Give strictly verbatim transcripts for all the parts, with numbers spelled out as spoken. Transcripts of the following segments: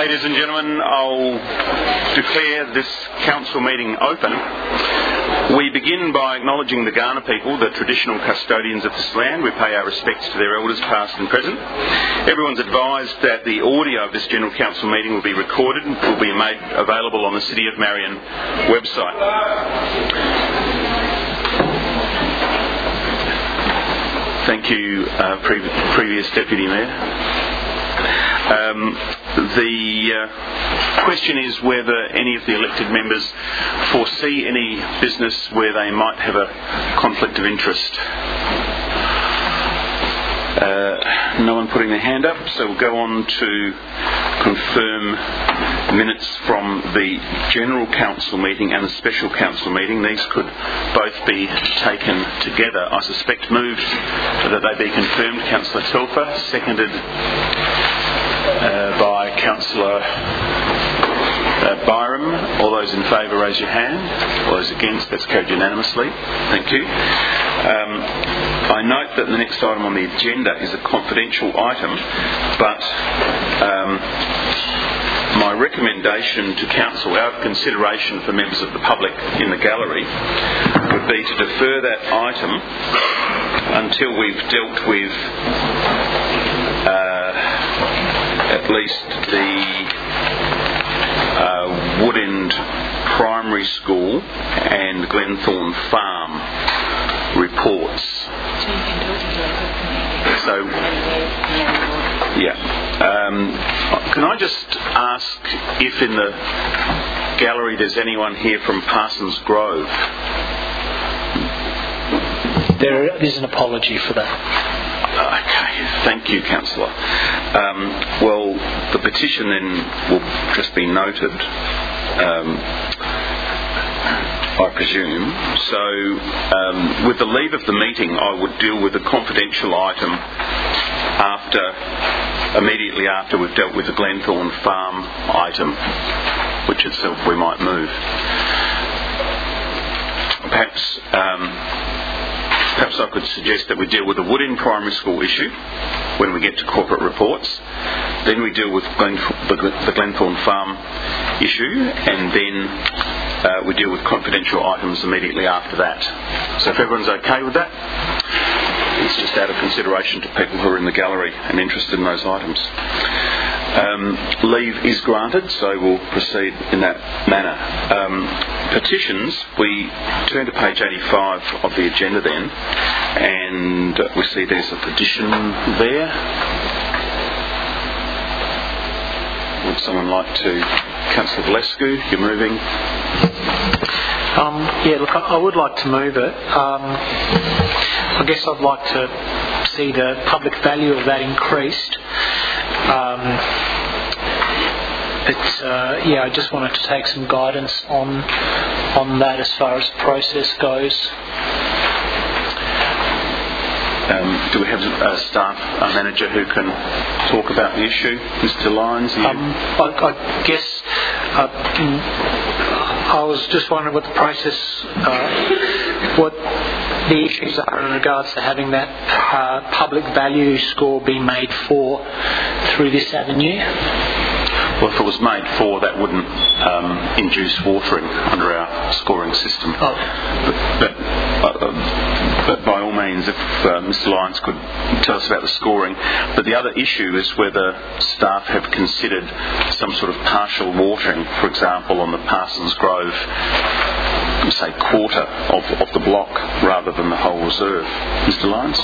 Ladies and gentlemen, I'll declare this council meeting open. We begin by acknowledging the Kaurna people, the traditional custodians of this land. We pay our respects to their elders past and present. Everyone's advised that the audio of this general council meeting will be recorded and will be made available on the City of Marion website. Thank you, uh, pre- previous Deputy Mayor. Um, the uh, question is whether any of the elected members foresee any business where they might have a conflict of interest. Uh, no one putting their hand up, so we'll go on to confirm minutes from the General Council meeting and the Special Council meeting. These could both be taken together. I suspect moved that they be confirmed. Councillor Telfer, seconded uh, by Councillor uh, Byram. All those in favour raise your hand. All those against, that's carried unanimously. Thank you. Um, I note that the next item on the agenda is a confidential item, but um, my recommendation to Council, out of consideration for members of the public in the gallery, would be to defer that item until we've dealt with uh, at least the uh, Woodend Primary School and Glenthorne Farm reports. So, yeah. Um, can I just ask if in the gallery there's anyone here from Parsons Grove? There is an apology for that. Okay, thank you, Councillor. Um, well, the petition then will just be noted, um, I presume. So, um, with the leave of the meeting, I would deal with the confidential item after, immediately after we've dealt with the Glenthorne Farm item, which itself we might move. Perhaps, um, perhaps I could suggest that we deal with the Woodend Primary School issue when we get to corporate reports. Then we deal with Glen, the, the Glenthorne Farm issue, and then uh, we deal with confidential items immediately after that. So if everyone's okay with that, it's just out of consideration to people who are in the gallery and interested in those items. Um, leave is granted, so we'll proceed in that manner. Um, petitions, we turn to page eighty-five of the agenda then, and we see there's a petition there. Would someone like to? Councillor Valescu, you're moving. Um, yeah, look, I, I would like to move it. Um, I guess I'd like to see the public value of that increased. Um, but uh, yeah, I just wanted to take some guidance on on that as far as the process goes. Um, do we have a staff a manager who can talk about the issue? Mister Lyons? Um, I, I guess uh, I was just wondering what the process, uh, what the issues are in regards to having that uh, public value score be made for through this avenue. Well, if it was made for, that wouldn't um, induce watering under our scoring system. Oh. But, but, uh, but by all means, if uh, Mister Lyons could tell us about the scoring. But the other issue is whether staff have considered some sort of partial watering, for example, on the Parsons Grove, say, quarter of, of the block rather than the whole reserve. Mister Lyons?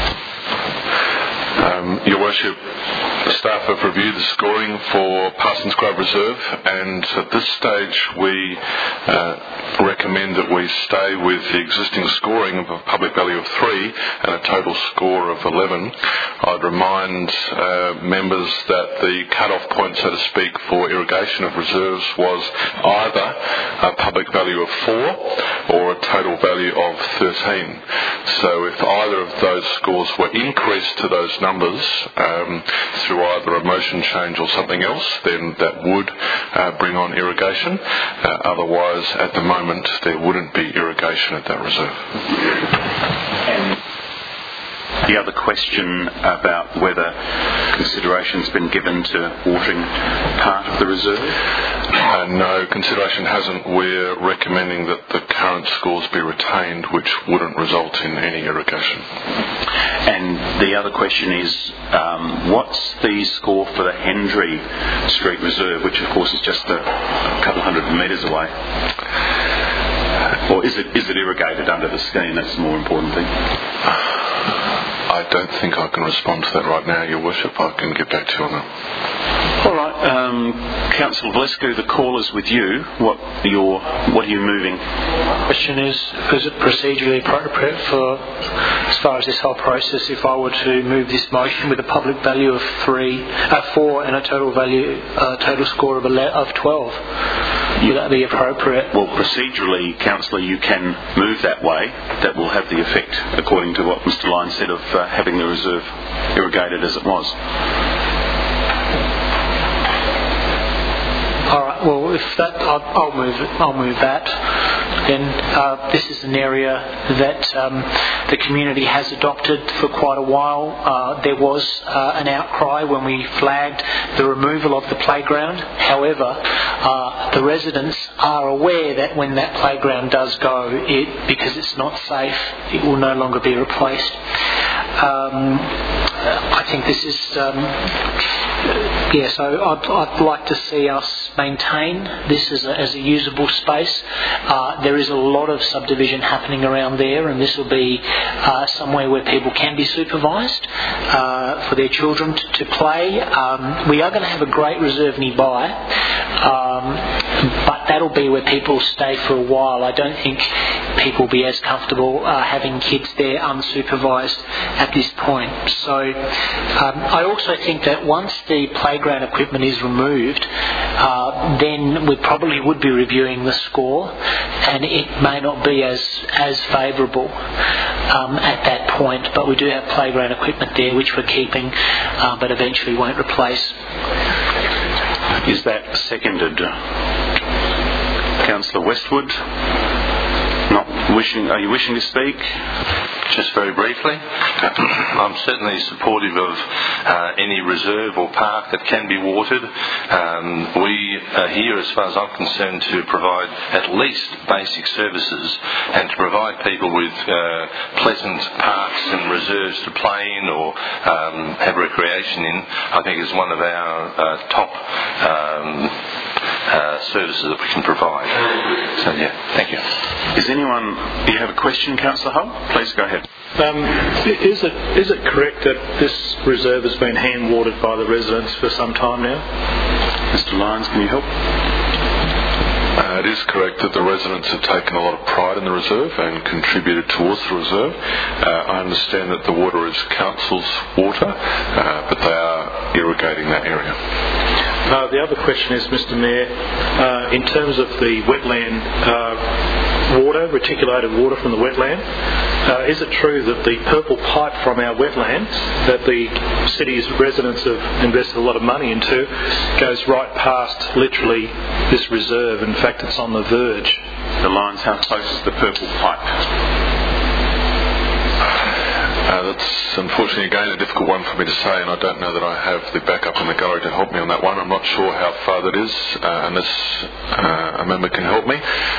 Um, Your Worship, the staff have reviewed the scoring for Parsons Grove Reserve, and at this stage we uh, recommend that we stay with the existing scoring of a public value of three and a total score of eleven. I'd remind uh, members that the cut-off point, so to speak, for irrigation of reserves was either a public value of four or a total value of thirteen. So if either of those scores were increased to those numbers, numbers um, through either a motion change or something else, then that would uh, bring on irrigation. Uh, otherwise, at the moment, there wouldn't be irrigation at that reserve. And the other question about whether consideration's been given to watering part of the reserve? Uh, no, consideration hasn't. We're recommending that the current scores be retained, which wouldn't result in any irrigation. And the other question is, um, what's the score for the Hendry Street Reserve, which of course is just a couple hundred metres away? Or is it is it irrigated under the scheme? That's the more important thing. I don't think I can respond to that right now, Your Worship. I can get back to you on that. All right, um, Councillor Valescu, the call is with you. What your what are you moving? The question is, is it procedurally appropriate for, as far as this whole process, if I were to move this motion with a public value of three, uh, four, and a total value, uh, total score of ele- of twelve? Would that be appropriate? Well, procedurally, Councillor, you can move that way. That will have the effect, according to what Mister Lyons said, of uh, having the reserve irrigated as it was. All right. Well, if that, I'll, I'll move it. I'll move that. Then uh, this is an area that um, the community has adopted for quite a while. Uh, there was uh, an outcry when we flagged the removal of the playground. However, uh, the residents are aware that when that playground does go, it because it's not safe, it will no longer be replaced. Um, I think this is. Um, Yeah, so I'd, I'd like to see us maintain this as a, as a usable space. Uh, there is a lot of subdivision happening around there, and this will be uh, somewhere where people can be supervised uh, for their children to, to play. Um, we are going to have a great reserve nearby, um, but that'll be where people stay for a while. I don't think people will be as comfortable uh, having kids there unsupervised at this point. So um, I also think that once the playground equipment is removed, uh, then we probably would be reviewing the score, and it may not be as as favourable um, at that point. But we do have playground equipment there, which we're keeping, uh, but eventually won't replace. Is that seconded? Councillor Westwood? Not wishing? Are you wishing to speak? Just very briefly, I'm certainly supportive of uh, any reserve or park that can be watered. Um, we are here, as far as I'm concerned, to provide at least basic services and to provide people with uh, pleasant parks and reserves to play in or um, have recreation in. I think is one of our uh, top um, uh, services that we can provide. So, yeah, thank you. Is anyone? Do you have a question, Councillor Hull? Please go ahead. Um, is it is it correct that this reserve has been hand watered by the residents for some time now? Mister Lyons, can you help? Uh, it is correct that the residents have taken a lot of pride in the reserve and contributed towards the reserve. Uh, I understand that the water is council's water, uh, but they are irrigating that area. Uh, the other question is, Mister Mayor, uh, in terms of the wetland uh, water, reticulated water from the wetland, uh, is it true that the purple pipe from our wetlands that the city's residents have invested a lot of money into goes right past literally this reserve? In fact, it's on the verge. The Lyons, how close is the purple pipe? Uh, that's unfortunately again a difficult one for me to say, and I don't know that I have the backup in the gallery to help me on that one. I'm not sure how far that is, uh, unless uh, a member can help me.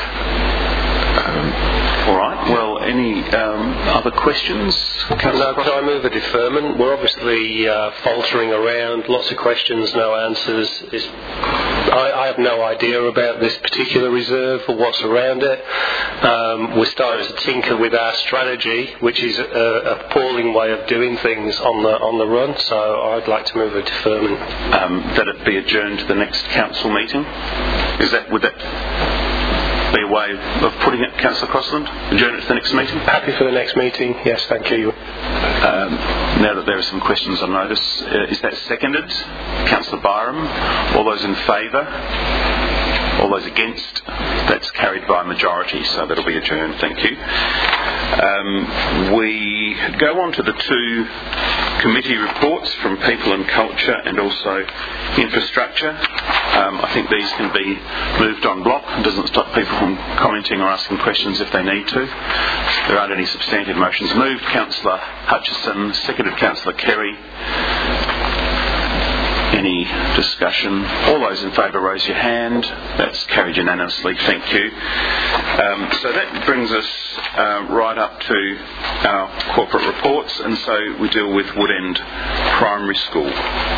Um, All right. Well, any um, other questions? No, could I move a deferment? We're obviously uh, faltering around, lots of questions, no answers. It's, I, I have no idea about this particular reserve or what's around it. Um, we're starting to tinker with our strategy, which is a, a appalling way of doing things on the on the run. So I'd like to move a deferment. Um, that it be adjourned to the next council meeting. Is that would that be a way of putting it, Councillor Crossland? Adjourn it to the next meeting? Happy for the next meeting. Yes, thank you. Um, now that there are some questions on notice, uh, is that seconded? Councillor Byram? All those in favour? All those against? That's carried by majority, so that'll be adjourned. Thank you. Um, we go on to the two committee reports from People and Culture and also Infrastructure. Um, I think these can be moved on block. It doesn't stop people from commenting or asking questions if they need to. There aren't any substantive motions moved. Councillor Hutchison, seconded Councillor Kerry. Any discussion? All those in favour raise your hand. That's carried unanimously. Thank you. Um, so that brings us uh, right up to our corporate reports, and so we deal with Woodend Primary School.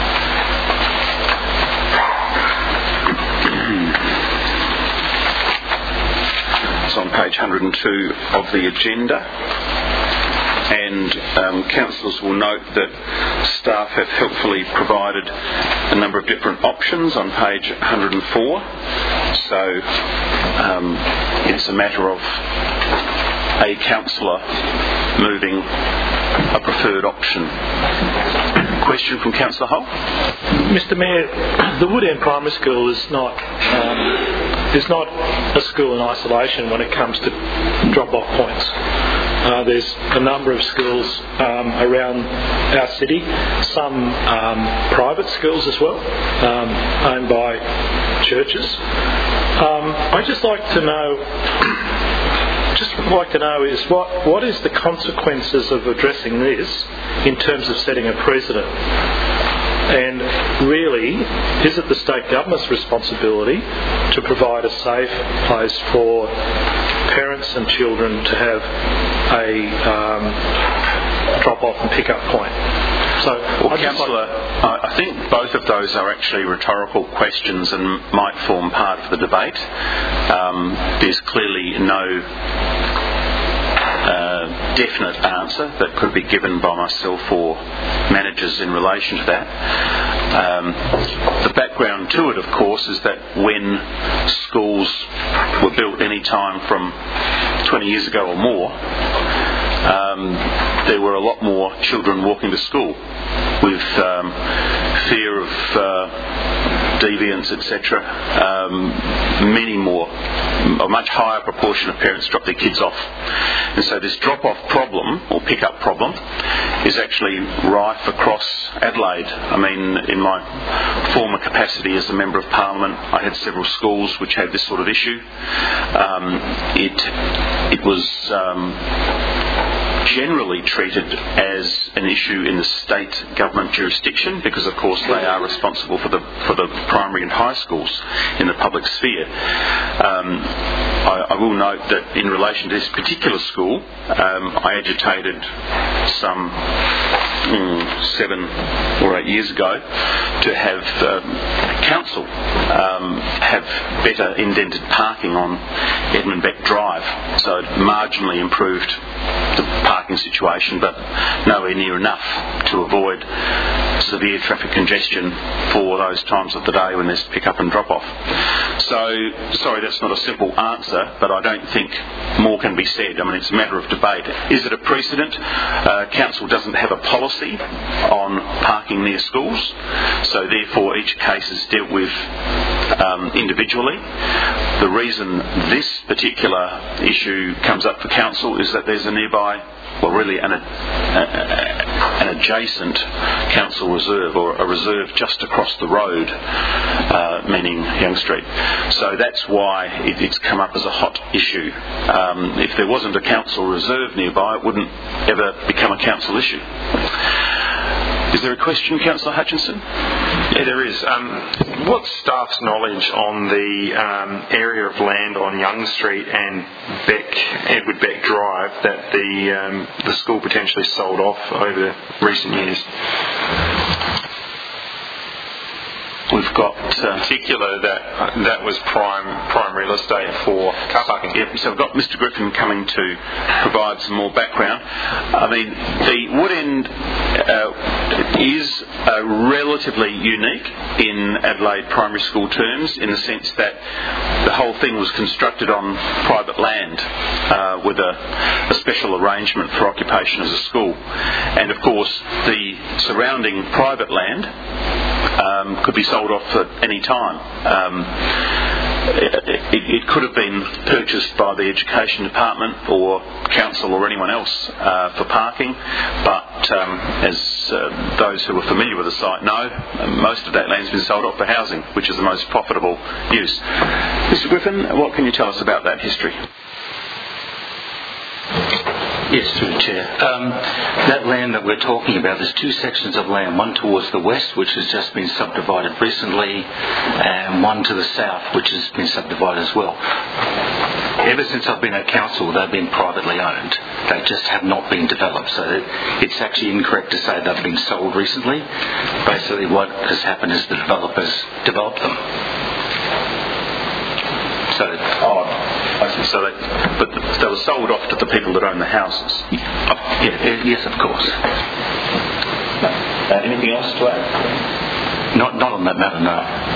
It's on page one hundred two of the agenda. And um, councillors will note that staff have helpfully provided a number of different options on page one hundred four. So um, it's a matter of a councillor moving a preferred option. Question from Councillor Hull? Mister Mayor, the Woodend Primary School is not um, is not a school in isolation when it comes to drop-off points. Uh, there's a number of schools um, around our city, some um, private schools as well, um, owned by churches. Um, I'd just like to know, just like to know is what, what is the consequences of addressing this in terms of setting a precedent? And really, is it the state government's responsibility to provide a safe place for parents and children to have a um, drop-off and pick-up point? So, well, Councillor, like... I think both of those are actually rhetorical questions and might form part of the debate. Um, there's clearly no Uh, definite answer that could be given by myself or managers in relation to that. Um, the background to it, of course, is that when schools were built any time from twenty years ago or more, um, there were a lot more children walking to school with um, fear of uh, deviance, et cetera. Um, many more, a much higher proportion of parents drop their kids off. And so this drop-off problem, or pick-up problem, is actually rife across Adelaide. I mean, in my former capacity as a Member of Parliament, I had several schools which had this sort of issue. Um, it, it was... Um, generally treated as an issue in the state government jurisdiction because, of course, they are responsible for the for the primary and high schools in the public sphere. Um, I, I will note that in relation to this particular school, um, I agitated some mm, seven or eight years ago to have um, council um, have better indented parking on Edmund Beck Drive, so it marginally improved the parking situation, but nowhere near enough to avoid severe traffic congestion for those times of the day when there's pick up and drop off. So, sorry, that's not a simple answer, but I don't think more can be said. I mean, it's a matter of debate. Is it a precedent? Uh, council doesn't have a policy on parking near schools, so therefore each case is dealt with um, individually. The reason this particular issue comes up for council is that there's a nearby, well, really an, a, an adjacent council reserve, or a reserve just across the road, uh, meaning Young Street. So that's why it, it's come up as a hot issue. Um, if there wasn't a council reserve nearby, it wouldn't ever become a council issue. Is there a question, Councillor Hutchinson? Yeah, there is. Um, what's staff's knowledge on the um, area of land on Young Street and Beck, Edward Beck Drive that the um, the school potentially sold off over recent years? We've got uh, particular that uh, that was prime prime real estate for car parking. Yep. So we've got Mister Griffin coming to provide some more background. I mean, the Woodend uh, is uh, relatively unique in Adelaide primary school terms, in the sense that the whole thing was constructed on private land uh, with a, a special arrangement for occupation as a school, and of course the surrounding private land Um, could be sold off at any time. Um, it, it could have been purchased by the Education Department or Council or anyone else uh, for parking, but um, as uh, those who are familiar with the site know, most of that land's been sold off for housing, which is the most profitable use. Mister Griffin, what can you tell us about that history? Yes, through the Chair. Um, that land that we're talking about, there's two sections of land, one towards the west, which has just been subdivided recently, and one to the south, which has been subdivided as well. Ever since I've been at council, they've been privately owned. They just have not been developed. So it's actually incorrect to say they've been sold recently. Basically what has happened is the developers developed them. So, oh, I see. So they, but they were sold off to the people that own the houses? Yeah, yes, of course. Uh, anything else to add? Not, not on that matter, no.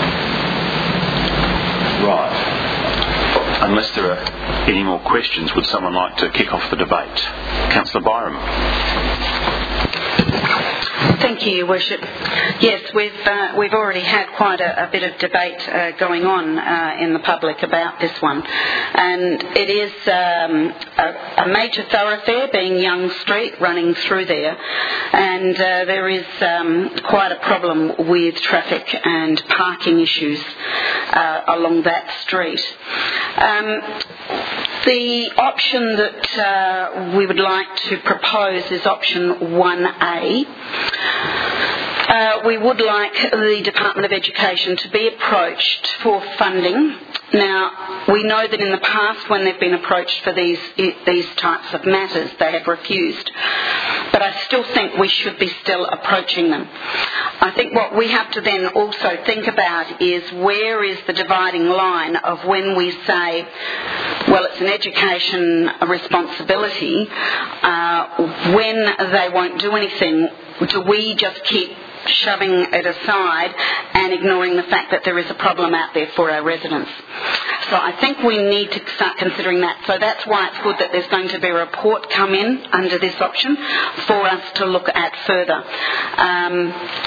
Right. Unless there are any more questions, would someone like to kick off the debate? Councillor Byram. Thank you, Your Worship. Yes, we've uh, we've already had quite a, a bit of debate uh, going on uh, in the public about this one, and it is um, a, a major thoroughfare, being Young Street, running through there, and uh, there is um, quite a problem with traffic and parking issues uh, along that street. Um, The option that uh, we would like to propose is option one A. Uh, we would like the Department of Education to be approached for funding. Now, we know that in the past when they've been approached for these these types of matters, they have refused. But I still think we should be still approaching them. I think what we have to then also think about is where is the dividing line of when we say, well, it's an education responsibility, uh, when they won't do anything. Do we just keep shoving it aside and ignoring the fact that there is a problem out there for our residents? So I think we need to start considering that. So that's why it's good that there's going to be a report come in under this option for us to look at further. Um,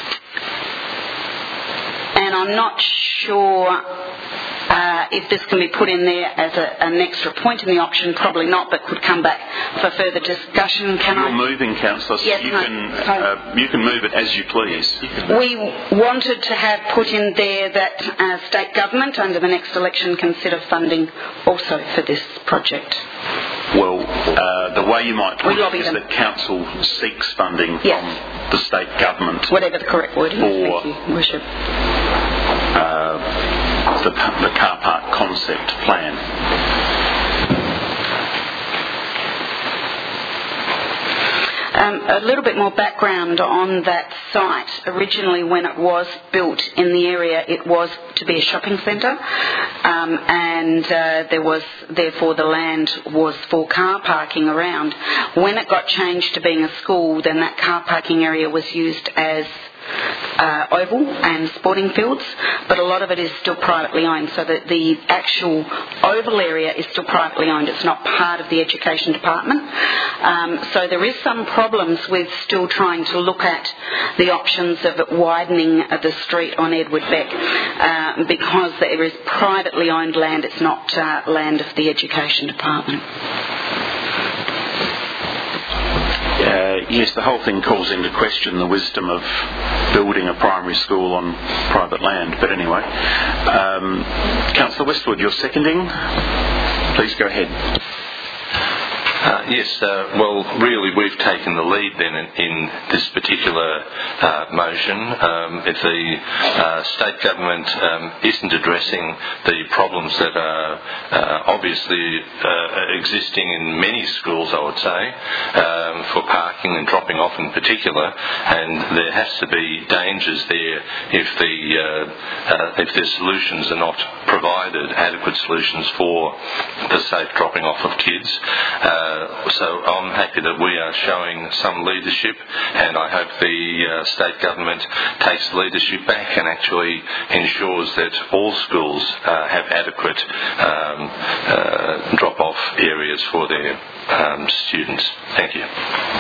and I'm not sure Uh, if this can be put in there as a, an extra point in the option, probably not, but could come back for further discussion. Can You're I? moving, Councillor. Yes, you, no, can, so uh, you can move it as you please. You we wanted to have put in there that uh, state government under the next election consider funding also for this project. Well, uh, the way you might put We it lobby is them. that council seeks funding Yes. from the state government. Whatever the correct word is. Or, Thank you, Worship. Uh, the, the car park concept plan. Um, a little bit more background on that site. Originally, when it was built in the area, it was to be a shopping centre, um, and uh, there was therefore the land was for car parking around. When it got changed to being a school, then that car parking area was used as Uh, oval and sporting fields, but a lot of it is still privately owned, so that the actual oval area is still privately owned. It's not part of the Education Department. Um, so there is some problems with still trying to look at the options of widening the street on Edward Beck, uh, because there is privately owned land. It's not uh, land of the Education Department. Uh, yes, the whole thing calls into question the wisdom of building a primary school on private land. But anyway, um, Councillor Westwood, you're seconding. Please go ahead. Uh, yes, uh, well, really, we've taken the lead then in, in this particular uh, motion. Um, if the uh, state government um, isn't addressing the problems that are uh, obviously uh, existing in many schools, I would say, um, for parking and dropping off in particular, and there has to be dangers there if the uh, uh, if the solutions are not provided, adequate solutions for the safe dropping off of kids. Uh, So I'm happy that we are showing some leadership, and I hope the uh, state government takes leadership back and actually ensures that all schools uh, have adequate um, uh, drop-off areas for their um, students. Thank you.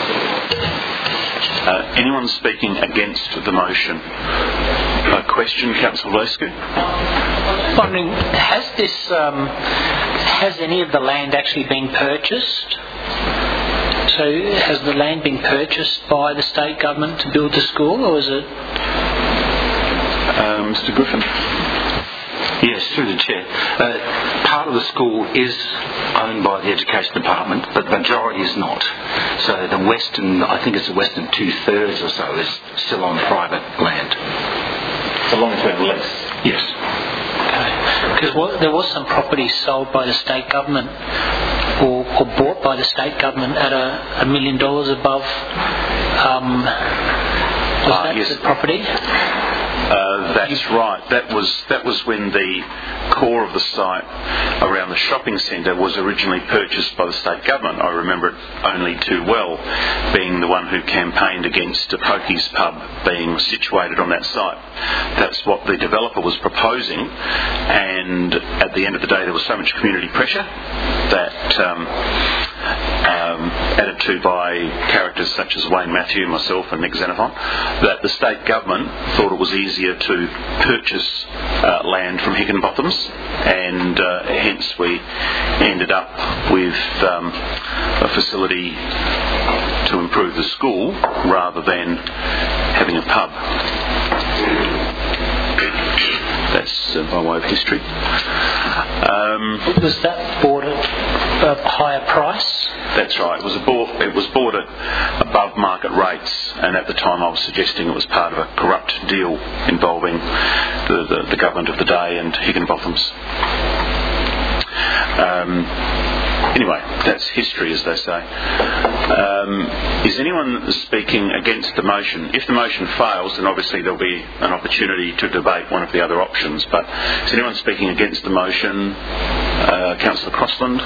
Uh, anyone speaking against the motion? A question, Councillor Lescu? wondering, has this, um, has any of the land actually been purchased? So has the land been purchased by the state government to build the school, or is it? Um, Mister Griffin? Yes, through the chair. Uh, part of the school is owned by the Education Department, but the majority is not. So the western, I think it's the western two-thirds or so, is still on private land. It's a long-term lease. Yes. Because well, there was some property sold by the state government, or, or bought by the state government at a, a million dollars above. Um, was uh, that yes. the property? Uh, that's right. That was that was when the core of the site around the shopping centre was originally purchased by the state government. I remember it only too well, being the one who campaigned against a pokies pub being situated on that site. That's what the developer was proposing, and at the end of the day there was so much community pressure that um, um, added to by characters such as Wayne Matthew, myself and Nick Xenophon, that the state government thought it was easier to purchase uh, land from Higginbothams, and uh, hence we ended up with um, a facility to improve the school rather than having a pub. That's uh, by way of history. Um, was that bought at a higher price? That's right. It was, a bought, it was bought at above market rates, and at the time I was suggesting it was part of a corrupt deal involving the, the, the government of the day and Higginbothams. Um, anyway, that's history, as they say. Um, is anyone speaking against the motion? If the motion fails, then obviously there'll be an opportunity to debate one of the other options. But is anyone speaking against the motion? Uh, Councillor Crossland?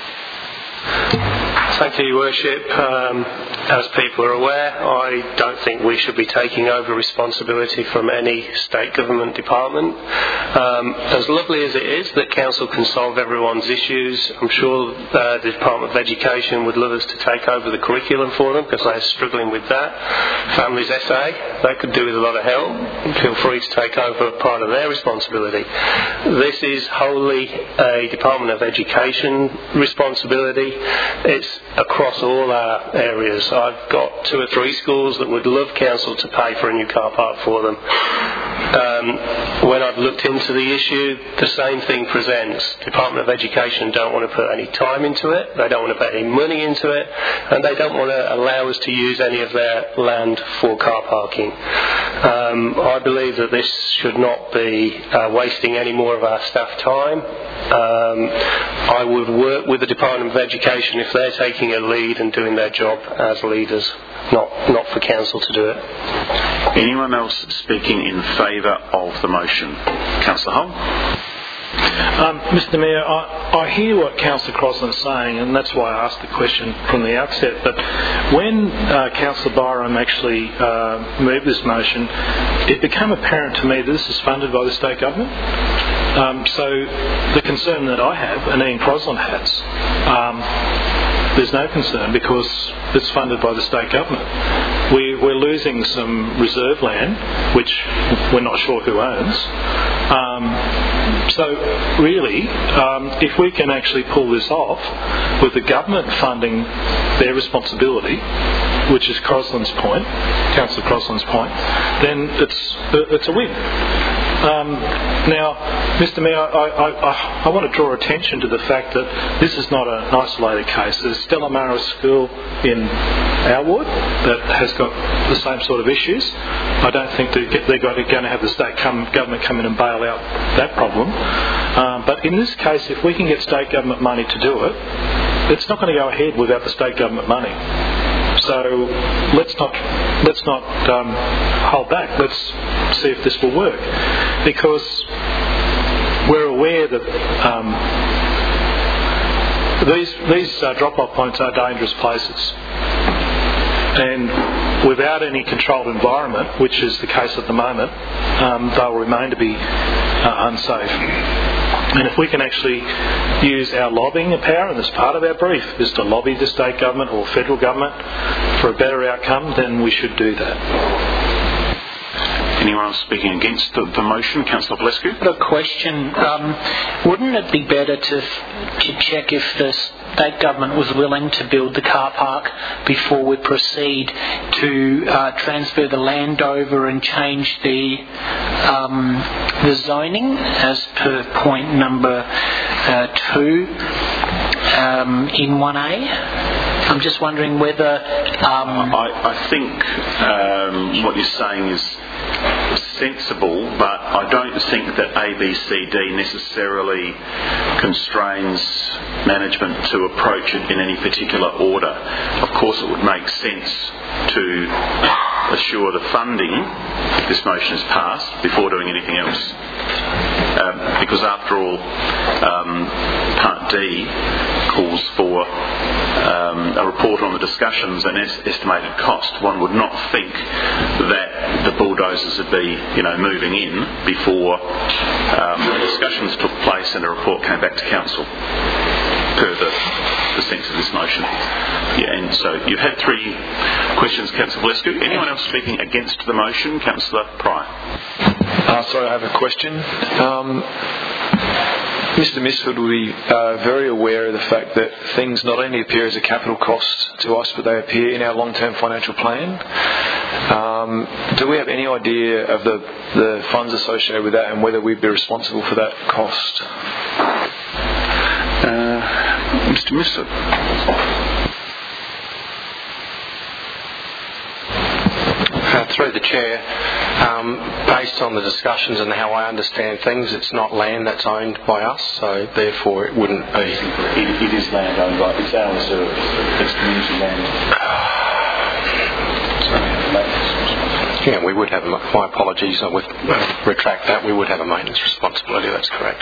Thank you, Your Worship. Um, as people are aware, I don't think we should be taking over responsibility from any state government department. Um, as lovely as it is that council can solve everyone's issues, I'm sure uh, the Department of Education would love us to take over the curriculum for them, because they're struggling with that. Families S A, they could do with a lot of help. Feel free to take over part of their responsibility. This is wholly a Department of Education responsibility. It's across all our areas. I've got two or three schools that would love council to pay for a new car park for them. Um, when I've looked into the issue, the same thing presents. Department of Education don't want to put any time into it, they don't want to put any money into it, and they don't want to allow us to use any of their land for car parking. Um, I believe that this should not be uh, wasting any more of our staff time. Um, I would work with the Department of Education if they're taking a lead and doing their job as leaders, not not for council to do it. Anyone else speaking in favour of the motion? Councillor Hull? Um, Mister Mayor, I, I hear what Councillor Crosland's saying, and that's why I asked the question from the outset. But when uh, Councillor Byram actually uh, moved this motion, it became apparent to me that this is funded by the state government. Um, so the concern that I have, and Ian Crosland has, um, there's no concern because it's funded by the state government. We, we're losing some reserve land, which we're not sure who owns. Um, so really, um, if we can actually pull this off with the government funding their responsibility, which is Crosland's point, Councillor Crosland's point, then it's it's a win. Um, now, Mister Mayor, I, I, I, I want to draw attention to the fact that this is not an isolated case. There's Stella Maris School in our ward that has got the same sort of issues. I don't think that they're going to have the state come, government come in and bail out that problem. Um, but in this case, if we can get state government money to do it, it's not going to go ahead without the state government money. So let's not let's not um, hold back. Let's see if this will work, because we're aware that um, these these uh, drop-off points are dangerous places, and without any controlled environment, which is the case at the moment, um, they'll remain to be uh, unsafe. And if we can actually use our lobbying power, and as part of our brief is to lobby the state government or federal government for a better outcome, then we should do that. anyone else speaking against the, the motion? Councillor Valescu? I've got a question. Um, wouldn't it be better to to check if the state government was willing to build the car park before we proceed to uh, transfer the land over and change the um, the zoning as per point number uh, two um, in one A? I'm just wondering whether... Um, I, I think um, what you're saying is sensible, but I don't think that A, B, C, D necessarily constrains management to approach it in any particular order. Of course, it would make sense to assure the funding, if this motion is passed, before doing anything else. Um, because after all, um, Part D calls for um, a report on the discussions and es- estimated cost. One would not think that the bulldozers would be, you know, moving in before um, the discussions took place and a report came back to council, per the, the sense of this motion. Yeah, and so you've had three questions, Councillor Valescu. Anyone else speaking against the motion? Councillor Pryor. Uh, sorry, I have a question. Um, Mister Misford will be uh, very aware of the fact that things not only appear as a capital cost to us, but they appear in our long-term financial plan. Um, do we have any idea of the, the funds associated with that and whether we'd be responsible for that cost? Uh, Mister Misford. Uh, through the Chair, um, based on the discussions and how I understand things, it's not land that's owned by us, so therefore it wouldn't be. It, it is land owned by, it's our reserve, it's community land. Yeah, we would have, a, my apologies, I would uh, retract that, we would have a maintenance responsibility, that's correct.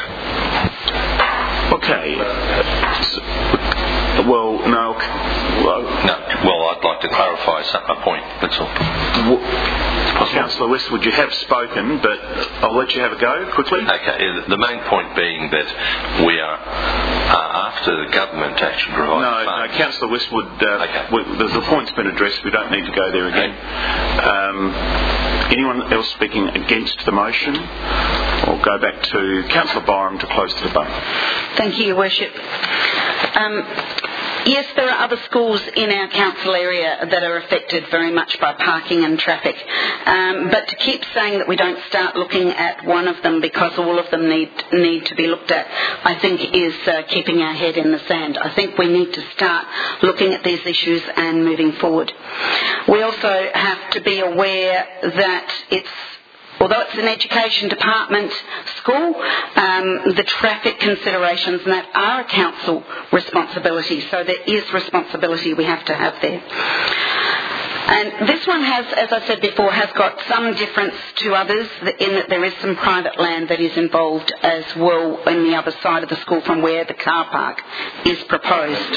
Okay. So, well, no. Well, no. Well, I'd like to clarify a point, that's all. Well, Councillor Westwood, you have spoken, but I'll let you have a go quickly. Okay, the main point being that we are uh, after the government to actually provide No, funds. no, Councillor Westwood, uh, okay. we, the, the point's been addressed, we don't need to go there again. Um, anyone else speaking against the motion? I'll go back to Councillor Byram to close the debate. Thank you, Your Worship. Um, Yes, there are other schools in our council area that are affected very much by parking and traffic. Um, but to keep saying that we don't start looking at one of them because all of them need need to be looked at, I think is uh, keeping our head in the sand. I think we need to start looking at these issues and moving forward. We also have to be aware that it's Although it's an education department school, um, the traffic considerations and that are a council responsibility. So there is responsibility we have to have there. And this one has, as I said before, has got some difference to others in that there is some private land that is involved as well on the other side of the school from where the car park is proposed.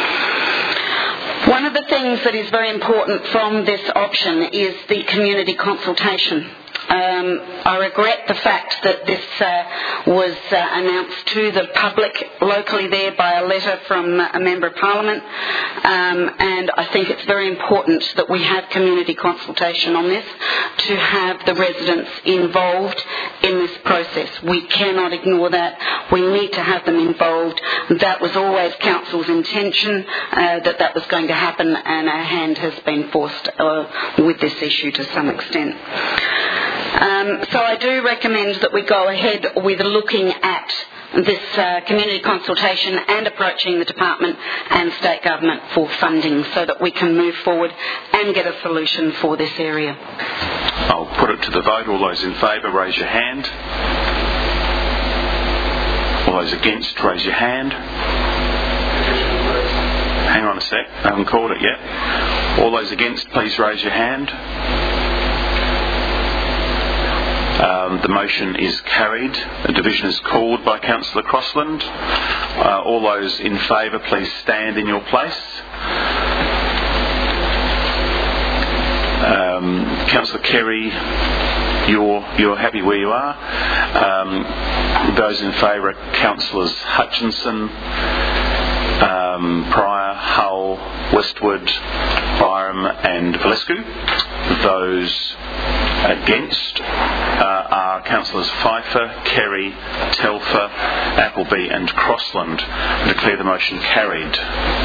One of the things that is very important from this option is the community consultation. Um, I regret the fact that this uh, was uh, announced to the public locally there by a letter from a Member of Parliament, um, and I think it's very important that we have community consultation on this to have the residents involved in this process. We cannot ignore that. We need to have them involved. That was always Council's intention, uh, that that was going to happen, and our hand has been forced uh, with this issue to some extent. Um, so I do recommend that we go ahead with looking at this uh, community consultation and approaching the department and state government for funding so that we can move forward and get a solution for this area. I'll put it to the vote. All those in favour, raise your hand. All those against, raise your hand. Hang on a sec, I haven't called it yet. All those against, please raise your hand. Um, the motion is carried. A division is called by Councillor Crossland. Uh, all those in favour, please stand in your place. Um, Councillor Kerry, you're, you're happy where you are. Um, those in favour are Councillors Hutchinson, um, Pryor, Hull, Westwood, Byram and Valescu. Those Against uh, are councillors Pfeiffer, Kerry, Telfer, Appleby and Crossland. I declare the motion carried.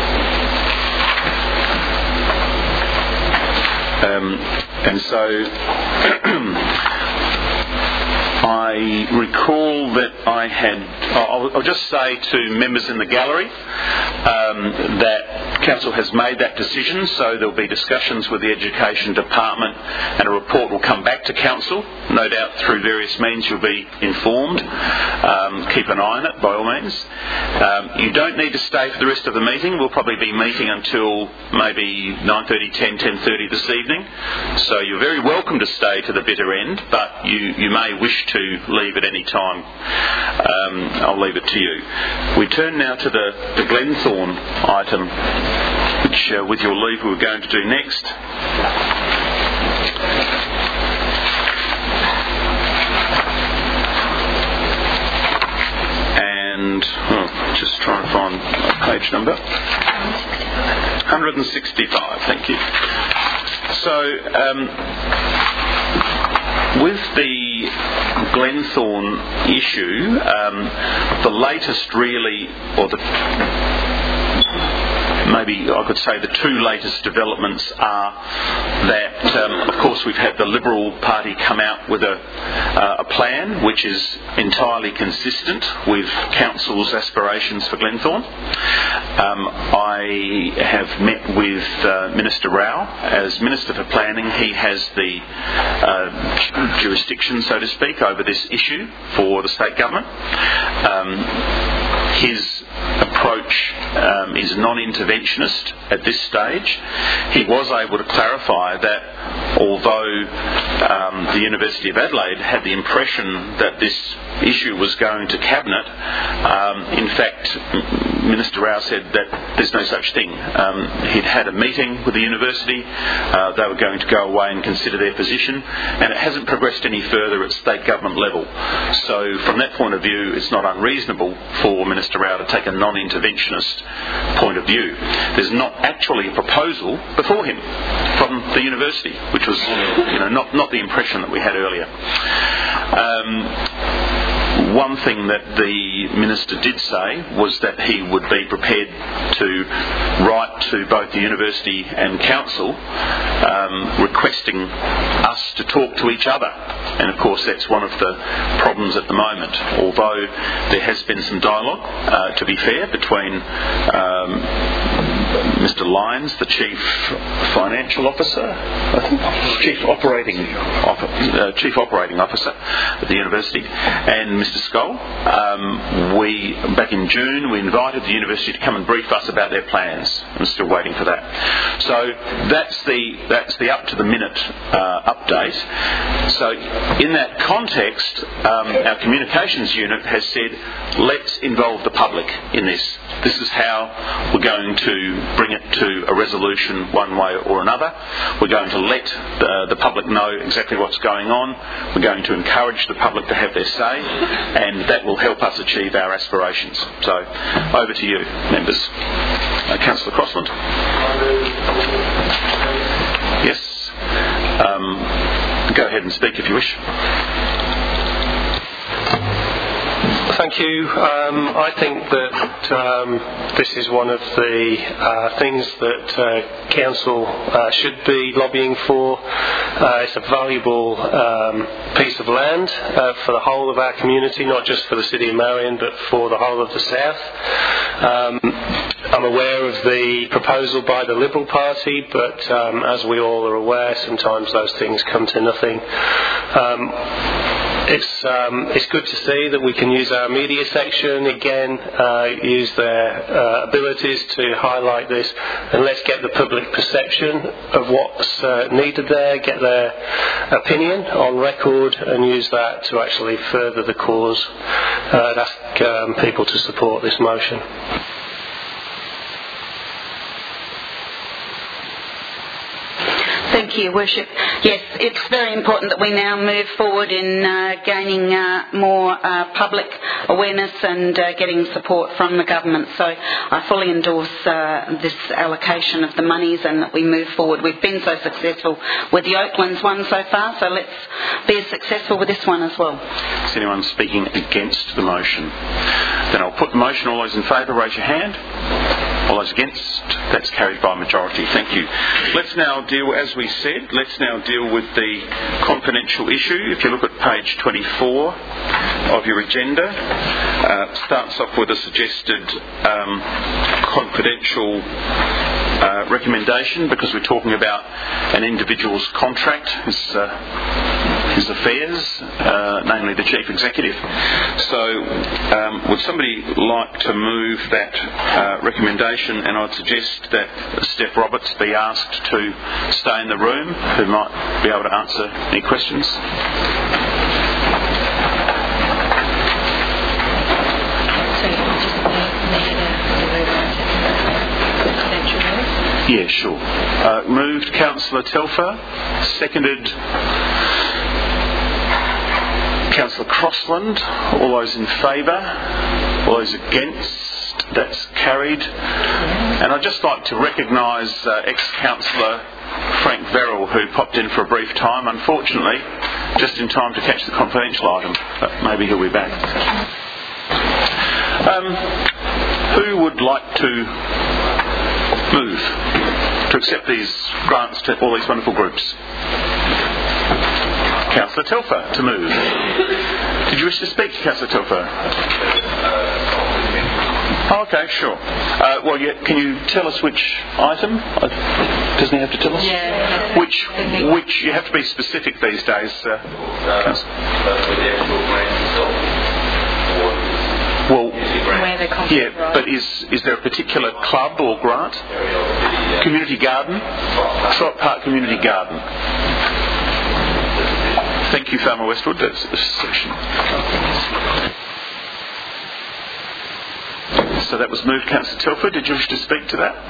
Um, and so I recall that I had, I'll, I'll just say to members in the gallery um, that Council has made that decision, so there'll be discussions with the Education Department and a report will come back to Council. No doubt through various means you'll be informed. Um, keep an eye on it by all means. Um, you don't need to stay for the rest of the meeting. We'll probably be meeting until maybe nine thirty, ten, ten thirty this evening. So you're very welcome to stay to the bitter end, but you, you may wish to leave at any time. Um, I'll leave it to you. We turn now to the, the Glenthorne item, which uh, with your leave we were going to do next. And oh, just try and find a page number. one sixty-five, thank you. So, um, with the Glenthorne issue, um, the latest really, or the maybe I could say the two latest developments are that, um, of course, we've had the Liberal Party come out with a, uh, a plan which is entirely consistent with Council's aspirations for Glenthorne. Um, I have met with uh, Minister Rao. As Minister for Planning, he has the uh, jurisdiction, so to speak, over this issue for the state government. Um, his approach um, is non-interventionist at this stage. He was able to clarify that although um, the University of Adelaide had the impression that this issue was going to Cabinet, um, in fact, Minister Rao said that there's no such thing. Um, he'd had a meeting with the university, uh, they were going to go away and consider their position, and it hasn't progressed any further at state government level. So from that point of view, it's not unreasonable for Minister Rao to take a non-interventionist point of view. There's not actually a proposal before him from the university, which was, you know, not, not the impression that we had earlier. Um, One thing that the Minister did say was that he would be prepared to write to both the University and Council um, requesting us to talk to each other. And of course that's one of the problems at the moment. Although there has been some dialogue, uh, to be fair, between um, Mister Lyons, the Chief Financial Officer, I think, Chief Operating uh, Chief Operating Officer at the University, and Mister Skoll. Um, we, back in June, we invited the University to come and brief us about their plans. I'm still waiting for that. So that's the that's the up to the minute uh, update. So in that context, um, our communications unit has said, let's involve the public in this. This is how we're going to bring it to a resolution one way or another. We're going to let the, the public know exactly what's going on. We're going to encourage the public to have their say, and that will help us achieve our aspirations. So, over to you, members. Uh, Councillor Crossland. Yes. Um, go ahead and speak if you wish. Thank you. Um, I think that um, this is one of the uh, things that uh, Council uh, should be lobbying for. Uh, it's a valuable um, piece of land uh, for the whole of our community, not just for the City of Marion, but for the whole of the South. Um, I'm aware of the proposal by the Liberal Party, but um, as we all are aware, sometimes those things come to nothing. Um, It's um, it's good to see that we can use our media section again, uh, use their uh, abilities to highlight this, and let's get the public perception of what's uh, needed there, get their opinion on record, and use that to actually further the cause. Uh, I'd ask um, people to support this motion. Thank you, Worship. Yes, it's very important that we now move forward in uh, gaining uh, more uh, public awareness and uh, getting support from the government. So I fully endorse uh, this allocation of the monies and that we move forward. We've been so successful with the Oaklands one so far, so let's be as successful with this one as well. Is anyone speaking against the motion? Then I'll put the motion. All those in favour, raise your hand. All those against, that's carried by majority. Thank you. Let's now deal, as we said, let's now deal with the confidential issue. If you look at page twenty-four of your agenda, uh, starts off with a suggested um, confidential uh, recommendation, because we're talking about an individual's contract, his, uh, his affairs, uh, namely the Chief Executive. So um, would somebody like to move that uh, recommendation? And I'd suggest that Steph Roberts be asked to stay in the room, who might be able to answer any questions. Yeah, sure. Uh, moved Councillor Telfer, seconded Councillor Crossland. All those in favour? All those against? That's carried. And I'd just like to recognise uh, ex-councillor Frank Verrill, who popped in for a brief time, unfortunately, just in time to catch the confidential item. But maybe he'll be back. Um, who would like to move to accept these grants to all these wonderful groups? Councillor Telfer to move. Did you wish to speak, Councillor Telfer? Oh, okay, sure. Uh, well, yeah, can you tell us which item? Uh, doesn't he have to tell us? Yeah. Which, which you have to be specific these days. Uh, well, yeah, but is is there a particular club or grant? Community garden, Trot Park Community Garden. Thank you, Farmer Westwood. That's the section. So that was moved, Councillor Telfer. Did you wish to speak to that?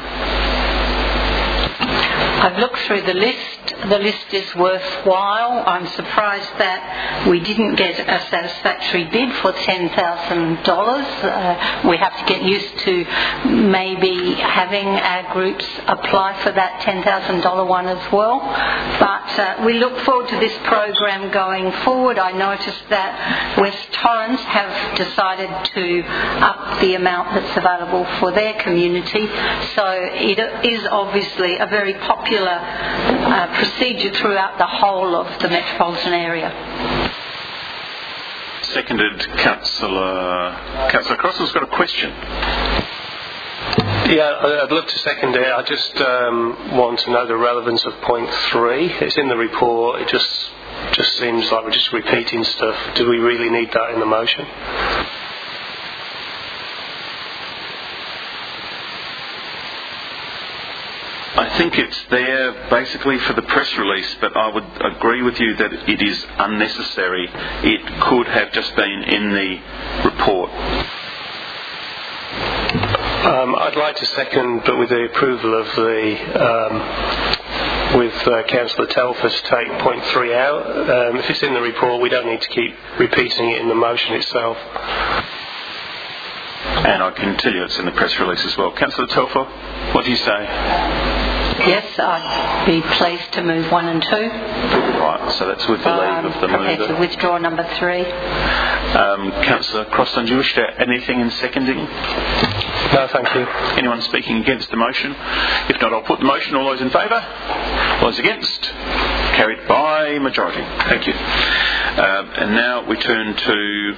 I've looked through the list. The list is worthwhile. I'm surprised that we didn't get a satisfactory bid for ten thousand dollars. Uh, we have to get used to maybe having our groups apply for that ten thousand dollars one as well. But uh, we look forward to this program going forward. I noticed that West Torrens have decided to up the amount that's available for their community. So it is obviously a very popular uh, procedure throughout the whole of the metropolitan area. Seconded, Councillor Councillor Crossland's got a question. Yeah, I'd love to second it. I just um, want to know the relevance of point three. It's in the report. It just just seems like we're just repeating stuff. Do we really need that in the motion? I think it's there basically for the press release, but I would agree with you that it is unnecessary. It could have just been in the report. Um, I'd like to second, but with the approval of the, um, with uh, Councillor Telfer, to take point three out. Um, if it's in the report, we don't need to keep repeating it in the motion itself. And I can tell you it's in the press release as well. Councillor Telfer, what do you say? Yes, I'd be pleased to move one and two. Right, so that's with the leave um, of the prepared mover. to withdraw number three. Um, Councillor Crossland, do you wish to add anything in seconding? No, thank you. Anyone speaking against the motion? If not, I'll put the motion. All those in favour? All those against? Carried by majority. Thank you. Um, and now we turn to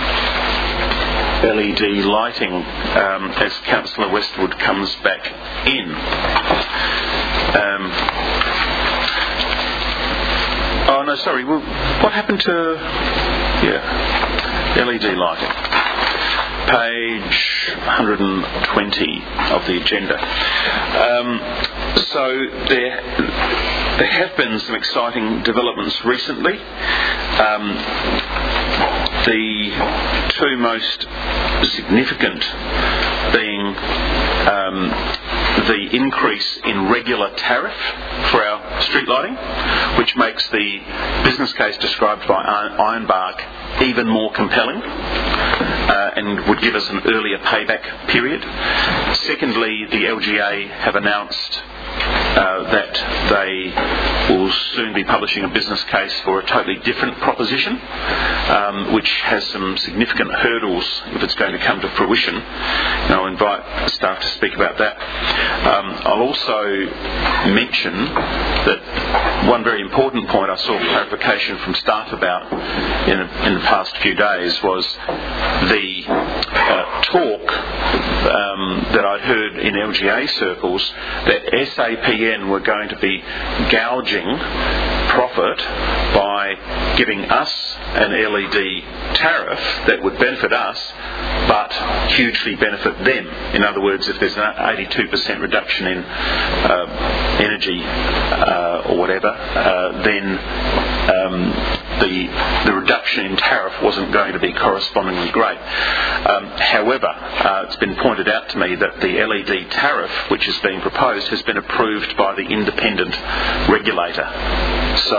L E D lighting um, as Councillor Westwood comes back in. Um, oh no, sorry. Well, what happened to yeah L E D lighting? Page one hundred twenty of the agenda. Um, so there, there have been some exciting developments recently. Um, the two most significant being um, the increase in regular tariff for our street lighting, which makes the business case described by Ironbark even more compelling uh, and would give us an earlier payback period. Secondly, the L G A have announced Uh, that they will soon be publishing a business case for a totally different proposition, um, which has some significant hurdles if it's going to come to fruition. And I'll invite staff to speak about that. Um, I'll also mention that one very important point I saw clarification from staff about in, in the past few days was the uh, talk um, that I heard in L G A circles that S A P N were going to be gouging profit by giving us an L E D tariff that would benefit us but hugely benefit them. In other words, if there's an eighty-two percent reduction in uh, energy uh, or whatever, uh, then um, the the reduction in tariff wasn't going to be correspondingly great. Um, however, uh, it's been pointed out to me that the L E D tariff which is being proposed has been approved by the independent regulator. So,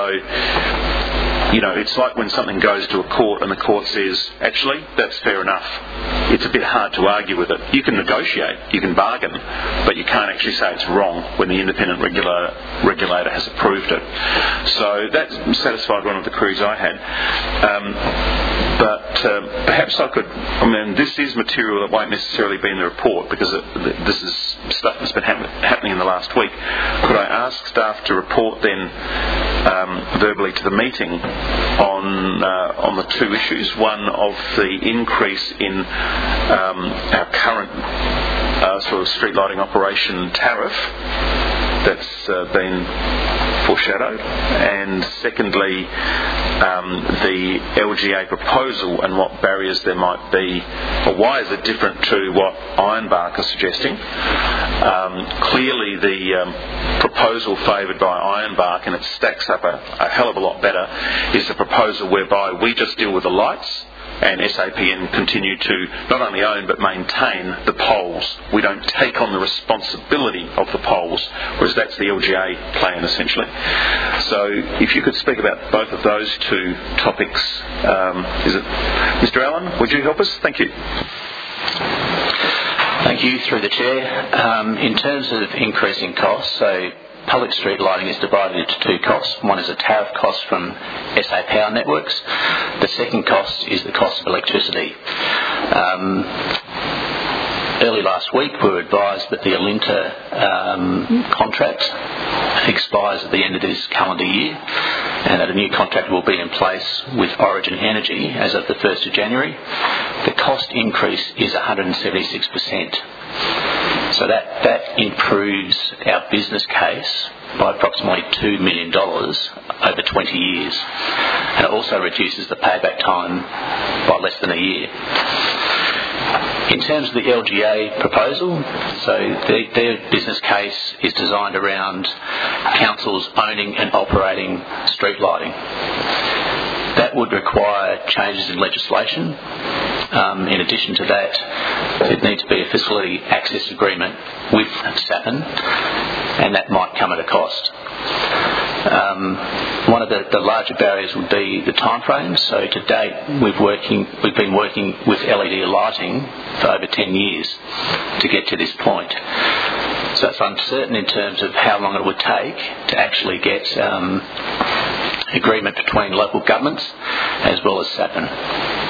you know, it's like when something goes to a court and the court says, actually, that's fair enough. It's a bit hard to argue with it. You can negotiate, you can bargain, but you can't actually say it's wrong when the independent regulator, regulator has approved it. So that satisfied one of the queries I had. Um, but uh, perhaps I could, I mean, this is material that won't necessarily be in the report because it, this is stuff that's been happen, happening in the last week. Could I ask staff to report then um, verbally to the meeting on uh, on the two issues? One of the increase in um, our current uh, sort of street lighting operation tariff that's uh, been foreshadowed, and secondly um, the L G A proposal and what barriers there might be, or why is it different to what Ironbark are suggesting. Um, clearly the um, proposal favoured by Ironbark, and it stacks up a, a hell of a lot better, is the proposal whereby we just deal with the lights and S A P N continue to not only own but maintain the poles. We don't take on the responsibility of the poles, whereas that's the L G A plan essentially. So if you could speak about both of those two topics, um, is it Mister Allen, would you help us? Thank you. Thank you, through the Chair. Um, in terms of increasing costs, so public street lighting is divided into two costs. One is a tariff cost from S A Power Networks. The second cost is the cost of electricity. Um, early last week we were advised that the Alinta um, contract expires at the end of this calendar year and that a new contract will be in place with Origin Energy as of the first of January. The cost increase is one hundred seventy-six percent. So that, that improves our business case by approximately two million dollars over twenty years. And it also reduces the payback time by less than a year. In terms of the L G A proposal, so their, their business case is designed around councils owning and operating street lighting. That would require changes in legislation. Um, in addition to that, there needs to be a facility access agreement with SAPN, and that might come at a cost. Um, one of the, the larger barriers would be the timeframes. So to date, we've working we've been working with L E D lighting for over ten years to get to this point. So it's uncertain in terms of how long it would take to actually get um, agreement between local governments as well as SAPN.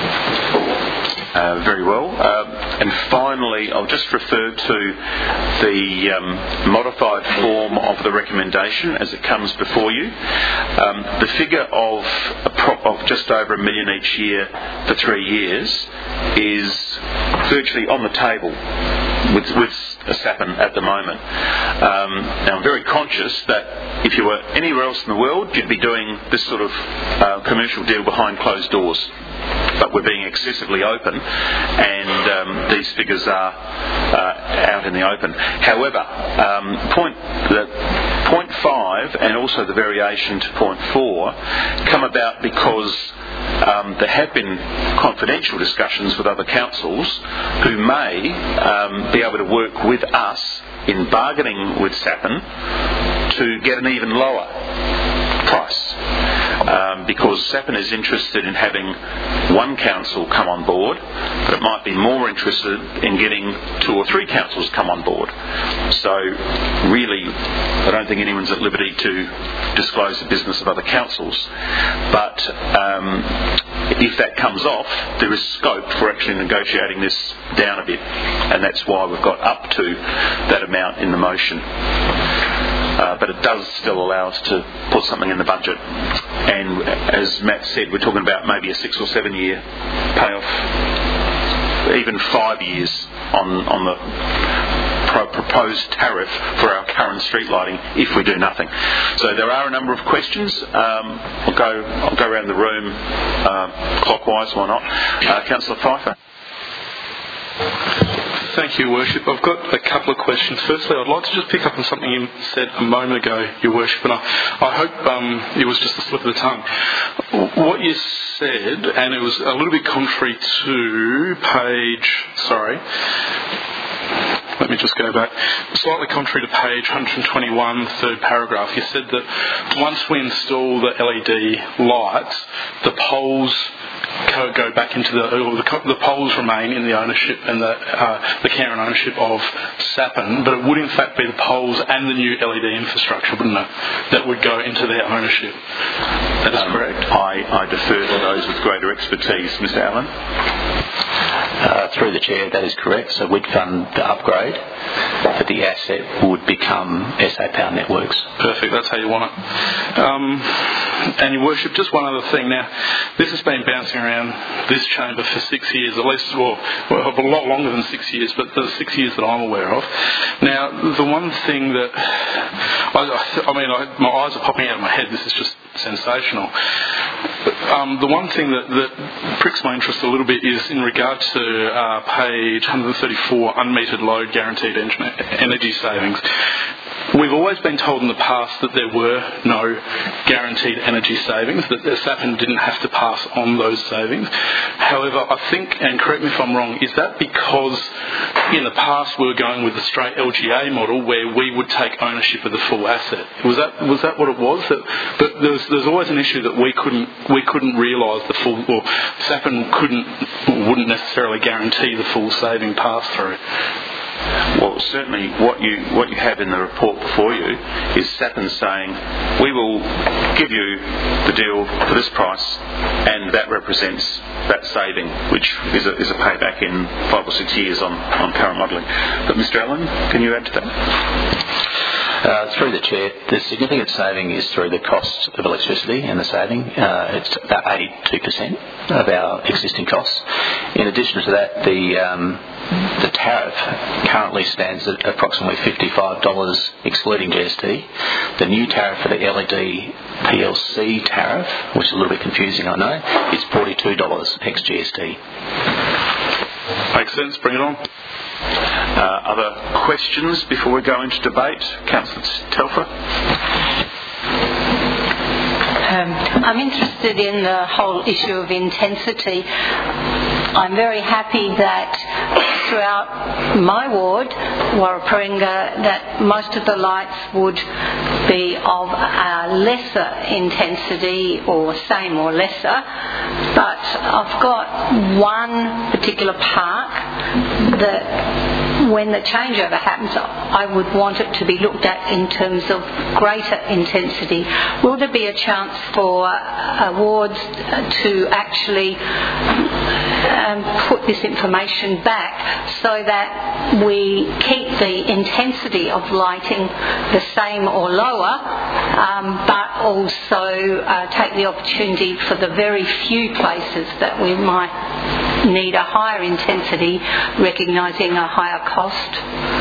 Uh, very well. Um, and finally, I'll just refer to the um, modified form of the recommendation as it comes before you. Um, the figure of, a prop of just over a million each year for three years is virtually on the table with, with SAPN at the moment. Um, now, I'm very conscious that if you were anywhere else in the world, you'd be doing this sort of uh, commercial deal behind closed doors. But we're being excessively open, and um, these figures are uh, out in the open. However, um, point, the point five and also the variation to point four come about because um, there have been confidential discussions with other councils who may um, be able to work with us in bargaining with Sappin to get an even lower price. Um, because Sappin is interested in having one council come on board, but it might be more interested in getting two or three councils come on board. So really, I don't think anyone's at liberty to disclose the business of other councils. But um, if that comes off, there is scope for actually negotiating this down a bit, and that's why we've got up to that amount in the motion. Uh, but it does still allow us to put something in the budget. And as Matt said, we're talking about maybe a six or seven year payoff, even five years on, on the pro- proposed tariff for our current street lighting if we do nothing. So there are a number of questions. Um, I'll go I'll go around the room uh, clockwise, why not? Uh, Councillor Pfeiffer. Thank you, Worship. I've got a couple of questions. Firstly, I'd like to just pick up on something you said a moment ago, Your Worship, and I, I hope um, it was just a slip of the tongue. What you said, and it was a little bit contrary to page, sorry, let me just go back, slightly contrary to page one hundred twenty-one, third paragraph. You said that once we install the L E D lights, the poles go back into the, or the, the poles remain in the ownership and the, uh, the care and ownership of Sappin, but it would in fact be the poles and the new L E D infrastructure, wouldn't it, that would go into their ownership. That is um, correct? I, I defer to those with greater expertise. Mister Allen? Uh, through the Chair, that is correct. So we'd fund the upgrade, but the asset would become S A Power Networks. Perfect, that's how you want it. Um, and Your Worship, just one other thing. Now, this has been bouncing around this chamber for six years, at least, well, well, a lot longer than six years, but the six years that I'm aware of. Now, the one thing that, I, I mean, I, my eyes are popping out of my head, this is just sensational. Um, the one thing that, that pricks my interest a little bit is in regard to uh, page one hundred thirty-four, unmetered load guaranteed energy savings. We've always been told in the past that there were no guaranteed energy savings, that Sappin didn't have to pass on those savings. However, I think, and correct me if I'm wrong, is that because in the past we were going with the straight L G A model where we would take ownership of the full asset? Was that was that what it was? That, but there's there's always an issue that we couldn't we couldn't realise the full, or Sappin couldn't wouldn't necessarily guarantee the full saving pass through. Well, certainly what you what you have in the report before you is Sappin saying, we will give you the deal for this price, and that represents that saving, which is a, is a payback in five or six years on, on current modelling. But Mister Allen, can you add to that? Uh, through the Chair, the significant saving is through the cost of electricity and the saving. Uh, it's about eighty-two percent of our existing costs. In addition to that, the um, the tariff currently stands at approximately fifty-five dollars excluding G S T. The new tariff for the L E D P L C tariff, which is a little bit confusing I know, is forty-two dollars ex G S T. Makes sense, bring it on. Uh, other questions before we go into debate? Councillor Telfer? Um, I'm interested in the whole issue of intensity. I'm very happy that throughout my ward, Warraparinga, that most of the lights would be of a lesser intensity or same or lesser. But I've got one particular park that when the changeover happens, I would want it to be looked at in terms of greater intensity. Will there be a chance for uh, wards to actually um, put this information back so that we keep the intensity of lighting the same or lower, um, but also uh, take the opportunity for the very few places that we might need a higher intensity, recognising a higher cost?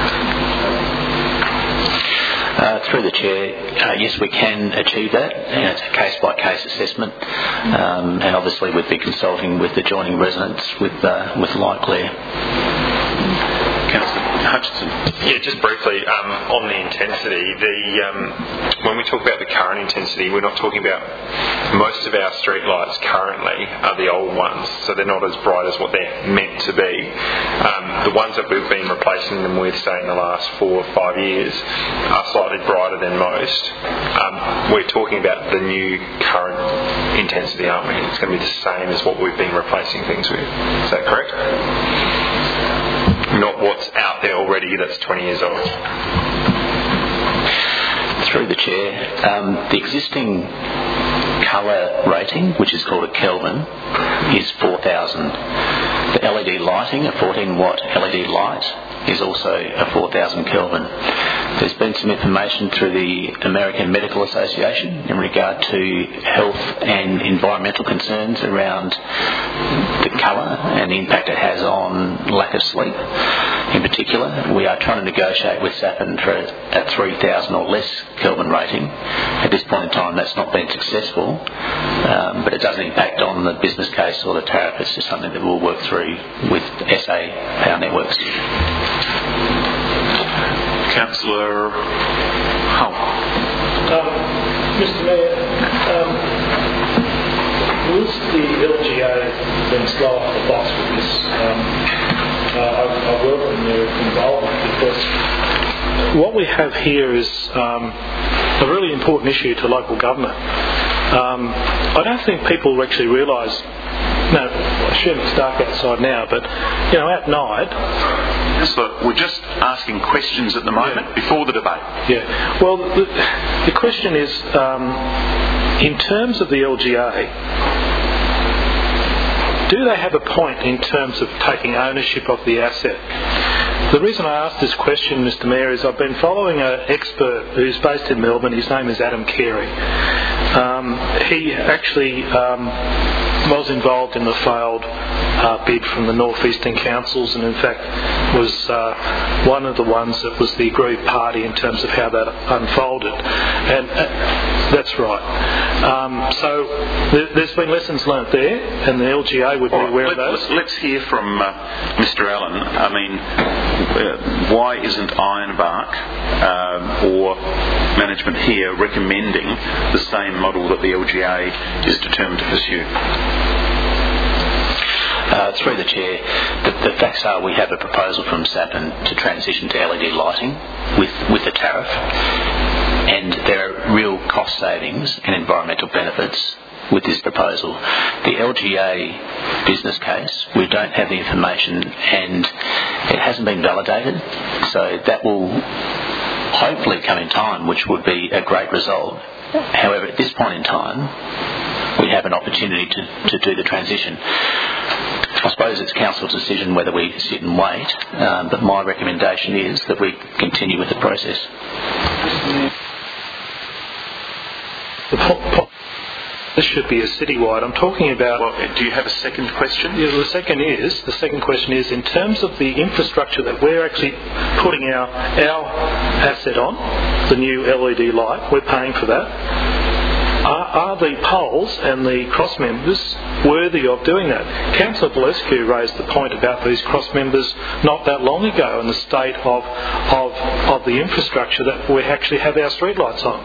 Uh, through the Chair, uh, yes, we can achieve that. You know, it's a case-by-case assessment, um, and obviously we'd be consulting with adjoining residents with uh, with LightClear. Councillor Hutchinson. Yeah, just briefly um, on the intensity. The um, when we talk about the current intensity, we're not talking about most of our street lights currently are the old ones, so they're not as bright as what they're meant to be. Um, the ones that we've been replacing them with, say in the last four or five years, are slightly brighter than most. Um, we're talking about the new current intensity, aren't we? It's going to be the same as what we've been replacing things with. Is that correct? Not what's out there already that's twenty years old. Through the Chair, um, the existing colour rating, which is called a Kelvin, is four thousand. The L E D lighting, a fourteen watt L E D light, is also a four thousand Kelvin. There's been some information through the American Medical Association in regard to health and environmental concerns around the colour and the impact it has on lack of sleep. In particular, we are trying to negotiate with Sapin for a three thousand or less Kelvin rating. At this point in time, that's not been successful, um, but it doesn't impact on the business case or the tariff. It's just something that we'll work through with S A Power Networks. Councillor Hull. Um, Mister Mayor, um, was the L G A then slow off the box with this? Um, uh, I, I welcome their involvement, because what we have here is um, a really important issue to local government. Um, I don't think people actually realise. No, I assume it's dark outside now, but you know, at night. So we're just asking questions at the moment, yeah, before the debate. Yeah. Well, the, the question is, um, in terms of the L G A, do they have a point in terms of taking ownership of the asset? The reason I ask this question, Mister Mayor, is I've been following an expert who's based in Melbourne. His name is Adam Carey. Um, he actually um, was involved in the failed uh, bid from the North Eastern Councils, and in fact was uh, one of the ones that was the aggrieved party in terms of how that unfolded. And uh, that's right. Um, so th- there's been lessons learnt there, and the L G A would be right, aware let, of those. Let's hear from uh, Mister Allen. I mean, uh, why isn't Ironbark um, or management here recommending the same model that the L G A is determined to pursue? Uh, through the Chair, the, the facts are we have a proposal from Sapin to transition to L E D lighting with, with the tariff, and there are real cost savings and environmental benefits with this proposal. The L G A business case, we don't have the information and it hasn't been validated, so that will hopefully come in time, which would be a great result. However, at this point in time, we have an opportunity to, to do the transition. I suppose it's Council's decision whether we sit and wait, um, but my recommendation is that we continue with the process. The po- po- this should be a citywide. I'm talking about. Well, do you have a second question? Yeah, the second is the second question is in terms of the infrastructure that we're actually putting our our asset on, the new L E D light. We're paying for that. Are, are the poles and the cross members worthy of doing that? Councillor Valescu raised the point about these cross members not that long ago and the state of of of the infrastructure that we actually have our streetlights on.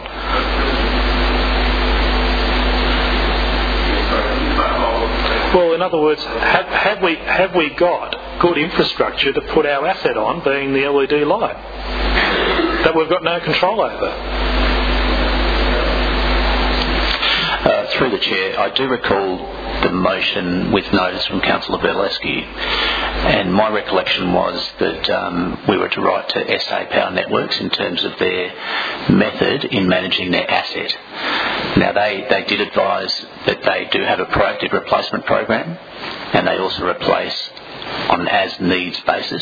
Well, in other words, have, have we have we got good infrastructure to put our asset on, being the L E D light, that we've got no control over? Uh, through the Chair, I do recall the motion with notice from Councillor Valescu, and my recollection was that um, we were to write to S A Power Networks in terms of their method in managing their asset. Now, they, they did advise that they do have a proactive replacement program, and they also replace on an as-needs basis.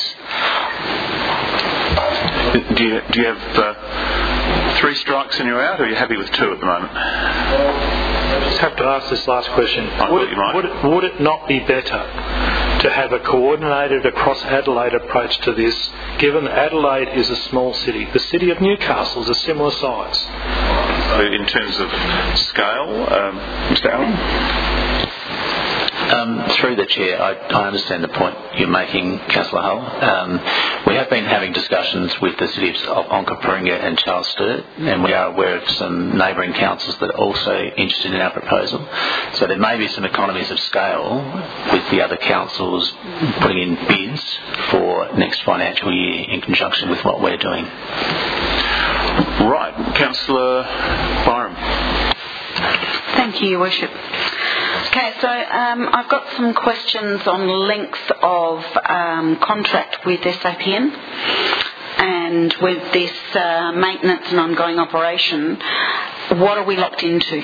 Do you, do you have uh, three strikes and you're out, or are you happy with two at the moment? I just have to ask this last question. Would it, would, it, would it not be better to have a coordinated across Adelaide approach to this, given Adelaide is a small city? The city of Newcastle is a similar size. So in terms of scale, um, Mister Allen? Um, through the Chair, I, I understand the point you're making, Councillor Hull. Um, we have been having discussions with the cities of Onkaparinga and Charles Sturt, and we are aware of some neighbouring councils that are also interested in our proposal. So there may be some economies of scale with the other councils putting in bids for next financial year in conjunction with what we're doing. Right, Councillor Byram. Thank you, Your Worship. Okay, so um, I've got some questions on length of um, contract with S A P N, and with this uh, maintenance and ongoing operation, what are we locked into?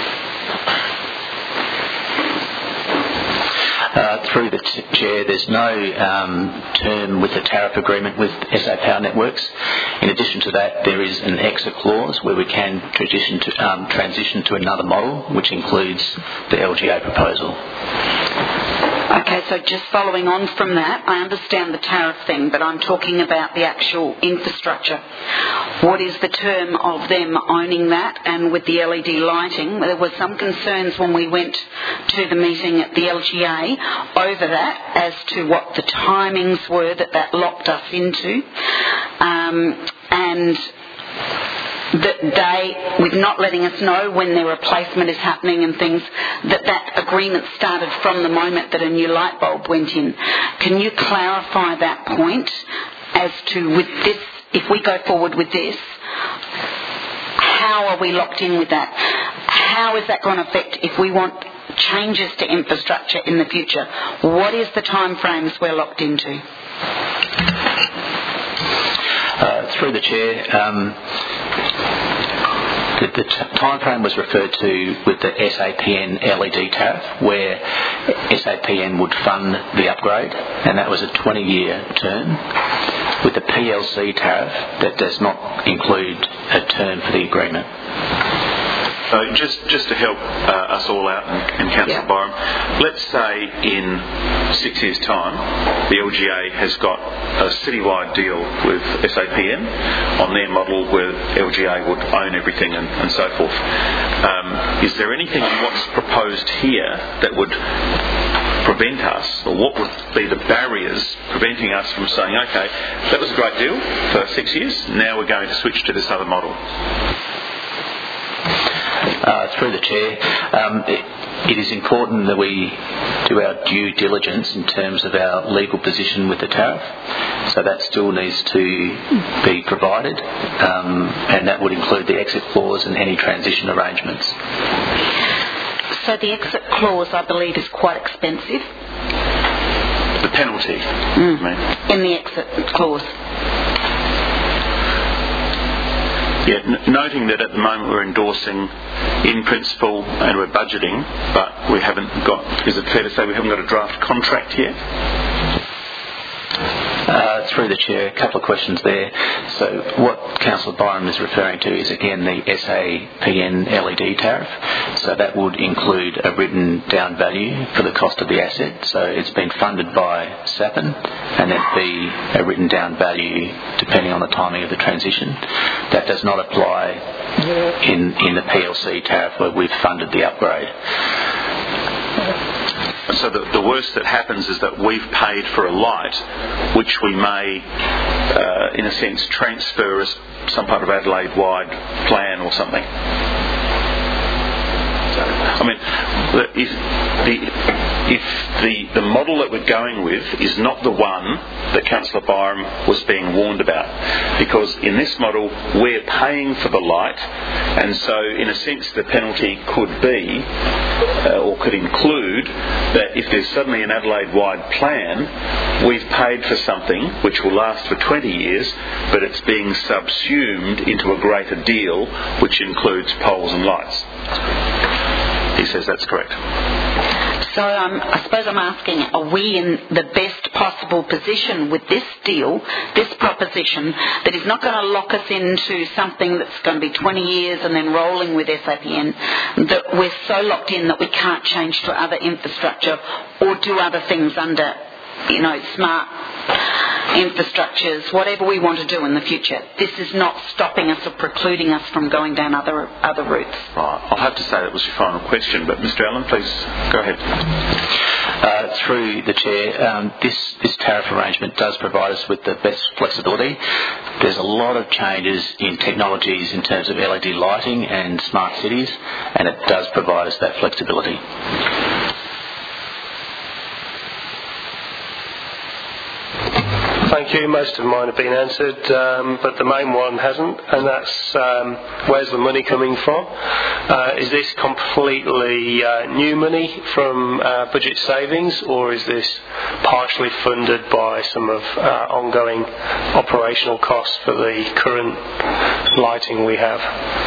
Uh, through the t- Chair, there's no um, term with the tariff agreement with S A Power Networks. In addition to that, there is an exit clause where we can transition to, um, transition to another model, which includes the L G A proposal. Okay, so just following on from that, I understand the tariff thing, but I'm talking about the actual infrastructure. What is the term of them owning that? And with the L E D lighting, there were some concerns when we went to the meeting at the L G A over that as to what the timings were that that locked us into. Um, and that they, with not letting us know when their replacement is happening and things, that that agreement started from the moment that a new light bulb went in. Can you clarify that point as to, with this, if we go forward with this, how are we locked in with that? How is that going to affect if we want changes to infrastructure in the future? What is the time frames we're locked into? Uh, through the Chair, um, the, the t- time frame was referred to with the S A P N L E D tariff, where S A P N would fund the upgrade, and that was a twenty-year term. With the P L C tariff, that does not include a term for the agreement. So just, just to help uh, us all out, and, and Councillor Yeah. Byram, let's say in six years' time, the L G A has got a citywide deal with S A P N on their model where L G A would own everything and, and so forth. Um, is there anything in what's proposed here that would prevent us, or what would be the barriers preventing us from saying, okay, that was a great deal for six years, now we're going to switch to this other model? Uh, through the Chair, um, it, it is important that we do our due diligence in terms of our legal position with the tariff. So that still needs to be provided, um, and that would include the exit clause and any transition arrangements. So the exit clause, I believe, is quite expensive. The penalty, Mm. I mean. In the exit clause. Yeah, n- noting that at the moment we're endorsing in principle and we're budgeting, but we haven't got, is it fair to say we haven't got a draft contract yet? Uh, through the Chair, a couple of questions there. So what Councillor Byram is referring to is again the S A P N L E D tariff. So that would include a written down value for the cost of the asset. So it's been funded by S A P N, and there'd be a written down value depending on the timing of the transition. That does not apply in, in the P L C tariff where we've funded the upgrade. So the, the worst that happens is that we've paid for a light which we may, uh, in a sense, transfer as some part of Adelaide-wide plan or something. So, I mean, if the if the, the model that we're going with is not the one that Councillor Byram was being warned about, because in this model we're paying for the light, and so in a sense the penalty could be uh, or could include that if there's suddenly an Adelaide-wide plan, we've paid for something which will last for twenty years, but it's being subsumed into a greater deal which includes poles and lights. He says that's correct. So um, I suppose I'm asking, are we in the best possible position with this deal, this proposition, that is not going to lock us into something that's going to be twenty years and then rolling with S A P N, that we're so locked in that we can't change to other infrastructure or do other things under, you know, smart infrastructures, whatever we want to do in the future. This is not stopping us or precluding us from going down other other routes. Right. I'll have to say that was your final question, but Mister Allen, please go ahead. Uh, through the Chair, um, this, this tariff arrangement does provide us with the best flexibility. There's a lot of changes in technologies in terms of L E D lighting and smart cities, and it does provide us that flexibility. Thank you. Most of mine have been answered, um, but the main one hasn't, and that's um, where's the money coming from? Uh, is this completely uh, new money from uh, budget savings, or is this partially funded by some of uh, ongoing operational costs for the current lighting we have?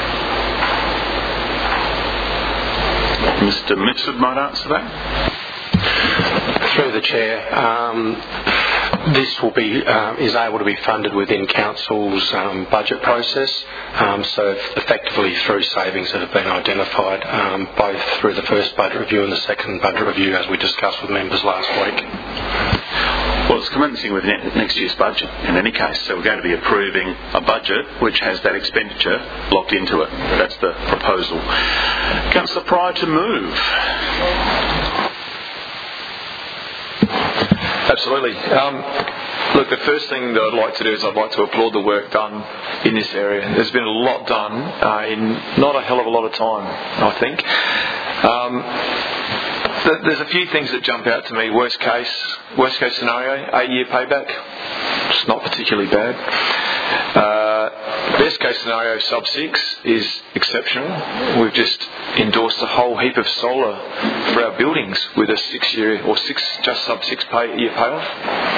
Mister Mitchell might answer that. Through the Chair, um, this will be uh, is able to be funded within Council's um, budget process, um, so effectively through savings that have been identified, um, both through the first budget review and the second budget review, as we discussed with members last week. Well, it's commencing with ne- next year's budget in any case, so we're going to be approving a budget which has that expenditure locked into it. That's the proposal. Councillor Pryor to move. Absolutely. Um, look, the first thing that I'd like to do is I'd like to applaud the work done in this area. There's been a lot done uh, in not a hell of a lot of time, I think. Um, th- there's a few things that jump out to me. Worst case, worst case scenario, eight-year payback. It's not particularly bad. Uh, best case scenario, sub six, is exceptional. We've just endorsed a whole heap of solar for our buildings with a six-year or six, just sub six pay, year payoff.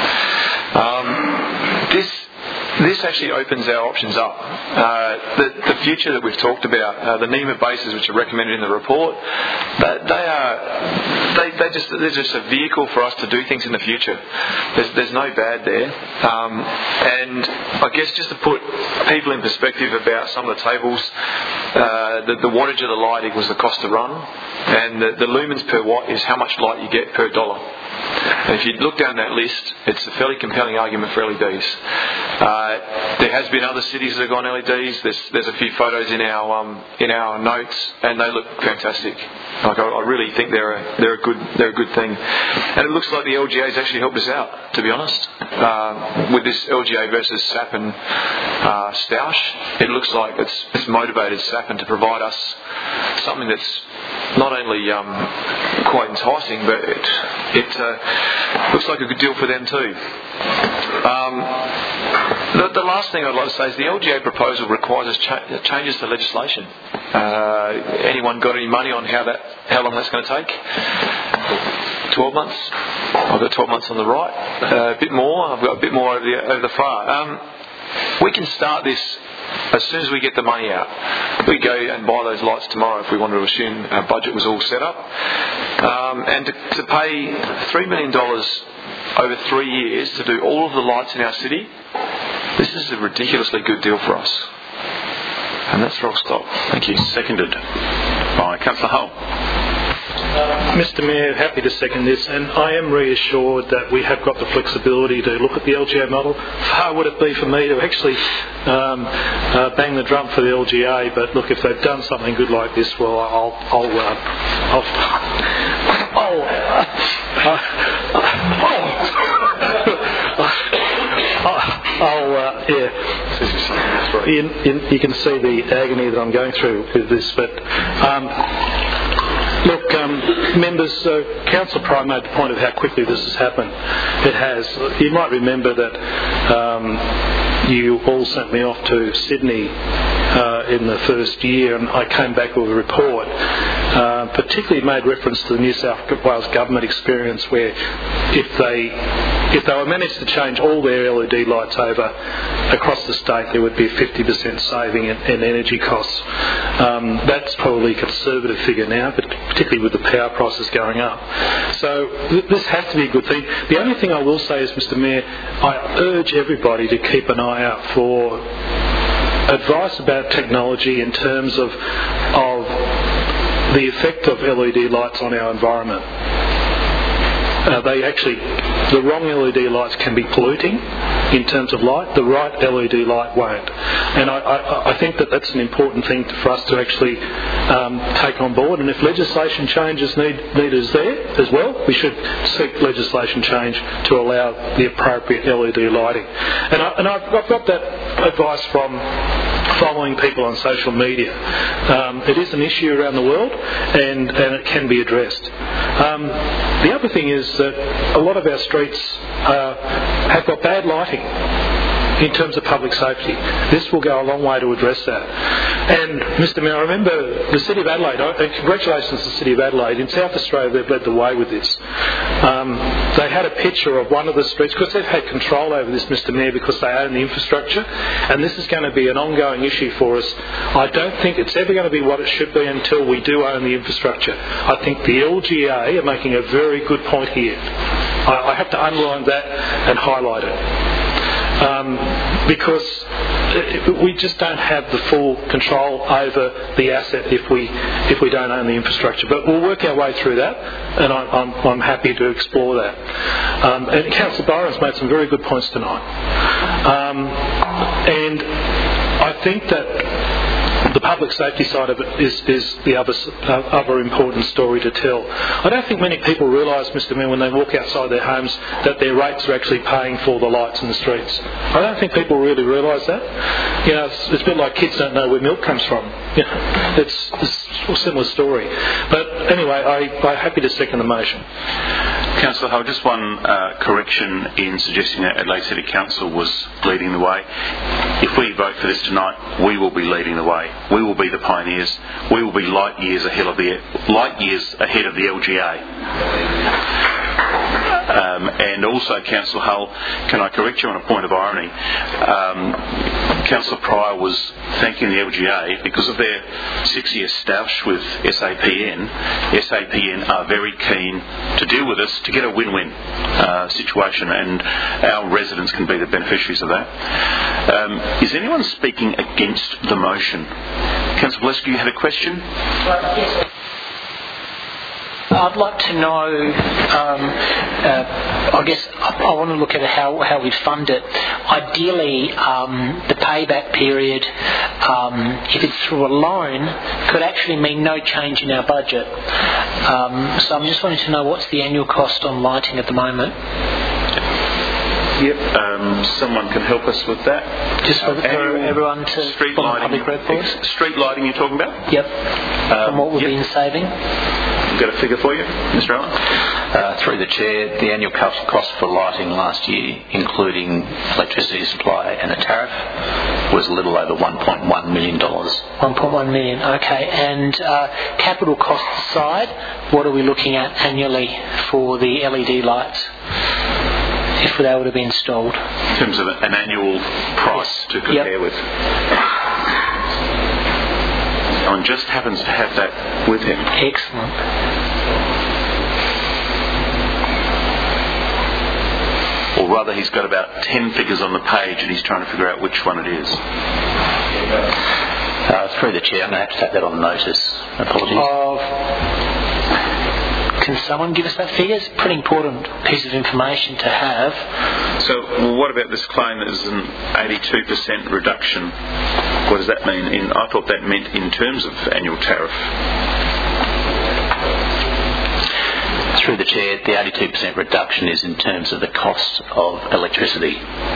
Um, this this actually opens our options up. Uh, the, the future that we've talked about, uh, the NEMA bases which are recommended in the report, that they are they they just they're just a vehicle for us to do things in the future. There's there's no bad there. Um, and I guess just to put people in perspective about some of the tables, uh, the, the wattage of the light equals the cost to run, and the, the lumens per watt is how much light you get per dollar. And if you look down that list, it's a fairly compelling argument for L E Ds. Uh, there has been other cities that have gone L E Ds. There's, there's a few photos in our um, in our notes, and they look fantastic. Like I, I really think they're a, they're a good they're a good thing. And it looks like the L G A's actually helped us out, to be honest, uh, with this L G A versus Sappen uh, stoush. It looks like it's, it's motivated Sappen to provide us something that's not only um, quite enticing, but it, it uh, looks like a good deal for them too. Um, the, the last thing I'd like to say is the L G A proposal requires us cha- changes to legislation. Uh, anyone got any money on how that how long that's going to take? twelve months. I've got twelve months on the right. Uh, a bit more. I've got a bit more over the over the far. Um, we can start this as soon as we get the money out. We go and buy those lights tomorrow if we wanted to assume our budget was all set up. Um, and to, to pay three million dollars over three years to do all of the lights in our city, this is a ridiculously good deal for us. And that's where I'll stop. Thank you. Seconded by Councillor Hull. Uh, Mister Mayor, happy to second this, and I am reassured that we have got the flexibility to look at the L G A model. How would it be for me to actually um, uh, bang the drum for the L G A? But look, if they've done something good like this, well, I'll, I'll, uh, I'll, I'll, I'll, I'll uh, yeah. You, you, you can see the agony that I'm going through with this, but. Um, Look, um, members, uh, Councillor Pryor made the point of how quickly this has happened. It has. You might remember that um, you all sent me off to Sydney uh, in the first year, and I came back with a report, uh, particularly made reference to the New South Wales government experience, where if they if they were managed to change all their L E D lights over across the state, there would be a fifty percent saving in, in energy costs. Um, that's probably a conservative figure now, but particularly with the power prices going up. So th- this has to be a good thing. The only thing I will say is, Mister Mayor, I urge everybody to keep an eye out for advice about technology in terms of of the effect of L E D lights on our environment. Uh, they actually the wrong L E D lights can be polluting in terms of light. The right L E D light won't. And I, I, I think that that's an important thing for us to actually um, take on board. And if legislation changes need, needed there as well, we should seek legislation change to allow the appropriate L E D lighting. And, I, and I've, I've got that advice from following people on social media. Um, it is an issue around the world, and, and it can be addressed. Um, the other thing is that a lot of our streets uh, have got bad lighting in terms of public safety. This will go a long way to address that. And, Mister Mayor, I remember the City of Adelaide, and congratulations to the City of Adelaide, in South Australia they've led the way with this. Um, they had a picture of one of the streets, because they've had control over this, Mister Mayor, because they own the infrastructure, and this is going to be an ongoing issue for us. I don't think it's ever going to be what it should be until we do own the infrastructure. I think the L G A are making a very good point here. I, I have to underline that and highlight it. Um, because we just don't have the full control over the asset if we if we don't own the infrastructure. But we'll work our way through that, and I'm, I'm, I'm happy to explore that. Um, and Councillor Byron's made some very good points tonight. Um, and I think that the public safety side of it is, is the other, uh, other important story to tell. I don't think many people realise, Mister Mayor, when they walk outside their homes that their rates are actually paying for the lights in the streets. I don't think people really realise that. You know, it's, it's a bit like kids don't know where milk comes from. You know, it's, it's a similar story. But anyway, I, I'm happy to second the motion. Councillor Hull, just one uh, correction in suggesting that Adelaide City Council was leading the way. If we vote for this tonight, we will be leading the way. We will be the pioneers. We will be light years ahead of the light years ahead of the L G A. Um, and also, Councillor Hull, can I correct you on a point of irony? Um, Councillor Pryor was thanking the L G A because of their six-year stoush with S A P N. S A P N are very keen to deal with us to get a win-win uh, situation, and our residents can be the beneficiaries of that. Um, is anyone speaking against the motion? Councillor Valescu, you had a question? Yes. I'd like to know, um, uh, I guess I, I want to look at how, how we fund it. Ideally, um, the payback period, um, if it's through a loan, could actually mean no change in our budget. Um, so I'm just wanting to know what's the annual cost on lighting at the moment. Yep, um, someone can help us with that. Just for, for everyone to street lighting, public reports? Street lighting you're talking about? Yep. Um, and what we've yep. been saving? Got a figure for you, Mister Allen? Uh, through the Chair, the annual cost, cost for lighting last year, including electricity supply and a tariff, was a little over one point one million dollars. one point one million dollars, okay. And uh, capital cost aside, what are we looking at annually for the L E D lights, if they were to be installed? In terms of an annual price yes. to compare yep. with. Someone just happens to have that with him. Excellent. Or rather, he's got about ten figures on the page and he's trying to figure out which one it is. Uh, through the Chair, I'm going to have to take that on notice. Apologies. Of, can someone give us that figure? It's a pretty important piece of information to have. So, what about this claim that is an eighty-two percent reduction? What does that mean? In, I thought that meant in terms of annual tariff. Through the Chair, the eighty-two percent reduction is in terms of the cost of electricity.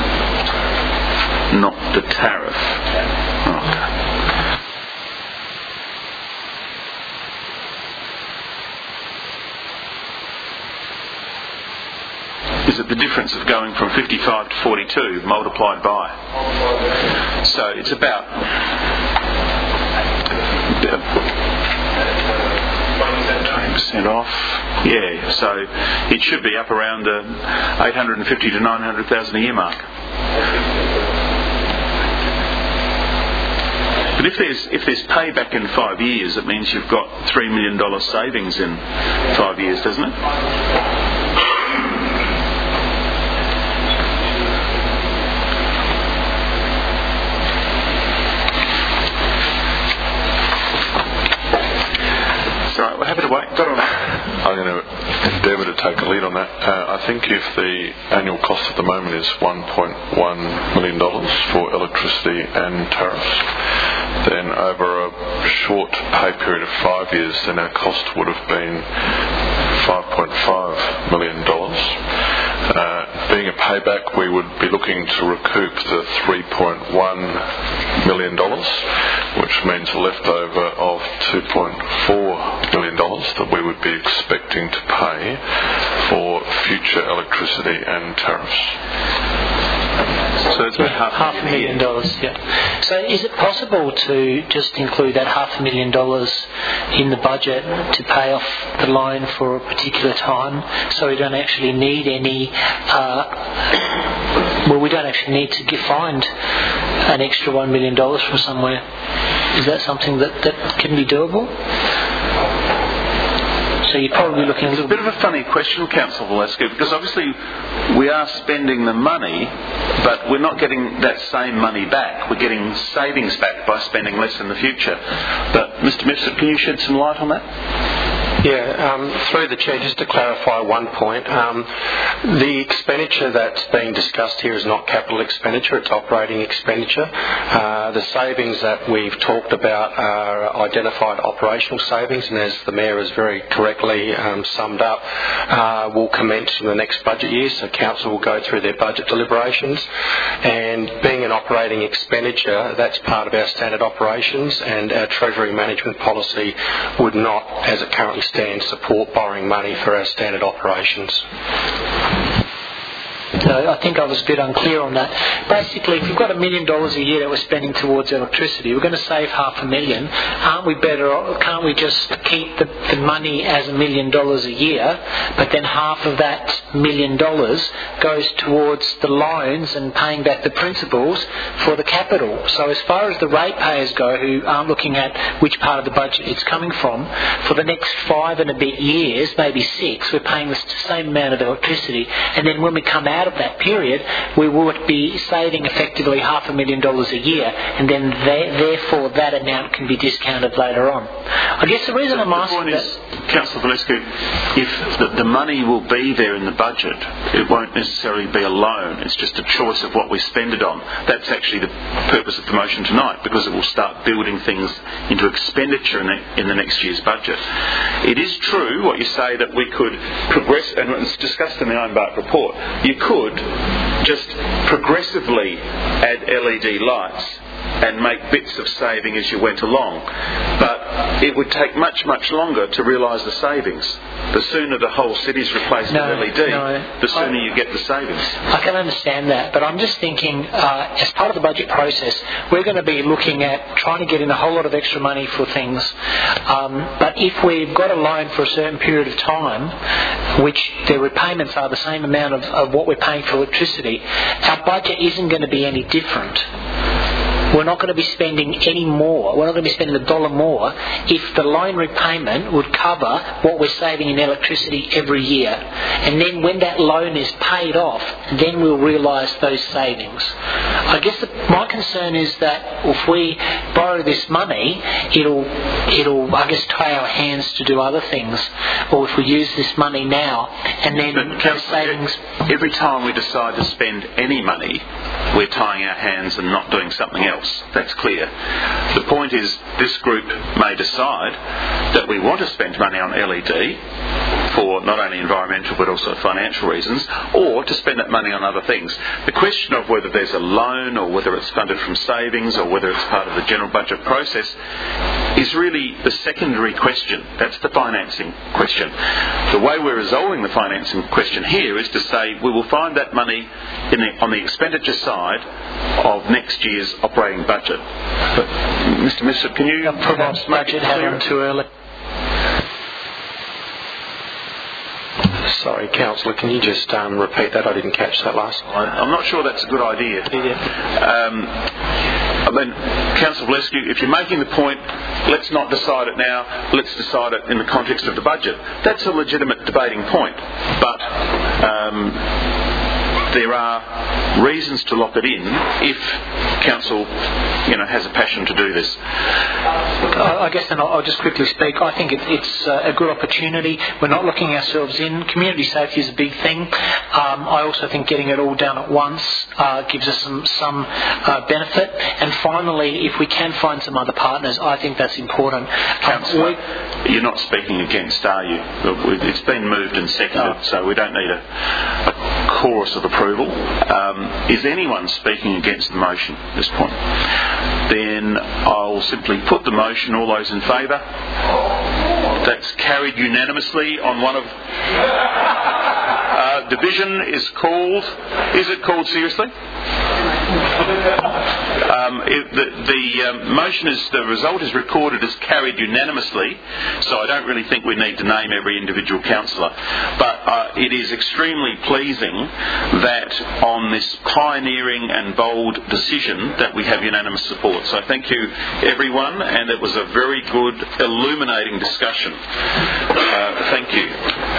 Not the tariff. Okay. Is it the difference of going from fifty-five to forty-two multiplied by? So it's about twenty percent off. Yeah, so it should be up around the eight hundred fifty to nine hundred thousand a year mark. But if there's if there's payback in five years, it means you've got three million dollars savings in five years, doesn't it? Right, we're happy to wait. Got on that. I'm going to endeavour to take a lead on that. Uh, I think if the annual cost at the moment is one point one million dollars for electricity and tariffs, then over a short pay period of five years, then our cost would have been five point five million dollars. Uh, being a payback, we would be looking to recoup the three point one million dollars, which means a leftover of two point four million dollars that we would be expecting to pay for future electricity and tariffs. So it's about half, half a million dollars, yeah. So is it possible to just include that half a million dollars in the budget to pay off the loan for a particular time, so we don't actually need any, uh, well, we don't actually need to get fined an extra one million dollars from somewhere? Is that something that, that can be doable? So you're probably looking a little bit of a funny question, Councillor Valescu, because obviously we are spending the money, but we're not getting that same money back. We're getting savings back by spending less in the future. But Mister Mifsud, can you shed some light on that? Yeah, um, through the Chair, just to clarify one point, um, the expenditure that's being discussed here is not capital expenditure, it's operating expenditure. Uh, the savings that we've talked about are identified operational savings, and as the Mayor has very correctly um, summed up, uh, will commence in the next budget year, so Council will go through their budget deliberations. And being an operating expenditure, that's part of our standard operations, and our Treasury management policy would not, as it currently stands, support borrowing money for our standard operations. So I think I was a bit unclear on that. Basically, if we've got a million dollars a year that we're spending towards electricity, we're going to save half a million. Aren't we better? Can't we just keep the, the money as a million dollars a year, but then half of that million dollars goes towards the loans and paying back the principals for the capital? So as far as the ratepayers go, who aren't looking at which part of the budget it's coming from, for the next five and a bit years, maybe six, we're paying the same amount of electricity, and then when we come out of that period, we would be saving effectively half a million dollars a year, and then they, therefore that amount can be discounted later on. I guess the reason the, I'm asking the point that... is, Councillor Valescu, if the, the money will be there in the budget, it won't necessarily be a loan, it's just a choice of what we spend it on. That's actually the purpose of the motion tonight, because it will start building things into expenditure in the, in the next year's budget. It is true what you say, that we could progress, and it's discussed in the Ironbark report, you could just progressively add L E D lights and make bits of saving as you went along. But it would take much, much longer to realise the savings. The sooner the whole city's replaced no, with L E D, no, the sooner I, you get the savings. I can understand that, but I'm just thinking, uh, as part of the budget process, we're going to be looking at trying to get in a whole lot of extra money for things. Um, but if we've got a loan for a certain period of time, which the repayments are the same amount of, of what we're paying for electricity, our budget isn't going to be any different. We're not going to be spending any more, we're not going to be spending a dollar more if the loan repayment would cover what we're saving in electricity every year. And then when that loan is paid off, then we'll realise those savings. I guess the, my concern is that if we borrow this money, it'll, it'll, I guess, tie our hands to do other things. Or if we use this money now, and then but those savings... Every time we decide to spend any money, we're tying our hands and not doing something else. That's clear. The point is, this group may decide that we want to spend money on L E D for not only environmental but also financial reasons, or to spend that money on other things. The question of whether there's a loan or whether it's funded from savings or whether it's part of the general budget process is really the secondary question. That's the financing question. The way we're resolving the financing question here is to say we will find that money in the, on the expenditure side of next year's operating budget. But Mister Mifsud, can you perhaps make it clear? Too early. Sorry, Councillor, can you just um, repeat that? I didn't catch that last one. I'm not sure that's a good idea. Um, I mean, Councillor Valescu, if you're making the point, let's not decide it now, let's decide it in the context of the budget. That's a legitimate debating point. But um, there are reasons to lock it in if council, you know, has a passion to do this. I guess, and I'll, I'll just quickly speak. I think it, it's uh, a good opportunity. We're not looking ourselves in. Community safety is a big thing. Um, I also think getting it all done at once uh, gives us some some uh, benefit. And finally, if we can find some other partners, I think that's important. Councillor, um, you're not speaking against, are you? It's been moved and seconded, no. So we don't need a, a chorus of approval. Um, is anyone speaking against the motion at this point? Then I'll simply put the motion. All those in favour? That's carried unanimously on one of... Uh, division is called... Is it called seriously? Um, it, the the um, motion is... The result is recorded as carried unanimously, so I don't really think we need to name every individual councillor. But uh, it is extremely pleasing that on this pioneering and bold decision that we have unanimous support. So thank you, everyone, and it was a very good, illuminating discussion. Uh, thank you.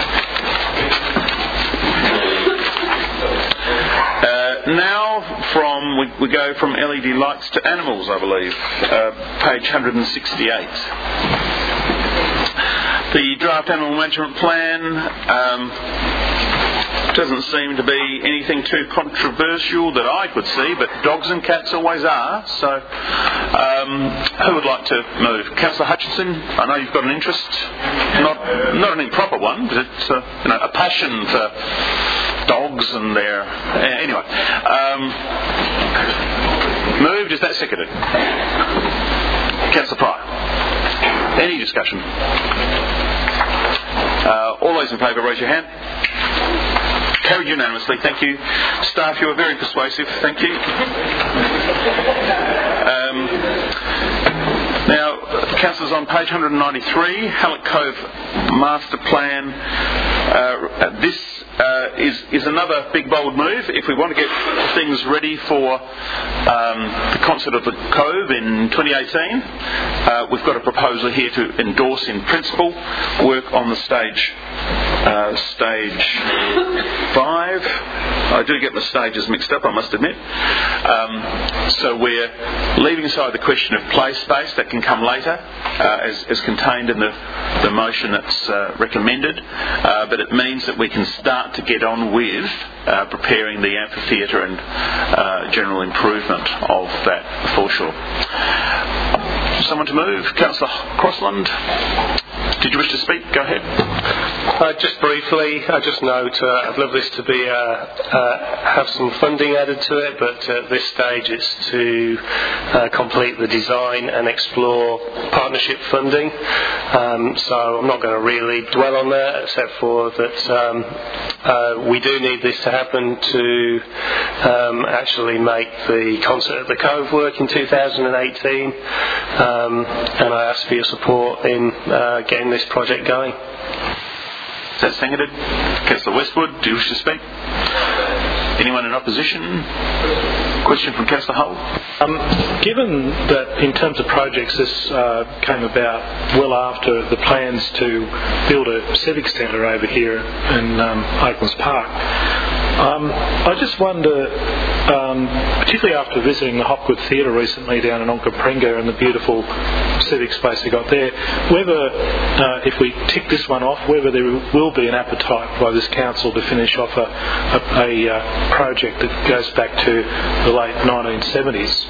Uh, now from we, we go from L E D lights to animals, I believe. Uh, page one hundred sixty-eight. The draft animal management plan um, doesn't seem to be anything too controversial that I could see, but dogs and cats always are. So, um, who would like to move? Councillor Hutchinson, I know you've got an interest, not not an improper one, but it's uh, you know, a passion for dogs and their... Uh, anyway. Um, moved, is that seconded? Councillor Pryor. Any discussion? Uh, all those in favour, raise your hand. Carried unanimously, thank you. Staff, you are very persuasive, thank you. Um, now, councillors, on page one hundred ninety-three, Hallett Cove Master Plan. Uh, this uh, is, is another big bold move. If we want to get things ready for um, the Concert of the Cove in twenty eighteen, uh, we've got a proposal here to endorse in principle work on the stage uh, stage five. I do get my stages mixed up, I must admit. Um, so we're leaving aside the question of play space. That can come later, uh, as, as contained in the, the motion that's uh, recommended. Uh, but it means that we can start to get on with uh, preparing the amphitheatre and uh, general improvement of that foreshore. Someone to move? Councillor Crossland, did you wish to speak? Go ahead. Uh, just briefly, I just note uh, I'd love this to be uh, uh, have some funding added to it, but at this stage it's to uh, complete the design and explore partnership funding. Um, so I'm not going to really dwell on that, except for that um, uh, we do need this to happen to um, actually make the Concert at the Cove work in two thousand eighteen, um, and I ask for your support in uh, getting this project going. Is that seconded? Councillor Westwood, do you wish to speak? Anyone in opposition? Question from Councillor Hull. Um, given that in terms of projects this uh, came about well after the plans to build a civic centre over here in um, Oaklands Park, um, I just wonder, um, particularly after visiting the Hopgood Theatre recently down in Onkaparinga and the beautiful civic space they got there, whether, uh, if we tick this one off, whether there will be an appetite by this council to finish off a, a, a uh, project that goes back to the late nineteen seventies.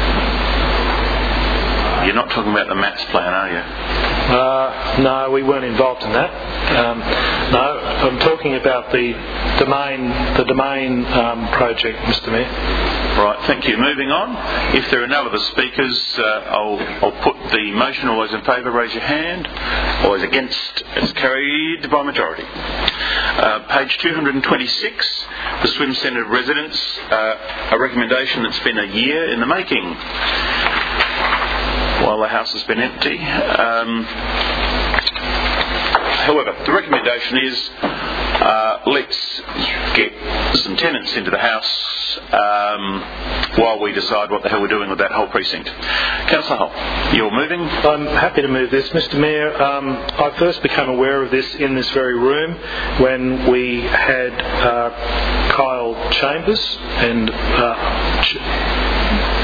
You're not talking about the MATS plan, are you? Uh, no, we weren't involved in that. Um, no, I'm talking about the domain, the domain um, project, Mister Mayor. Right, thank you. Moving on. If there are no other speakers, uh, I'll, I'll put the motion. All those in favour, raise your hand. All those against, it's carried by majority. Uh, page two hundred twenty-six, the Swim Centre residents, uh, a recommendation that's been a year in the making while the house has been empty. Um, however, the recommendation is uh, let's get some tenants into the house um, while we decide what the hell we're doing with that whole precinct. Councillor Hull, you're moving? I'm happy to move this. Mister Mayor, um, I first became aware of this in this very room when we had uh, Kyle Chambers and uh, Ch-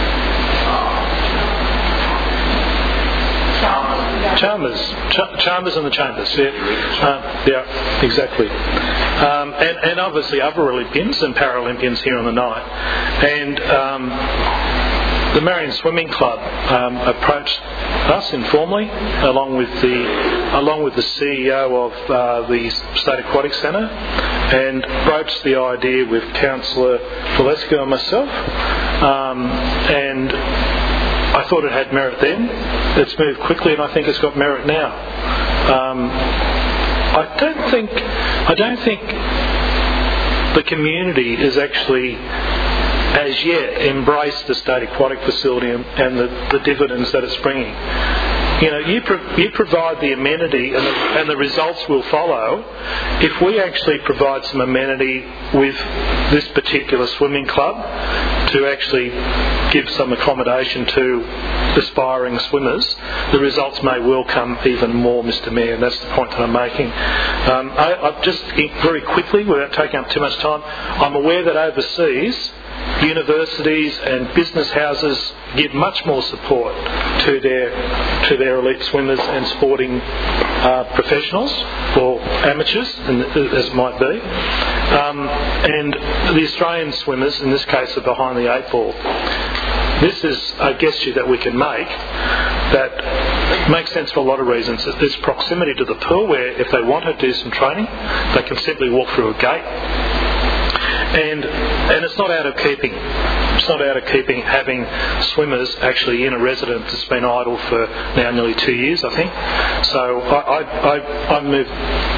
Chalmers, Ch- Chalmers and the Chambers, yeah, uh, yeah, exactly, um, and, and obviously other Olympians and Paralympians here on the night, and um, the Marion Swimming Club um, approached us informally, along with the along with the C E O of uh, the State Aquatic Centre, and broached the idea with Councillor Valescu and myself, um, and I thought it had merit then. It's moved quickly, and I think it's got merit now. Um, I don't think I don't think the community is actually as yet embraced the State Aquatic Facility and, and the, the dividends that it's bringing. You know, you, pro- you provide the amenity and the, and the results will follow. If we actually provide some amenity with this particular swimming club to actually give some accommodation to aspiring swimmers, the results may well come even more, Mister Mayor, and that's the point that I'm making. Um, I, I just, very quickly, without taking up too much time, I'm aware that overseas, universities and business houses give much more support to their to their elite swimmers and sporting uh, professionals or amateurs, as it might be. Um, and the Australian swimmers, in this case, are behind the eight ball. This is a gesture that we can make that makes sense for a lot of reasons. There's proximity to the pool where if they want to do some training, they can simply walk through a gate. And and it's not out of keeping. It's not out of keeping having swimmers actually in a residence that's been idle for now nearly two years, I think. So I I I, I moved.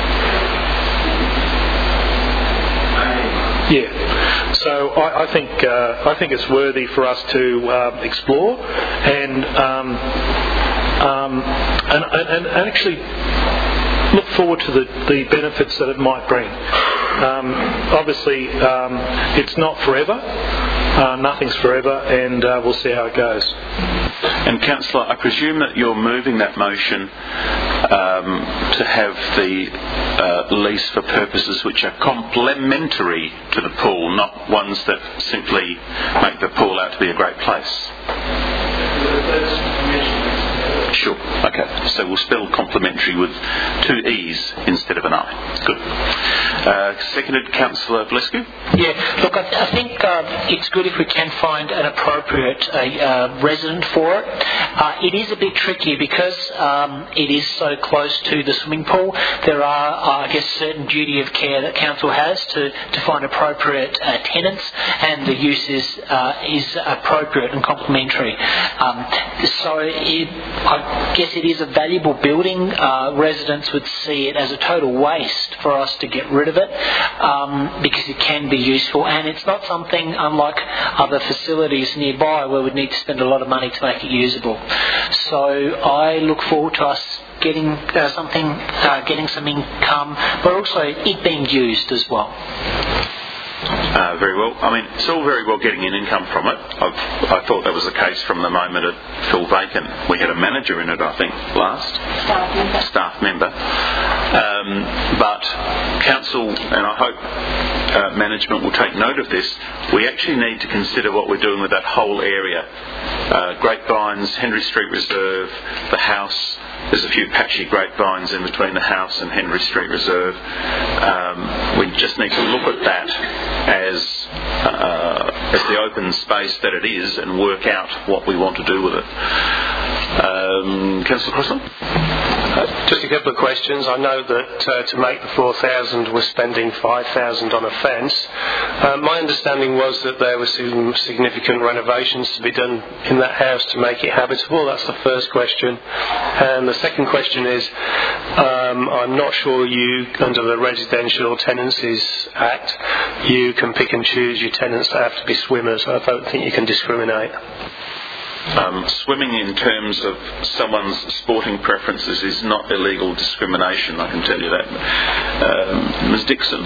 Yeah. So I, I think uh, I think it's worthy for us to uh, explore and um, um, and, and and actually look forward to the, the benefits that it might bring. Um, obviously, um, it's not forever. Uh, nothing's forever, and uh, we'll see how it goes. And Councillor, I presume that you're moving that motion um, to have the uh, lease for purposes which are complementary to the pool, not ones that simply make the pool out to be a great place. Sure. Okay. So we'll spell complementary with two E's instead of an I. Good. Uh, seconded, Councillor Valescu. Yeah. Look, I, I think uh, it's good if we can find an appropriate uh, uh, resident for it. Uh, it is a bit tricky because um, it is so close to the swimming pool. There are, uh, I guess, certain duty of care that council has to, to find appropriate uh, tenants, and the use is uh, is appropriate and complementary. Um, so it, I guess it is a valuable building. Uh, residents would see it as a total waste for us to get rid of it um, because it can be useful, and it's not something, unlike other facilities nearby, where we'd need to spend a lot of money to make it usable. So I look forward to us getting uh, something, uh, getting some income, but also it being used as well. Uh, very well. I mean, it's all very well getting an income from it. I've, I thought that was the case from the moment it fell vacant. We had a manager in it, I think, last. Staff member. Staff member. Um, but council, and I hope uh, management will take note of this, we actually need to consider what we're doing with that whole area. Uh, Grapevines, Henry Street Reserve, the house. There's a few patchy grapevines in between the house and Henry Street Reserve. Um, we just need to look at that as uh, as the open space that it is and work out what we want to do with it. Um, Councillor Crossland? Uh, just a couple of questions. I know that uh, to make the four thousand we're spending five thousand on a fence. Uh, my understanding was that there were some significant renovations to be done in that house to make it habitable. That's the first question. And the second question is, um, I'm not sure you, under the Residential Tenancies Act, you can pick and choose your tenants that have to be swimmers. I don't think you can discriminate. Um, swimming in terms of someone's sporting preferences is not illegal discrimination, I can tell you that. Um, Miz Dixon.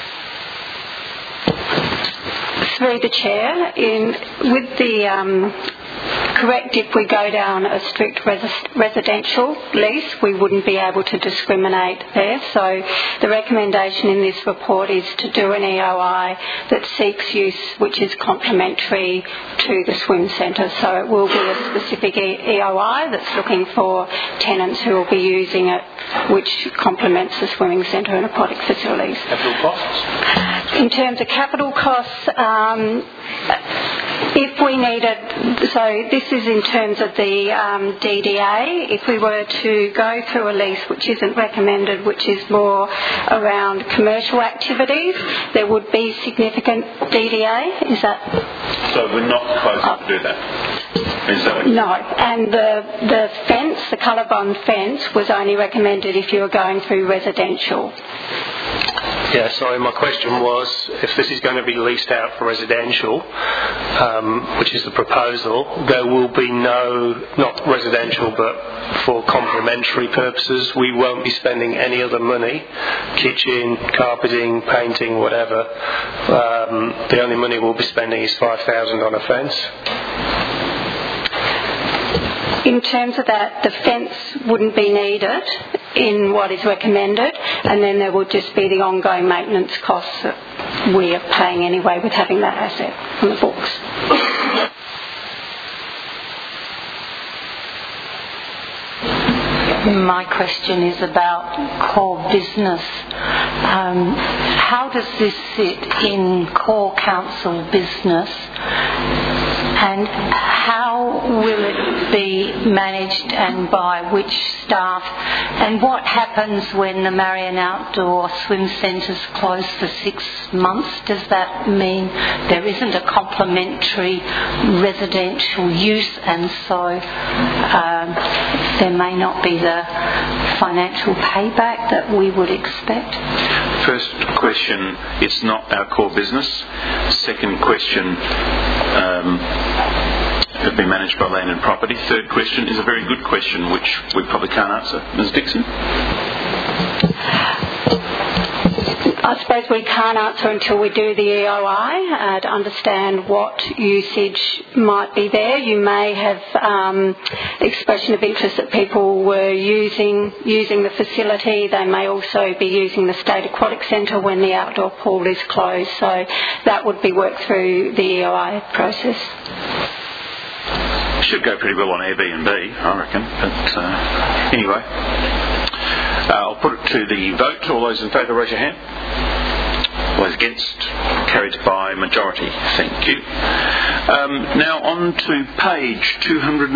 Through the chair, in with the um, correct, if we go down a strict res- residential lease, we wouldn't be able to discriminate there. So the recommendation in this report is to do an E O I that seeks use which is complementary to the swim centre. So it will be a specific E O I that's looking for tenants who will be using it, which complements the swimming centre and aquatic facilities. Capital costs? In terms of capital costs, um, if we needed, so this is in terms of the um, D D A, if we were to go through a lease which isn't recommended, which is more around commercial activities, there would be significant D D A. Is that? So we're not proposing uh, to do that? Is that what no, and the, the fence, the colour-bond fence, was only recommended if you were going through residential. Yeah, sorry, my question was, if this is going to be leased out for residential, um, which is the proposal, there will be no, not residential, but for complementary purposes, we won't be spending any other money, kitchen, carpeting, painting, whatever. Um, the only money we'll be spending is five thousand dollars on a fence. In terms of that, the fence wouldn't be needed in what is recommended, and then there would just be the ongoing maintenance costs that we are paying anyway with having that asset on the books. My question is about core business. Um, how does this sit in core council business? And how will it be managed and by which staff? And what happens when the Marion Outdoor Swim Centres close for six months? Does that mean there isn't a complementary residential use, and so um, there may not be the financial payback that we would expect? First question, it's not our core business. Second question, um, it'll be managed by Land and Property. Third question is a very good question, which we probably can't answer. Miz Dixon? I suppose we can't answer until we do the E O I uh, to understand what usage might be there. You may have um, expression of interest that people were using using the facility. They may also be using the State Aquatic Centre when the outdoor pool is closed. So that would be worked through the E O I process. Should go pretty well on Airbnb, I reckon. But uh, anyway, uh, I'll put it to the vote. All those in favour, raise your hand. All those against, carried by majority. Thank you. Um, now on to page two hundred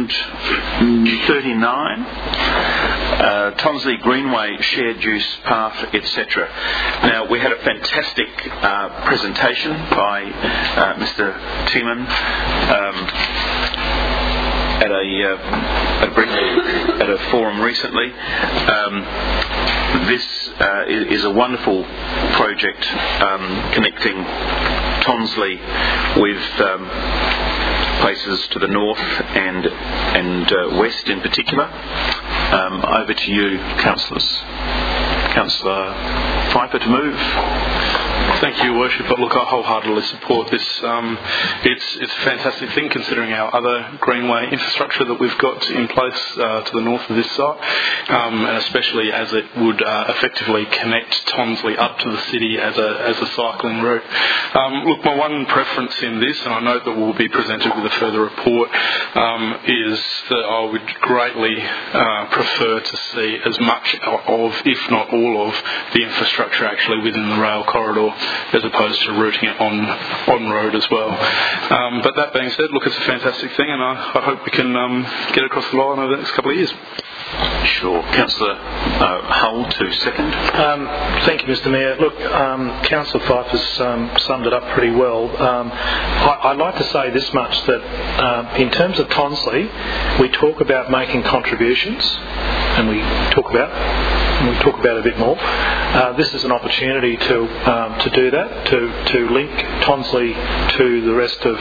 thirty-nine. Uh, Tonsley Greenway shared use path, et cetera. Now we had a fantastic uh, presentation by uh, Mister Tiemann. Um, At a, uh, at, a at a forum recently. Um, this uh, is, is a wonderful project um, connecting Tonsley with um, places to the north and and uh, west in particular. Um, over to you, councillors. Councillor Pfeiffer to move. Thank you, Worship. But look, I wholeheartedly support this. Um, it's, it's a fantastic thing considering our other greenway infrastructure that we've got in place uh, to the north of this site, um, and especially as it would uh, effectively connect Tonsley up to the city as a as a cycling route. Um, look, my one preference in this, and I note that we'll be presented with a further report, um, is that I would greatly uh, prefer to see as much of, if not all of, the infrastructure actually within the rail corridor, as opposed to routing it on on road as well. Um, but that being said, look, it's a fantastic thing, and I, I hope we can um, get across the line over the next couple of years. Sure. Councillor uh, Hull to second. Um, thank you, Mister Mayor. Look, um, Councillor Pfeiffer's um, summed it up pretty well. Um, I, I'd like to say this much, that uh, in terms of Tonsley, we talk about making contributions, and we talk about and we talk about it a bit more. Uh, this is an opportunity to um, to do that, to, to link Tonsley to the rest of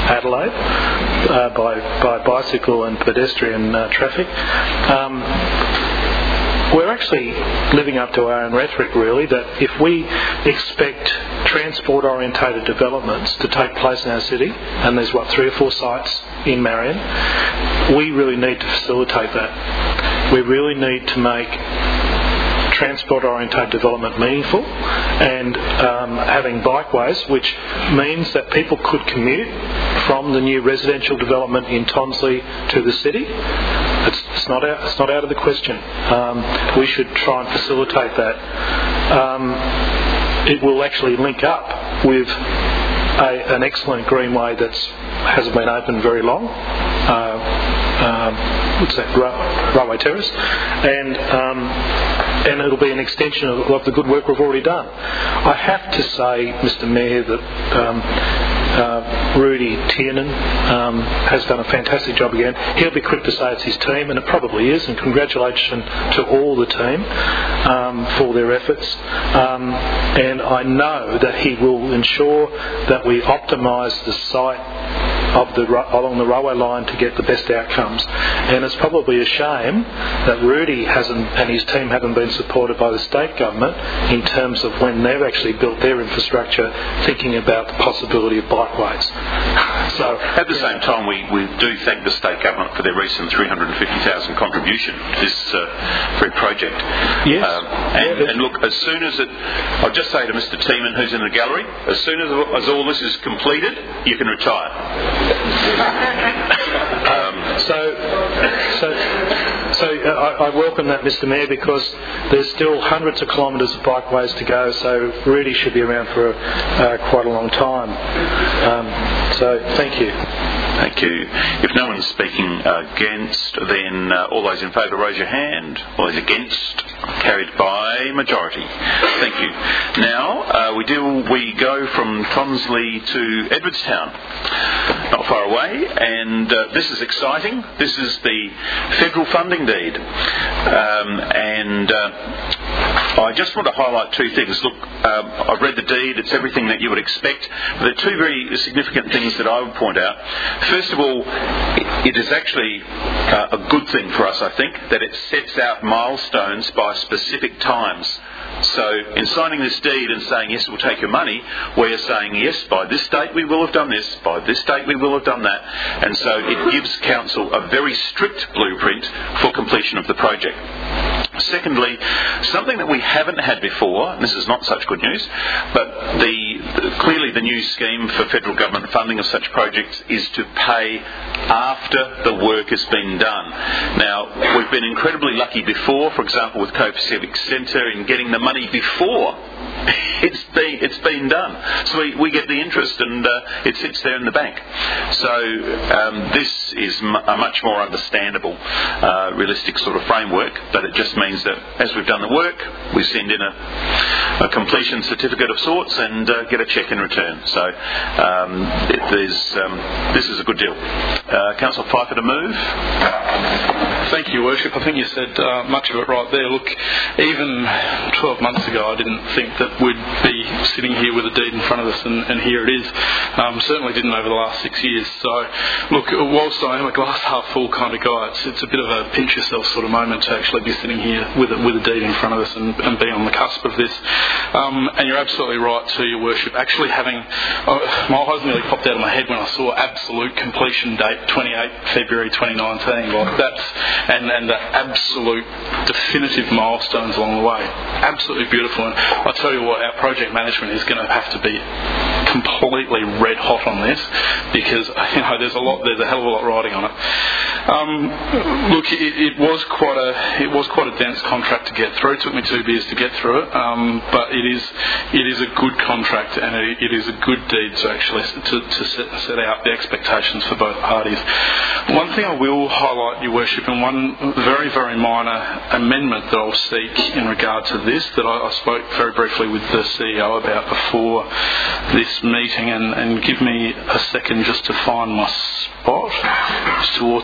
Adelaide uh, by, by bicycle and pedestrian uh, traffic. Um, We're actually living up to our own rhetoric, really, that if we expect transport-orientated developments to take place in our city, and there's, what, three or four sites in Marion, we really need to facilitate that. We really need to make transport-orientated development meaningful, and um, having bikeways, which means that people could commute from the new residential development in Tonsley to the city. It's, it's not out. It's not out of the question. Um, we should try and facilitate that. Um, it will actually link up with a, an excellent greenway that hasn't been open very long. Uh, uh, what's that? Ra- Railway Terrace, and um, and it'll be an extension of, of the good work we've already done. I have to say, Mister Mayor, that um, uh, Rudy Tiernan um, has done a fantastic job again. He'll be quick to say it's his team, and it probably is, and congratulations to all the team um, for their efforts. Um, and I know that he will ensure that we optimise the site of the along the railway line to get the best outcomes. And it's probably a shame that Rudy hasn't and his team haven't been supported by the state government in terms of when they've actually built their infrastructure, thinking about the possibility of bikeways. So at the same time, we, we do thank the state government for their recent three hundred fifty thousand contribution to this uh, free project. Yes. Um, and, yeah, and look, as soon as it, I'll just say to Mister Tiemann, who's in the gallery, as soon as, as all this is completed, you can retire. um, so, so, so uh, I, I welcome that, Mister Mayor, because there's still hundreds of kilometres of bikeways to go. So Rudy should be around for uh, quite a long time. Um, so thank you. Thank you. If no one's speaking against, then uh, all those in favour raise your hand. All those against, carried by majority. Thank you. Now uh, we do we go from Tonsley to Edwardstown, not far away, and uh, this is exciting. This is the federal funding deed, um, and uh, I just want to highlight two things. Look, um, I've read the deed. It's everything that you would expect. But there are two very significant things that I would point out. First of all, it is actually uh, a good thing for us, I think, that it sets out milestones by specific times. So in signing this deed and saying, yes, we'll take your money, we're saying, yes, by this date we will have done this, by this date we will have done that. And so it gives Council a very strict blueprint for completion of the project. Secondly, something that we haven't had before, and this is not such good news, but the, the clearly the new scheme for federal government funding of such projects is to pay after the work has been done. Now, we've been incredibly lucky before, for example, with Cope Civic Centre, in getting the money before it's been it's been done. So we, we get the interest, and uh, it sits there in the bank. So um, this is m- a much more understandable, uh, realistic sort of framework. But it just means that as we've done the work, we send in a, a completion certificate of sorts and uh, get a cheque in return. So um, it, there's, um, this is a good deal. Uh, Councillor Pfeiffer to move. Thank you, Worship. I think you said uh, much of it right there. Look, even twelve months ago, I didn't think that we'd be sitting here with a deed in front of us, and, and here it is. Um, certainly didn't over the last six years. So, look, whilst I am a glass half full kind of guy, it's, it's a bit of a pinch yourself sort of moment to actually be sitting here with a, with a deed in front of us and, and be on the cusp of this. Um, and you're absolutely right too, Your Worship. Actually having, uh, my eyes nearly popped out of my head when I saw absolute completion date, twenty-eighth February twenty nineteen. Like that's, and, and the absolute definitive milestones along the way. Absolutely beautiful. And I tell you what, our project management is going to have to be completely red hot on this, because you know there's a lot, there's a hell of a lot riding on it. Um, look, it, it was quite a, it was quite a dense contract to get through. It took me two beers to get through it, um, but it is, it is a good contract, and it, it is a good deed to actually to, to set, set out the expectations for both parties. One thing I will highlight, Your Worship, and one very, very minor amendment that I'll seek in regard to this, that I, I spoke very briefly with the C E O about before this meeting, and, and give me a second just to find my spot. It's towards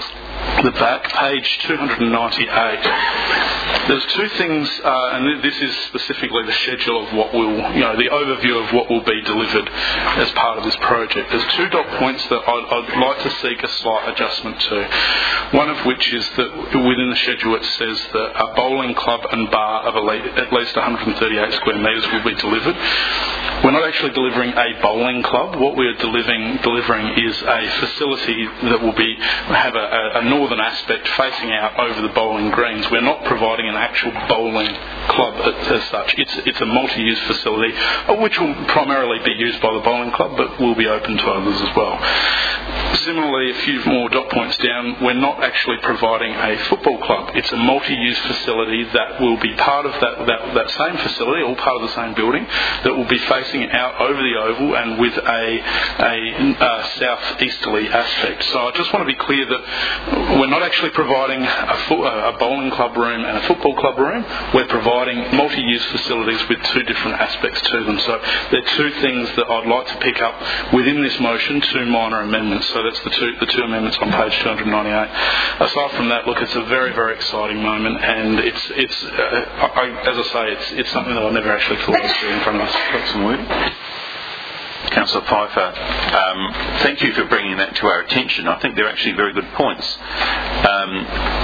the back, page two ninety-eight. There's two things, uh, and this is specifically the schedule of what will, you know, the overview of what will be delivered as part of this project. There's two dot points that I'd, I'd like to seek a slight adjustment to. One of which is that within the schedule it says that a bowling club and bar of at least one hundred thirty-eight square metres will be delivered. We're not actually delivering a bowling club. What we're delivering, delivering is a facility that will be have a, a northern aspect facing out over the bowling greens. We're not providing an actual bowling club as, as such. It's, it's a multi-use facility, which will primarily be used by the bowling club, but will be open to others as well. Similarly, a few more dot points down, we're not actually providing a football club. It's a multi-use facility that will be part of that, that, that same facility, all part of the same building, that will be facing out over the oval and with a, a, a south-easterly aspect. So I just want to be clear that we're not actually providing a, fo- a bowling club room and a football club room. We're providing multi-use facilities with two different aspects to them. So there are two things that I'd like to pick up within this motion, two minor amendments. So that's the two the two amendments on page two ninety-eight. Aside from that, look, it's a very, very exciting moment, and it's it's uh, I, as I say, it's it's something that I never actually thought I'd see in front of us. Got some word. Councillor Pfeiffer, um, thank you for bringing that to our attention. I think they're actually very good points. Um,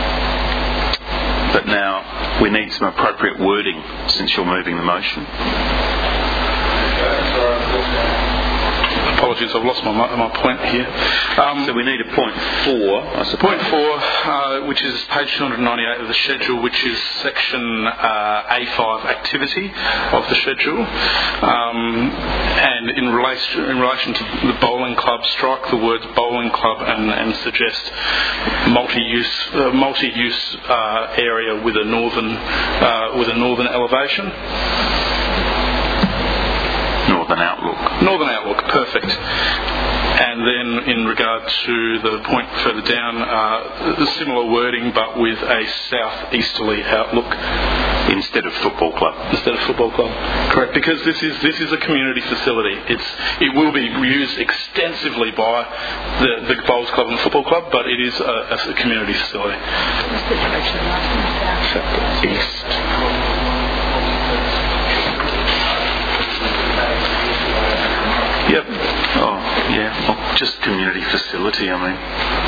but now we need some appropriate wording since you're moving the motion. Apologies, I've lost my my point here. Um, so we need a point four, I suppose. Point four, uh, which is page two ninety-eight of the schedule, which is section uh, A five activity of the schedule. Um, and in relation in relation to the bowling club, strike the words bowling club and, and suggest multi-use uh, multi-use uh, area with a northern uh, with a northern elevation. Northern outlook. Northern outlook, perfect. And then in regard to the point further down, uh, similar wording but with a south-easterly outlook. Instead of football club. Instead of football club. Correct, because this is this is a community facility. It's it will be used extensively by the, the bowls club and the football club, but it is a, a community facility. East. Yep. Oh, yeah. Well, just community facility, I mean.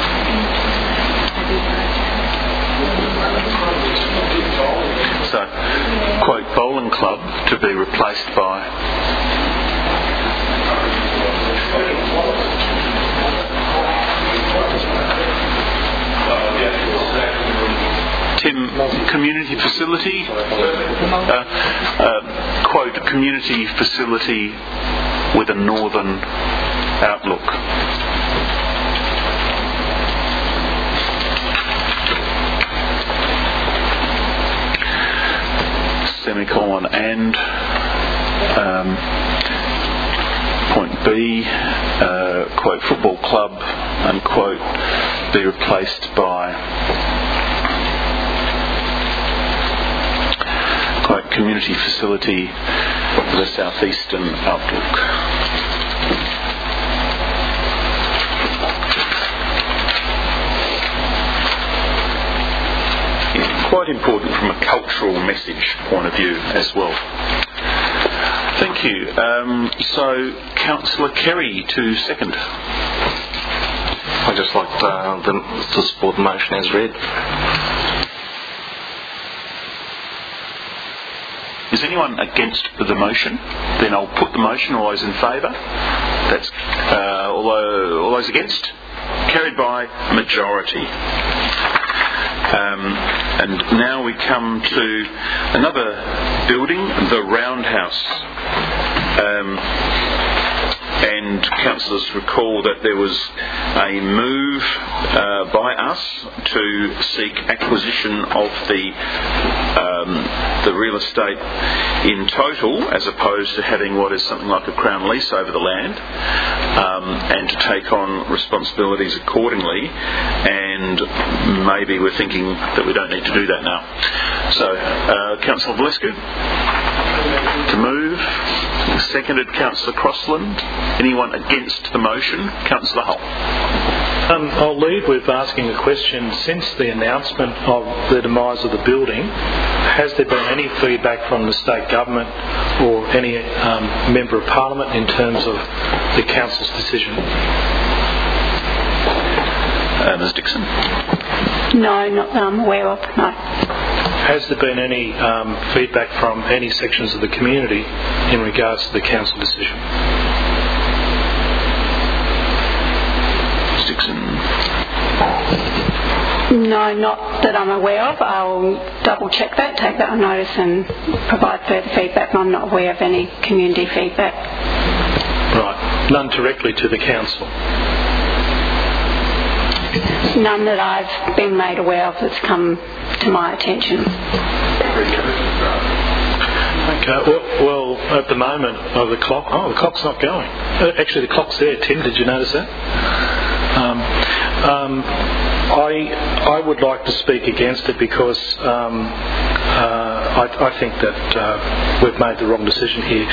So, quote, bowling club to be replaced by... Tim, community facility, uh, uh, quote, community facility with a northern outlook. Semicolon and um, point B, uh, quote, football club, unquote, be replaced by, quote, community facility with a southeastern outlook. Quite important from a cultural message point of view as well. Thank you. Um, so, Councillor Kerry to second. I'd just like uh, the, to support the motion as read. Is anyone against the motion? Then I'll put the motion. All those in favour? That's uh, all, all those against? Carried by majority. Um, and now we come to another building, the Roundhouse. Um, and councillors recall that there was a move uh, by us to seek acquisition of the um, the real estate in total, as opposed to having what is something like a crown lease over the land, um, and to take on responsibilities accordingly. And maybe we're thinking that we don't need to do that now. So, uh, Councillor Valescu, to move. seconded. Councillor Crossland. Anyone against the motion? Councillor Hull. Um, I'll lead with asking a question. Since the announcement of the demise of the building, has there been any feedback from the state government or any um, member of parliament in terms of the council's decision? Uh, Miz Dixon. No, not that I'm aware of, no. Has there been any um, feedback from any sections of the community in regards to the council decision? Miz Dixon. No, not that I'm aware of. I'll double check that, take that on notice and provide further feedback. I'm not aware of any community feedback. Right. None directly to the council? None that I've been made aware of that's come to my attention. Okay, well, well at the moment, oh, the clock, oh, the clock's not going. Uh, actually, the clock's there. Tim, did you notice that? Um, um, I I would like to speak against it because um, uh, I, I think that uh, we've made the wrong decision here.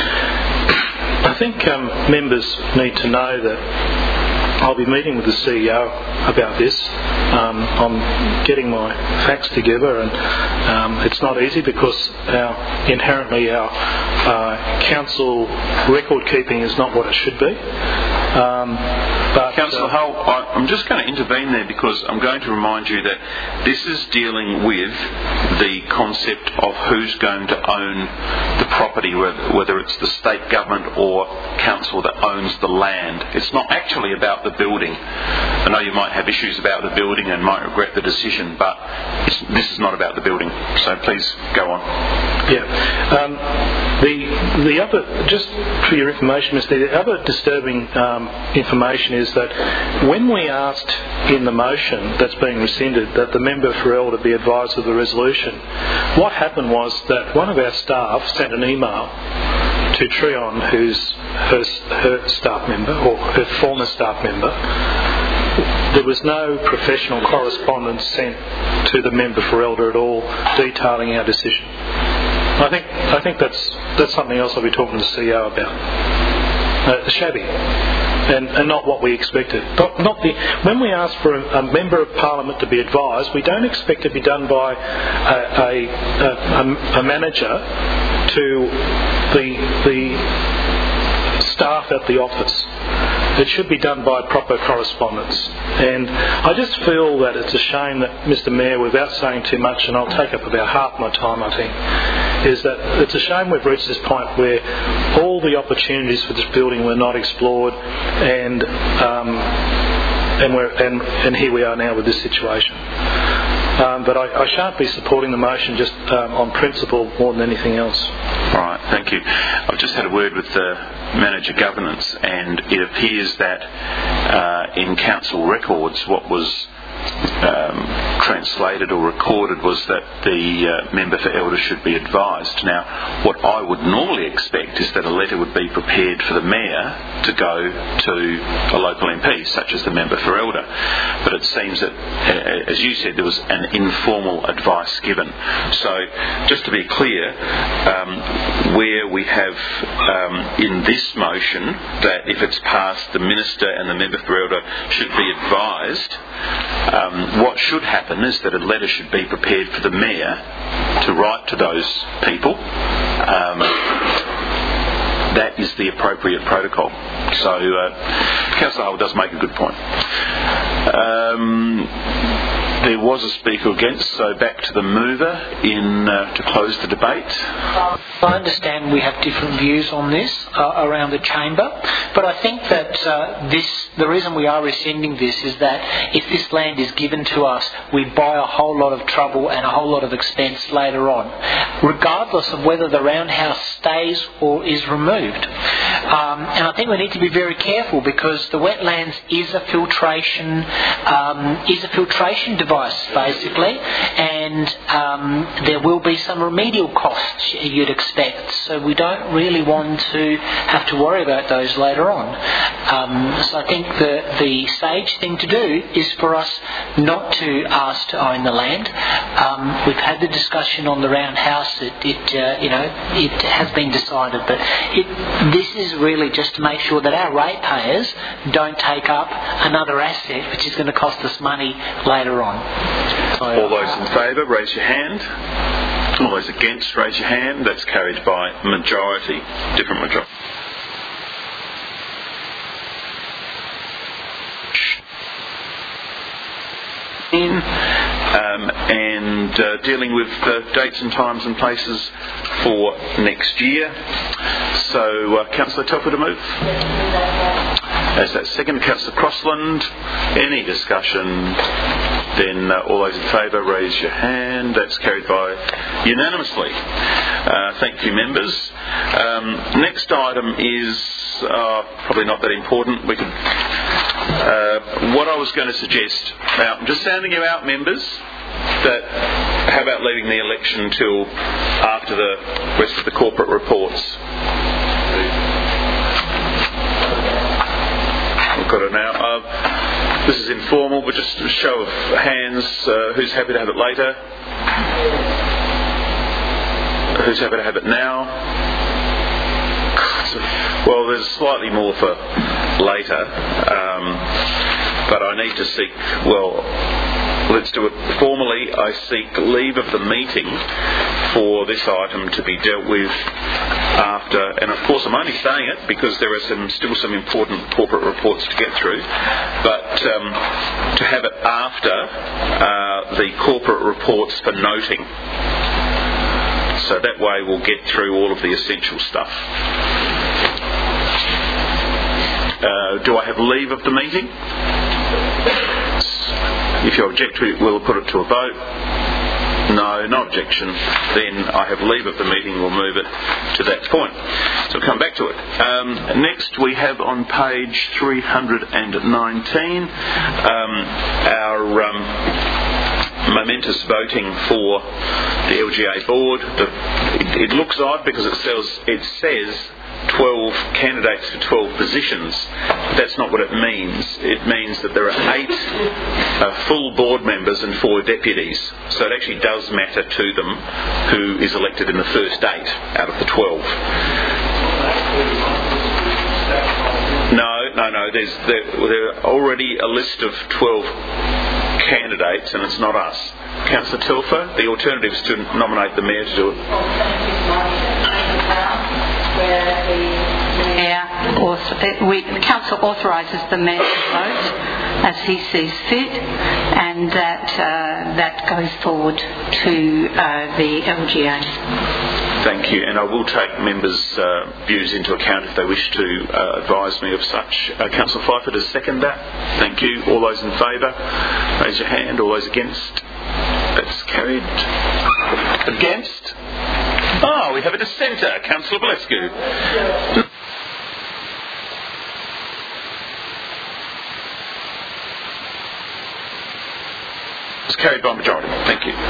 I think um, members need to know that I'll be meeting with the C E O about this. Um, I'm getting my facts together, and um, it's not easy because our, inherently our uh, council record keeping is not what it should be. Um, but, Councillor uh, Hull, I, I'm just going to intervene there because I'm going to remind you that this is dealing with the concept of who's going to own the property, whether, whether it's the state government or council that owns the land. It's not actually about the building. I know you might have issues about the building and might regret the decision, but it's, this is not about the building. So please go on. Yeah. Um, the the other, just for your information, Mister the other disturbing um, information is that when we asked in the motion that's being rescinded that the member for Elder be advised of the resolution, what happened was that one of our staff sent an email to Trion, who's her, her staff member, or her former staff member. There was no professional correspondence sent to the member for Elder at all detailing our decision. I think I think that's that's something else I'll be talking to the C E O about. Uh, shabby, and, and not what we expected. Not, not the, when we ask for a, a member of parliament to be advised, we don't expect it to be done by a, a, a, a manager to the the staff at the office. It should be done by proper correspondence. And I just feel that it's a shame that, Mister Mayor, without saying too much, and I'll take up about half my time, I think, is that it's a shame we've reached this point where all the opportunities for this building were not explored, and um, and, we're, and, and here we are now with this situation. Um, but I, I shan't be supporting the motion just um, on principle more than anything else. All right, thank you. I've just had a word with the manager governance, and it appears that uh, in council records what was um, translated or recorded was that the uh, member for Elder should be advised. Now, what I would normally expect is that a letter would be prepared for the mayor to go to a local M P, such as the member for Elder. But it seems that, uh, as you said, there was an informal advice given. So, just to be clear, um, where we have um, in this motion that if it's passed, the minister and the member for Elder should be advised, um, what should happen is that a letter should be prepared for the mayor to write to those people. Um, that is the appropriate protocol. So, uh, Councillor Hull does make a good point. Um, there was a speaker against, so back to the mover in uh, to close the debate. I understand we have different views on this uh, around the chamber, but I think that uh, this, the reason we are rescinding this is that if this land is given to us, we buy a whole lot of trouble and a whole lot of expense later on, regardless of whether the roundhouse stays or is removed. Um, and I think we need to be very careful because the wetlands is a filtration, um, is a filtration device advice, basically, and um, there will be some remedial costs you'd expect. So we don't really want to have to worry about those later on. Um, so I think the the sage thing to do is for us not to ask to own the land. Um, we've had the discussion on the round house. It, it uh, you know, it has been decided, but it, this is really just to make sure that our ratepayers don't take up another asset which is going to cost us money later on. So, all those in favour, raise your hand. All those against, raise your hand. That's carried by majority, different majority. In, um, and uh, dealing with uh, dates and times and places for next year. So, uh, Councillor Telford to move. As that second, Councillor Crossland. Any discussion? Then uh, all those in favour, raise your hand. That's carried by unanimously. Uh, thank you, members. Um, next item is uh, probably not that important. We could. Uh, what I was going to suggest, now I'm just sounding you out, members, that how about leaving the election until after the rest of the corporate reports? We've got it now. Uh, this is informal, but just a show of hands. Uh, who's happy to have it later? Who's happy to have it now? Well, there's slightly more for later, um, but I need to seek, well, let's do it formally. I seek leave of the meeting for this item to be dealt with after, and of course I'm only saying it because there are some still some important corporate reports to get through, but um, to have it after uh, the corporate reports for noting. So that way we'll get through all of the essential stuff. Uh, do I have leave of the meeting? If you object to it, we'll put it to a vote. No, no objection. Then I have leave of the meeting. We'll move it to that point. So we'll come back to it. Um, next we have on page three hundred nineteen um, our um, momentous voting for the L G A board. The, it, it looks odd because it says it says twelve candidates for twelve positions. But that's not what it means. It means that there are eight uh, full board members and four deputies. So it actually does matter to them who is elected in the first eight out of the twelve. No, no, no. There's there, there are already a list of twelve candidates, and it's not us. Councillor Telfer, the alternative is to nominate the Mayor to do it. Yeah, we, the Council authorises the Mayor to vote as he sees fit, and that uh, that goes forward to uh, the L G A. Thank you, and I will take members' uh, views into account if they wish to uh, advise me of such. Uh, Councillor Pfeiffer, does second that? Thank you. All those in favour, raise your hand. All those against? That's carried. Against? Oh, we have a dissenter, Councillor Valescu. It's carried by majority. Thank you.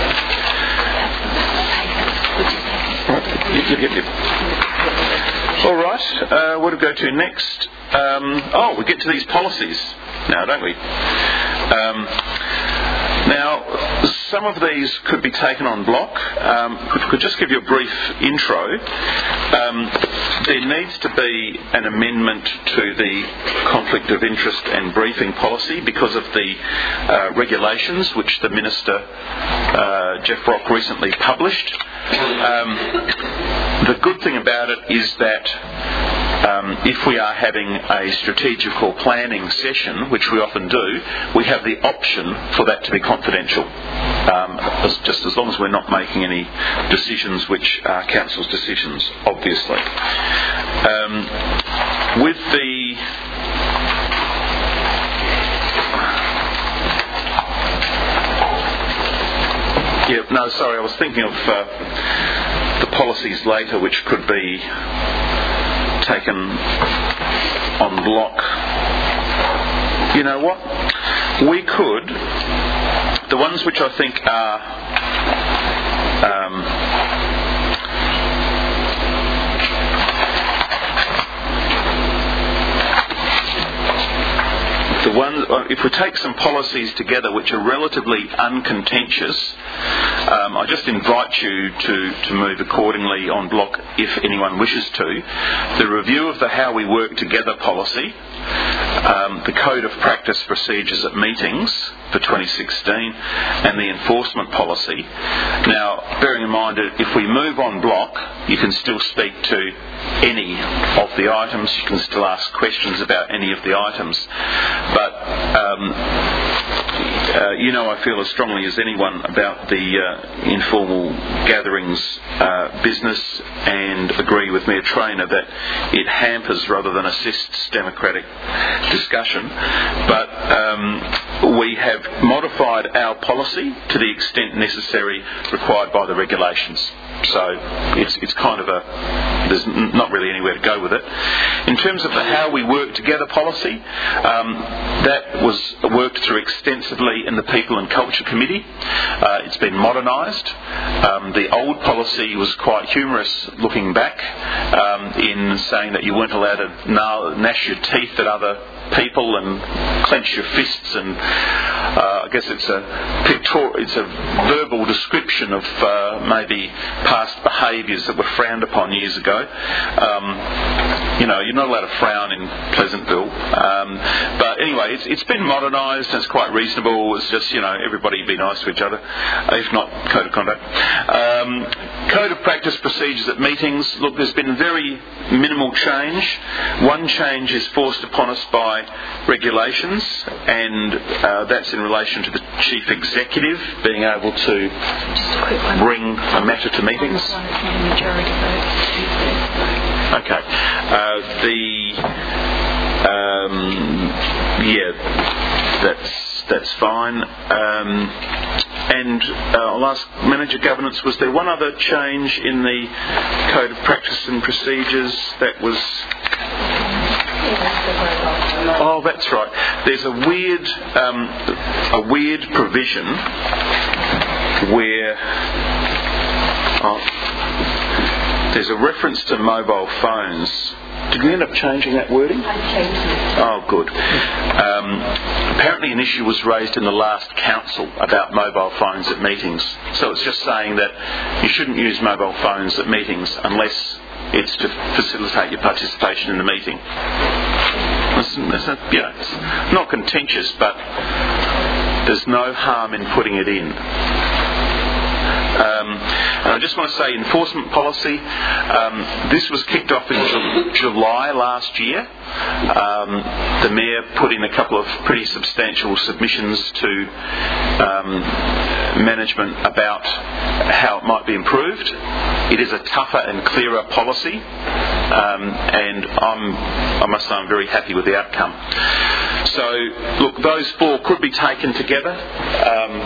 Yep, yep, yep. All right. Uh, what do we go to next? Um, oh, we get to these policies now, don't we? Um, Now, some of these could be taken on block. Um, if I could just give you a brief intro. Um, there needs to be an amendment to the conflict of interest and briefing policy because of the uh, regulations which the Minister, uh, Jeff Rock, recently published. Um, the good thing about it is that Um, if we are having a strategical planning session, which we often do, we have the option for that to be confidential, um, as, just as long as we're not making any decisions which are council's decisions, obviously. Um, with the yeah, no, sorry, I was thinking of uh, the policies later, which could be taken on block. You know what? We could the ones which I think are um, the one, if we take some policies together which are relatively uncontentious, um, I just invite you to, to move accordingly on block if anyone wishes to. The review of the How We Work Together policy, um, the Code of Practice Procedures at Meetings for twenty sixteen, and the enforcement policy. Now, bearing in mind that if we move on block, you can still speak to any of the items, you can still ask questions about any of the items. But um, uh, you know, I feel as strongly as anyone about the uh, informal gatherings uh, business, and agree with Mayor Traynor that it hampers rather than assists democratic discussion. But um, we have modified our policy to the extent necessary required by the regulations. So it's it's kind of a, there's not really anywhere to go with it. In terms of the How We Work Together policy, um, that was worked through extensively in the People and Culture Committee. Uh, it's been modernised. Um, the old policy was quite humorous looking back, um, in saying that you weren't allowed to gnash, gnash your teeth at other people and clench your fists, and uh, I guess it's a pictor- it's a verbal description of uh, maybe past behaviours that were frowned upon years ago. Um, you know, you're not allowed to frown in Pleasantville. Um, but anyway, it's, it's been modernised and it's quite reasonable. It's just, you know, everybody be nice to each other, if not code of conduct. Um, code of practice procedures at meetings. Look, there's been very minimal change. One change is forced upon us by regulations, and uh, that's in relation to the chief executive being able to bring a matter to meetings. Okay. Uh, the um, yeah, that's that's fine. Um, and uh, I'll ask Manager Governance, was there one other change in the Code of Practice and Procedures that was... Oh, that's right. There's a weird, um, a weird provision where oh, there's a reference to mobile phones. Did we end up changing that wording? Oh, good. Um, apparently an issue was raised in the last council about mobile phones at meetings. So it's just saying that you shouldn't use mobile phones at meetings unless it's to facilitate your participation in the meeting. It's, it's, a, you know, it's not contentious, but there's no harm in putting it in. Um, and I just want to say, enforcement policy, um, this was kicked off in Ju- July last year. Um, the Mayor put in a couple of pretty substantial submissions to um, management about how it might be improved. It is a tougher and clearer policy, um, and I'm, I must say I'm very happy with the outcome. So, look, those four could be taken together. Um,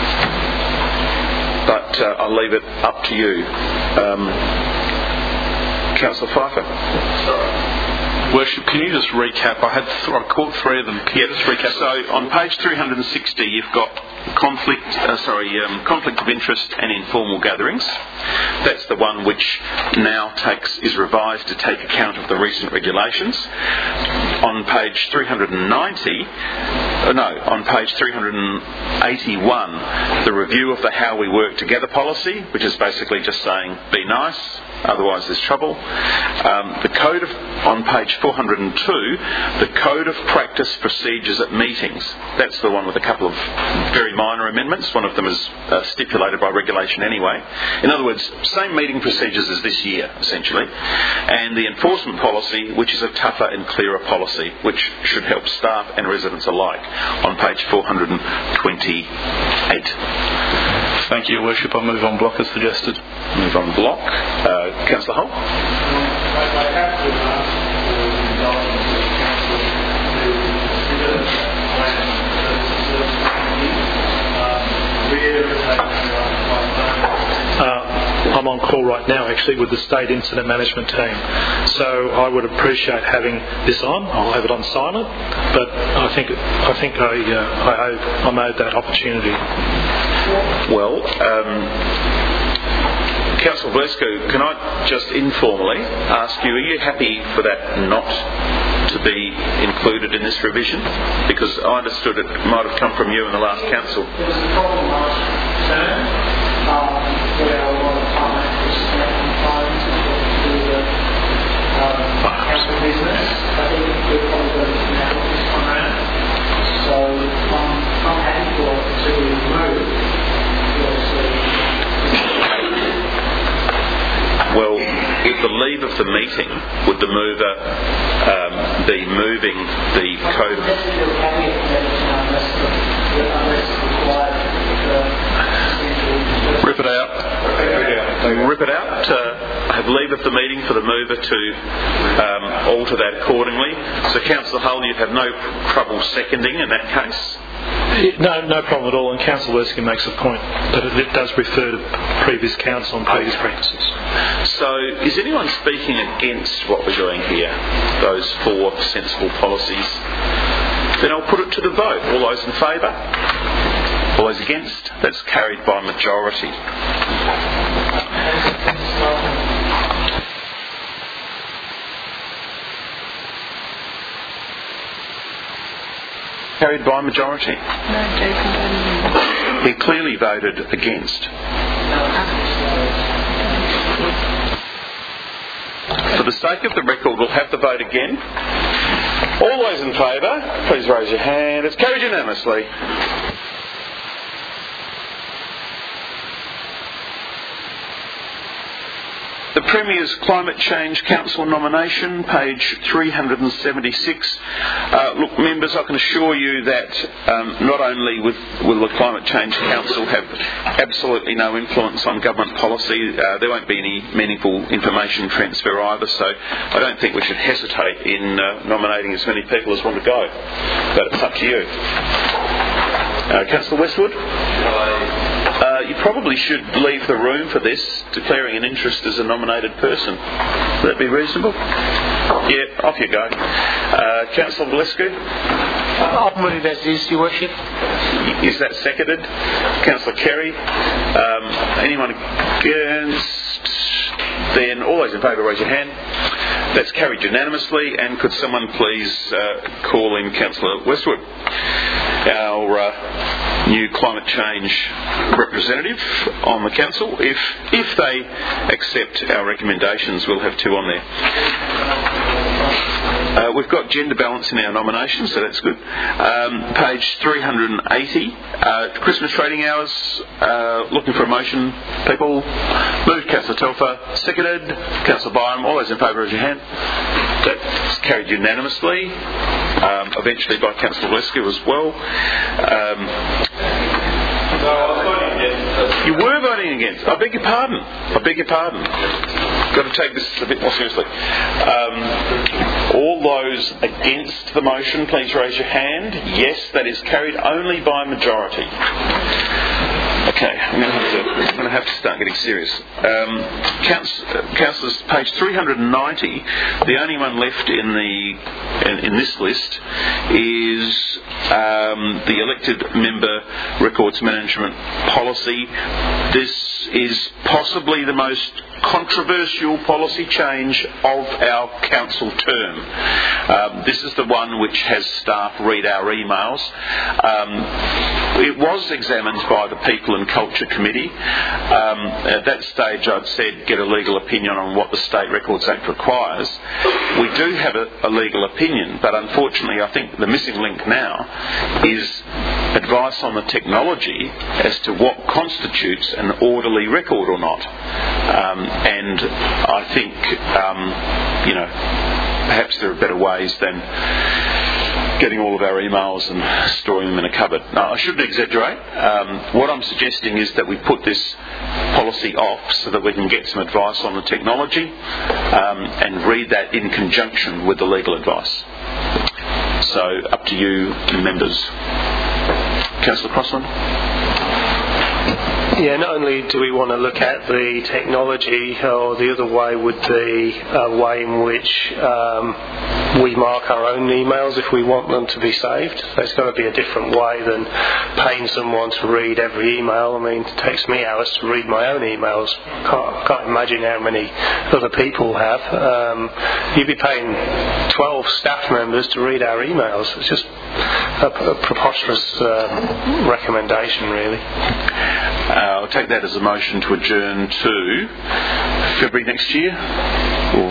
But uh, I'll leave it up to you. Um, Councillor Pfeiffer. Worship, can you just recap? I had th- I caught three of them. Can you just recap? So on page three hundred sixty, you've got conflict. Uh, sorry, um, conflict of interest and informal gatherings. That's the one which now takes is revised to take account of the recent regulations. On page three hundred ninety. Uh, no, on page three hundred eighty-one, the review of the How We Work Together policy, which is basically just saying, be nice, otherwise there's trouble. Um, the code of, on page four hundred two, the Code of Practice Procedures at Meetings. That's the one with a couple of very minor amendments. One of them is uh, stipulated by regulation anyway. In other words, same meeting procedures as this year, essentially. And the enforcement policy, which is a tougher and clearer policy, which should help staff and residents alike, on page four hundred twenty-eight. Thank you, Worship. I'll move on block as suggested. Move on block. Uh, Councillor Hull. Uh, I'm on call right now actually with the State Incident Management Team, so I would appreciate having this on. I'll have it on silent, but I think I think I uh, I owed I'm owed that opportunity. Well, um, Councillor Valescu, can I just informally ask you, are you happy for that not to be included in this revision? Because I understood it might have come from you in the last council. There was a problem last term um, where a lot of time was spent on phones and talking to the um, council business. I think we've probably got it now this time around. So um, I'm happy for it to be removed. Well, with the leave of the meeting, would the mover um, be moving the code? Rip it out. Rip it out. Uh, have leave of the meeting for the mover to um, alter that accordingly. So, Councillor Hull, you'd have no trouble seconding in that case. No, no problem at all. And Councillor Werski makes a point that it, it does refer to previous council and previous practices. So, is anyone speaking against what we're doing here? Those four sensible policies? Then I'll put it to the vote. All those in favour? All those against? That's carried by majority. Carried by majority. He clearly voted against. For the sake of the record, we'll have the vote again. All those in favour, please raise your hand. It's carried unanimously. The Premier's Climate Change Council nomination, page three hundred seventy-six. Uh, look, members, I can assure you that um, not only with, will the Climate Change Council have absolutely no influence on government policy, uh, there won't be any meaningful information transfer either, so I don't think we should hesitate in uh, nominating as many people as want to go. But it's up to you. Uh, Councillor Westwood? Uh, you probably should leave the room for this, declaring an interest as a nominated person. Would that be reasonable? Yeah, off you go. Uh, Councillor Valescu? I'll move as is, Your Worship. Is that seconded? Councillor Kerry? Um, anyone against? Then all those in favour, raise your hand. That's carried unanimously. And could someone please uh, call in Councillor Westwood, our uh, new climate change representative on the council? If if they accept our recommendations, we'll have two on there. Uh, we've got gender balance in our nominations, so that's good. Um, page three hundred eighty, uh, Christmas trading hours, uh, looking for a motion. People, moved Councillor Telfer, seconded Councillor Byram. All those in favour, raise your hand. That's carried unanimously, um, eventually by Councillor Valescu as well. Um, You were voting against. I beg your pardon. I beg your pardon. Got to take this a bit more seriously. Um, all those against the motion, please raise your hand. Yes, that is carried only by majority. Okay, I'm going to have to, I'm going to, have to start getting serious. Um, Council, uh, Councillors, page three hundred ninety, the only one left in the in, in this list is um, the elected member records management policy. This is possibly the most controversial policy change of our council term. Um, this is the one which has staff read our emails. Um, it was examined by the People and Culture Committee. Um, at that stage I'd said get a legal opinion on what the State Records Act requires. We do have a, a legal opinion, but unfortunately I think the missing link now is advice on the technology as to what constitutes an orderly record or not. Um, and I think, um, you know, perhaps there are better ways than getting all of our emails and storing them in a cupboard. No, I shouldn't exaggerate. Um, what I'm suggesting is that we put this policy off so that we can get some advice on the technology um, and read that in conjunction with the legal advice. So, up to you, members. Councillor Crossland. Yeah, not only do we want to look at the technology, or the other way would be a way in which um, we mark our own emails if we want them to be saved. So it's got to be a different way than paying someone to read every email. I mean, it takes me hours to read my own emails. Can't, can't imagine how many other people have. Um, you'd be paying twelve staff members to read our emails. It's just a, a preposterous uh, recommendation, really. Uh, I'll take that as a motion to adjourn to February next year. Or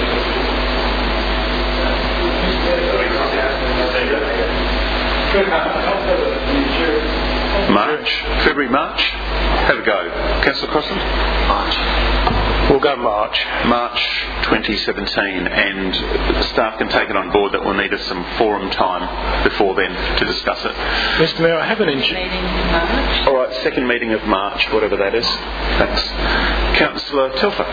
March? February, March? Have a go. Councillor Crosland? March. We'll go March. March twenty seventeen, and the staff can take it on board that we'll need us some forum time before then to discuss it. Mister Mayor, I have an injury. Meeting in March. All right, second meeting of March, whatever that is. Thanks. Councillor Telfer.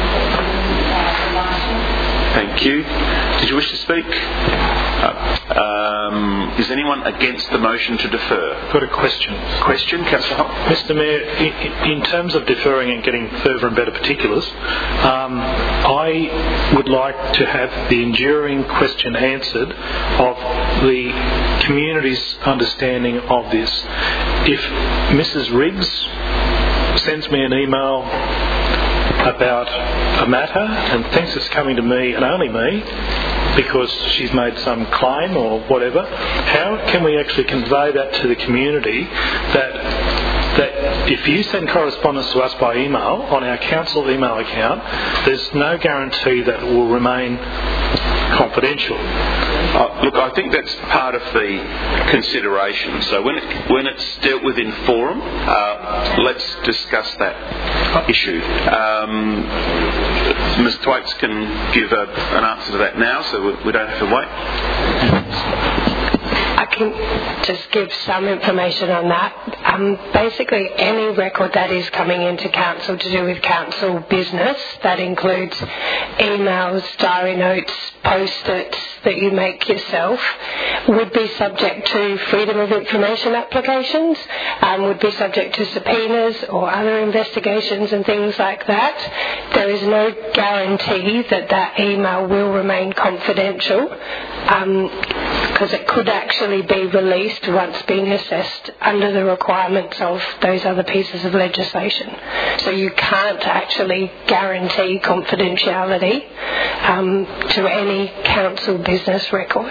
Thank you. Did you wish to speak? Uh, um, is anyone against the motion to defer? I've got a question. Question, Councillor Hunt? Mister Mayor, in, in terms of deferring and getting further and better particulars, um, I would like to have the enduring question answered of the community's understanding of this. If Missus Riggs sends me an email about a matter and thinks it's coming to me and only me because she's made some claim or whatever, how can we actually convey that to the community that that if you send correspondence to us by email on our council email account, there's no guarantee that it will remain confidential? Uh, look, I think that's part of the consideration. So when it, when it's dealt with in forum, uh, let's discuss that issue. Um, Miz Thwaites can give a, an answer to that now, so we, we don't have to wait. I can just give some information on that. Um, basically, any record that is coming into council to do with council business, that includes emails, diary notes, post-its that you make yourself, would be subject to freedom of information applications, um, would be subject to subpoenas or other investigations and things like that. There is no guarantee that that email will remain confidential, um, because it could actually be released once being assessed under the requirements of those other pieces of legislation. So you can't actually guarantee confidentiality um, to any council business record.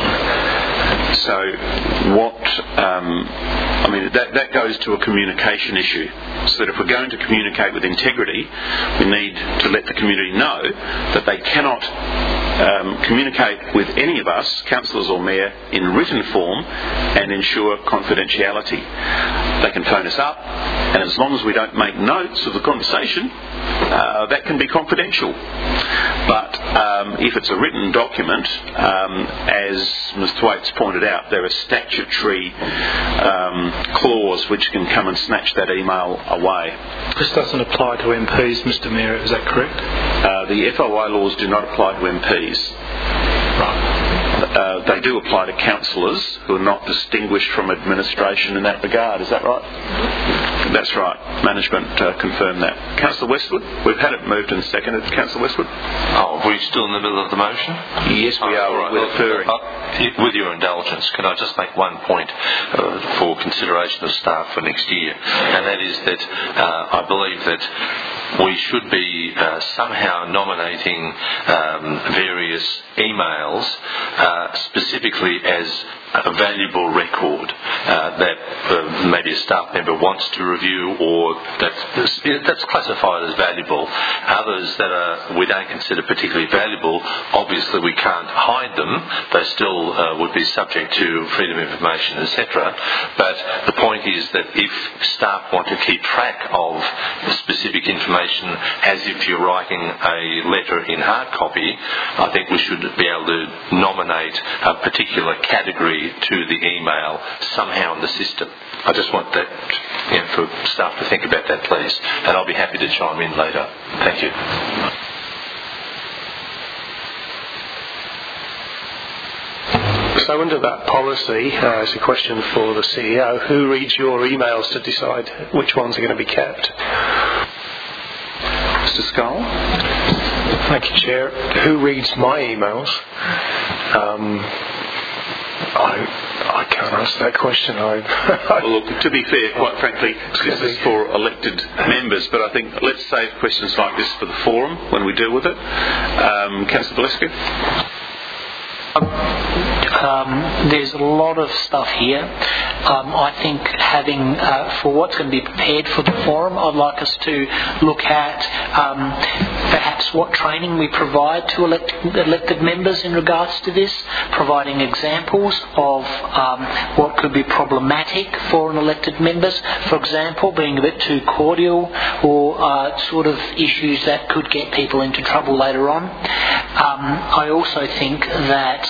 So what, um, I mean, that, that goes to a communication issue. So that if we're going to communicate with integrity, we need to let the community know that they cannot um, communicate with any of us, councillors or mayor, in written form and ensure confidentiality. They can phone us up, and as long as we don't make notes of the conversation, uh, that can be confidential. But um, if it's a written document, um, as Miz Thwaites pointed out, there are statutory um, clause which can come and snatch that email away. This doesn't apply to M Ps, Mister Mayor, is that correct? Uh, the F O I laws do not apply to M Ps. Right. Uh, they do apply to councillors who are not distinguished from administration in that regard. Is that right? That's right. Management uh, confirmed that. Councillor Westwood, we've had it moved and seconded. Councillor Westwood? Oh, are we still in the middle of the motion? Yes, we are. Right. We're referring. Uh, with your indulgence, can I just make one point uh, for consideration of staff for next year? And that is that uh, I believe that we should be uh, somehow nominating um, various emails uh, specifically as a valuable record uh, that uh, maybe a staff member wants to review, or that's, that's classified as valuable. Others that are, we don't consider particularly valuable, obviously we can't hide them. They still uh, would be subject to freedom of information, et cetera. But the point is that if staff want to keep track of specific information as if you're writing a letter in hard copy, I think we should be able to nominate a particular category to the email somehow in the system. I just want that, you know, for staff to think about that, please. And I'll be happy to chime in later. Thank you. So under that policy, uh, it's a question for the C E O, who reads your emails to decide which ones are going to be kept? Mister Scull? Thank you, Chair. Who reads my emails? Um, I I can't answer that question. I, well, look, to be fair, quite frankly, this is for elected members, but I think let's save questions like this for the forum when we deal with it. Um, Councillor Valescu? Um, there's a lot of stuff here. Um, I think having, uh, for what's going to be prepared for the forum, I'd like us to look at um, perhaps what training we provide to elect, elected members in regards to this, providing examples of um, what could be problematic for an elected members, for example, being a bit too cordial or uh, sort of issues that could get people into trouble later on. Um, I also think that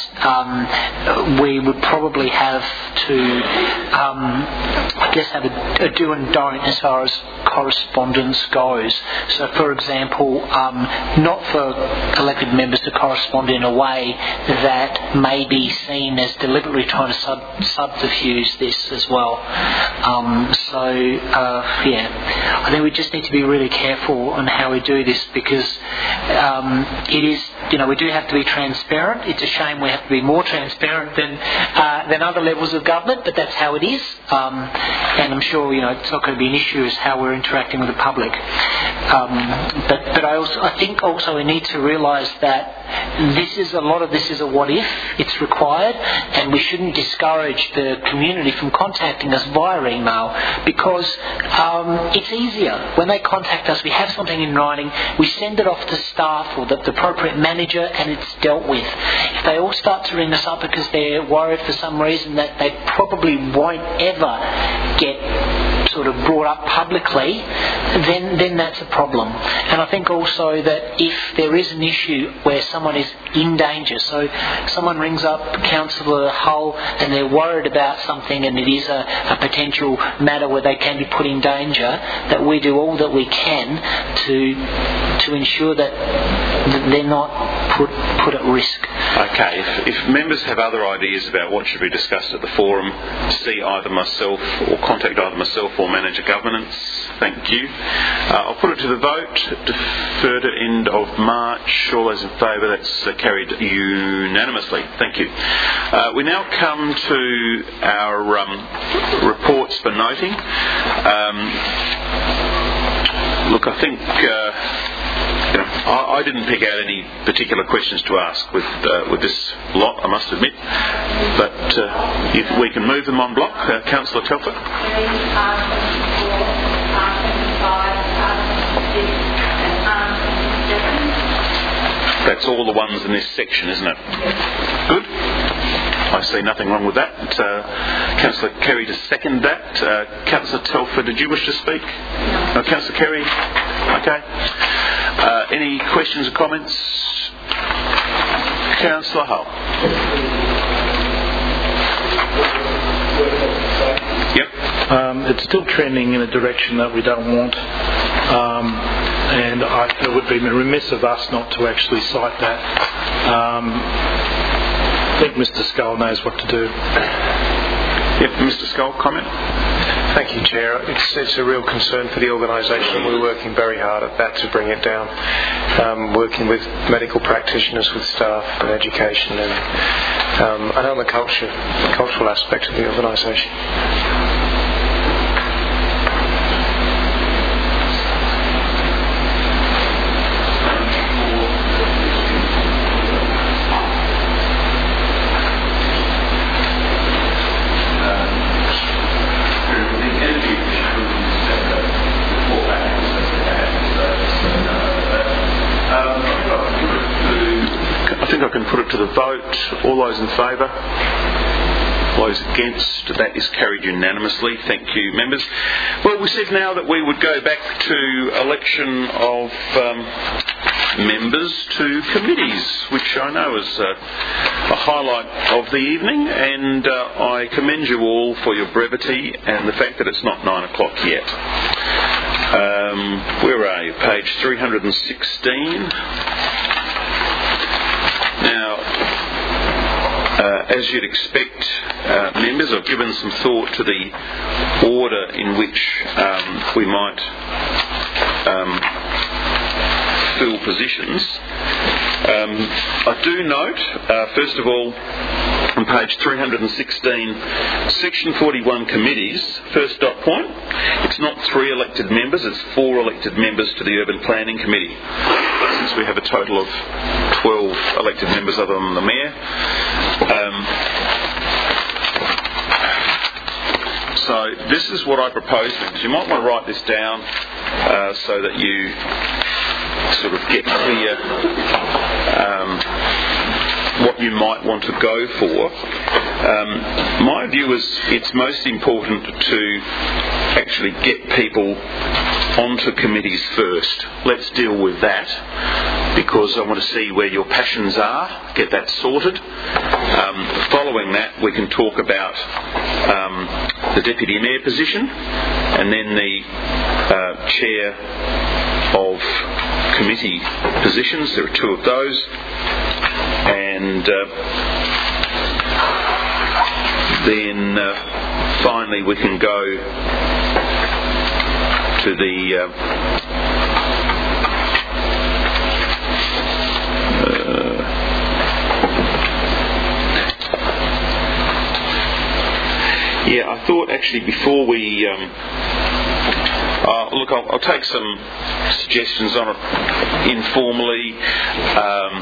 um, we would probably have to, um, I guess, have a, a do and don't as far as correspondence goes. So, for example, um, not for elected members to correspond in a way that may be seen as deliberately trying to sub- subterfuge this as well. Um, so, uh, yeah, I think we just need to be really careful on how we do this, because um, it is, you know, we do have to be transparent. It's a shame we have to be more transparent than uh, than other levels of government, but that's how it is. Um, and I'm sure, you know, it's not going to be an issue as how we're interacting with the public. Um, but but I also I think also we need to realise that this is a lot of this is a what if. It's required, and we shouldn't discourage the community from contacting us via email, because um, it's easier when they contact us. We have something in writing. We send it off to staff or the, the appropriate manager, and it's dealt with. If they all start to ring us up because they're worried for some reason that they probably won't ever get sort of brought up publicly, then then that's a problem. And I think also that if there is an issue where someone is in danger, so someone rings up Councillor Hull and they're worried about something and it is a, a potential matter where they can be put in danger, that we do all that we can to to ensure that, that they're not put put at risk. Okay, if, if members have other ideas about what should be discussed at the forum, see either myself or contact either myself or Manager Governance. Thank you. Uh, I'll put it to the vote. Deferred to end of March. All those in favour, that's uh, carried unanimously. Thank you. Uh, we now come to our um, reports for noting. Um, look, I think... Uh, You know, I, I didn't pick out any particular questions to ask with uh, with this lot, I must admit. But uh, if we can move them on block, uh, Councillor Telford. That's all the ones in this section, isn't it? Good. I see nothing wrong with that. Uh, Councillor Kerry to second that. Uh, Councillor Telford, did you wish to speak? No. Councillor Kerry? Okay. Uh, any questions or comments? Councillor Hull. Yep. Um, it's still trending in a direction that we don't want. Um, and I, it would be remiss of us not to actually cite that. Um, I think Mister Scull knows what to do. Yep, Mister Scull, comment? Thank you, Chair. It's, it's a real concern for the organisation. We're working very hard at that to bring it down. Um, working with medical practitioners, with staff and education, and, um, and on the culture, cultural aspect of the organisation. I can put it to the vote. All those in favour? All those against? That is carried unanimously. Thank you, members. Well, we said now that we would go back to election of um, members to committees, which I know is a, a highlight of the evening, and uh, I commend you all for your brevity and the fact that it's not nine o'clock yet. Um, where are you? Page three hundred sixteen. Now, uh, as you'd expect, uh, members, I've given some thought to the order in which um, we might um, fill positions. Um, I do note, uh, first of all, on page three hundred sixteen, section forty-one committees, first dot point, it's not three elected members, it's four elected members to the Urban Planning Committee. Since we have a total of twelve elected members other than the Mayor. Um, so this is what I propose, members. You might want to write this down uh, so that you sort of get clear um, what you might want to go for. Um, my view is it's most important to actually get people onto committees first. Let's deal with that, because I want to see where your passions are, get that sorted. Um, following that, we can talk about um, the Deputy Mayor position, and then the uh, Chair of Committee positions. There are two of those. And uh, then uh, finally we can go to the uh, uh, yeah, I thought actually before we um, uh, look, I'll, I'll take some suggestions on it informally. Um,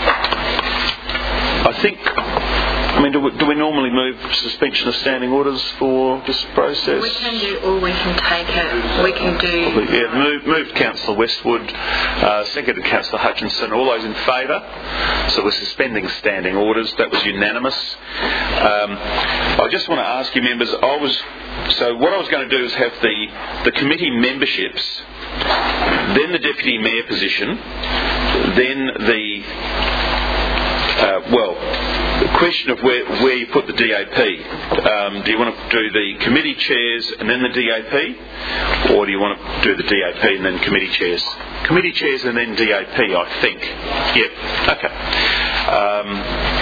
I think, I mean, do we, do we normally move suspension of standing orders for this process? We can do, or we can take it. We can do... Yeah, moved, moved Councillor Westwood, uh, seconded Councillor Hutchinson. All those in favour? So we're suspending standing orders. That was unanimous. Um, I just want to ask you, members, I was... So what I was going to do is have the, the committee memberships, then the Deputy Mayor position, then the... Uh, well, the question of where, where you put the D A P. Um, do you want to do the committee chairs and then the D A P? Or do you want to do the D A P and then committee chairs? Committee chairs and then D A P, I think. Yep, okay. Um,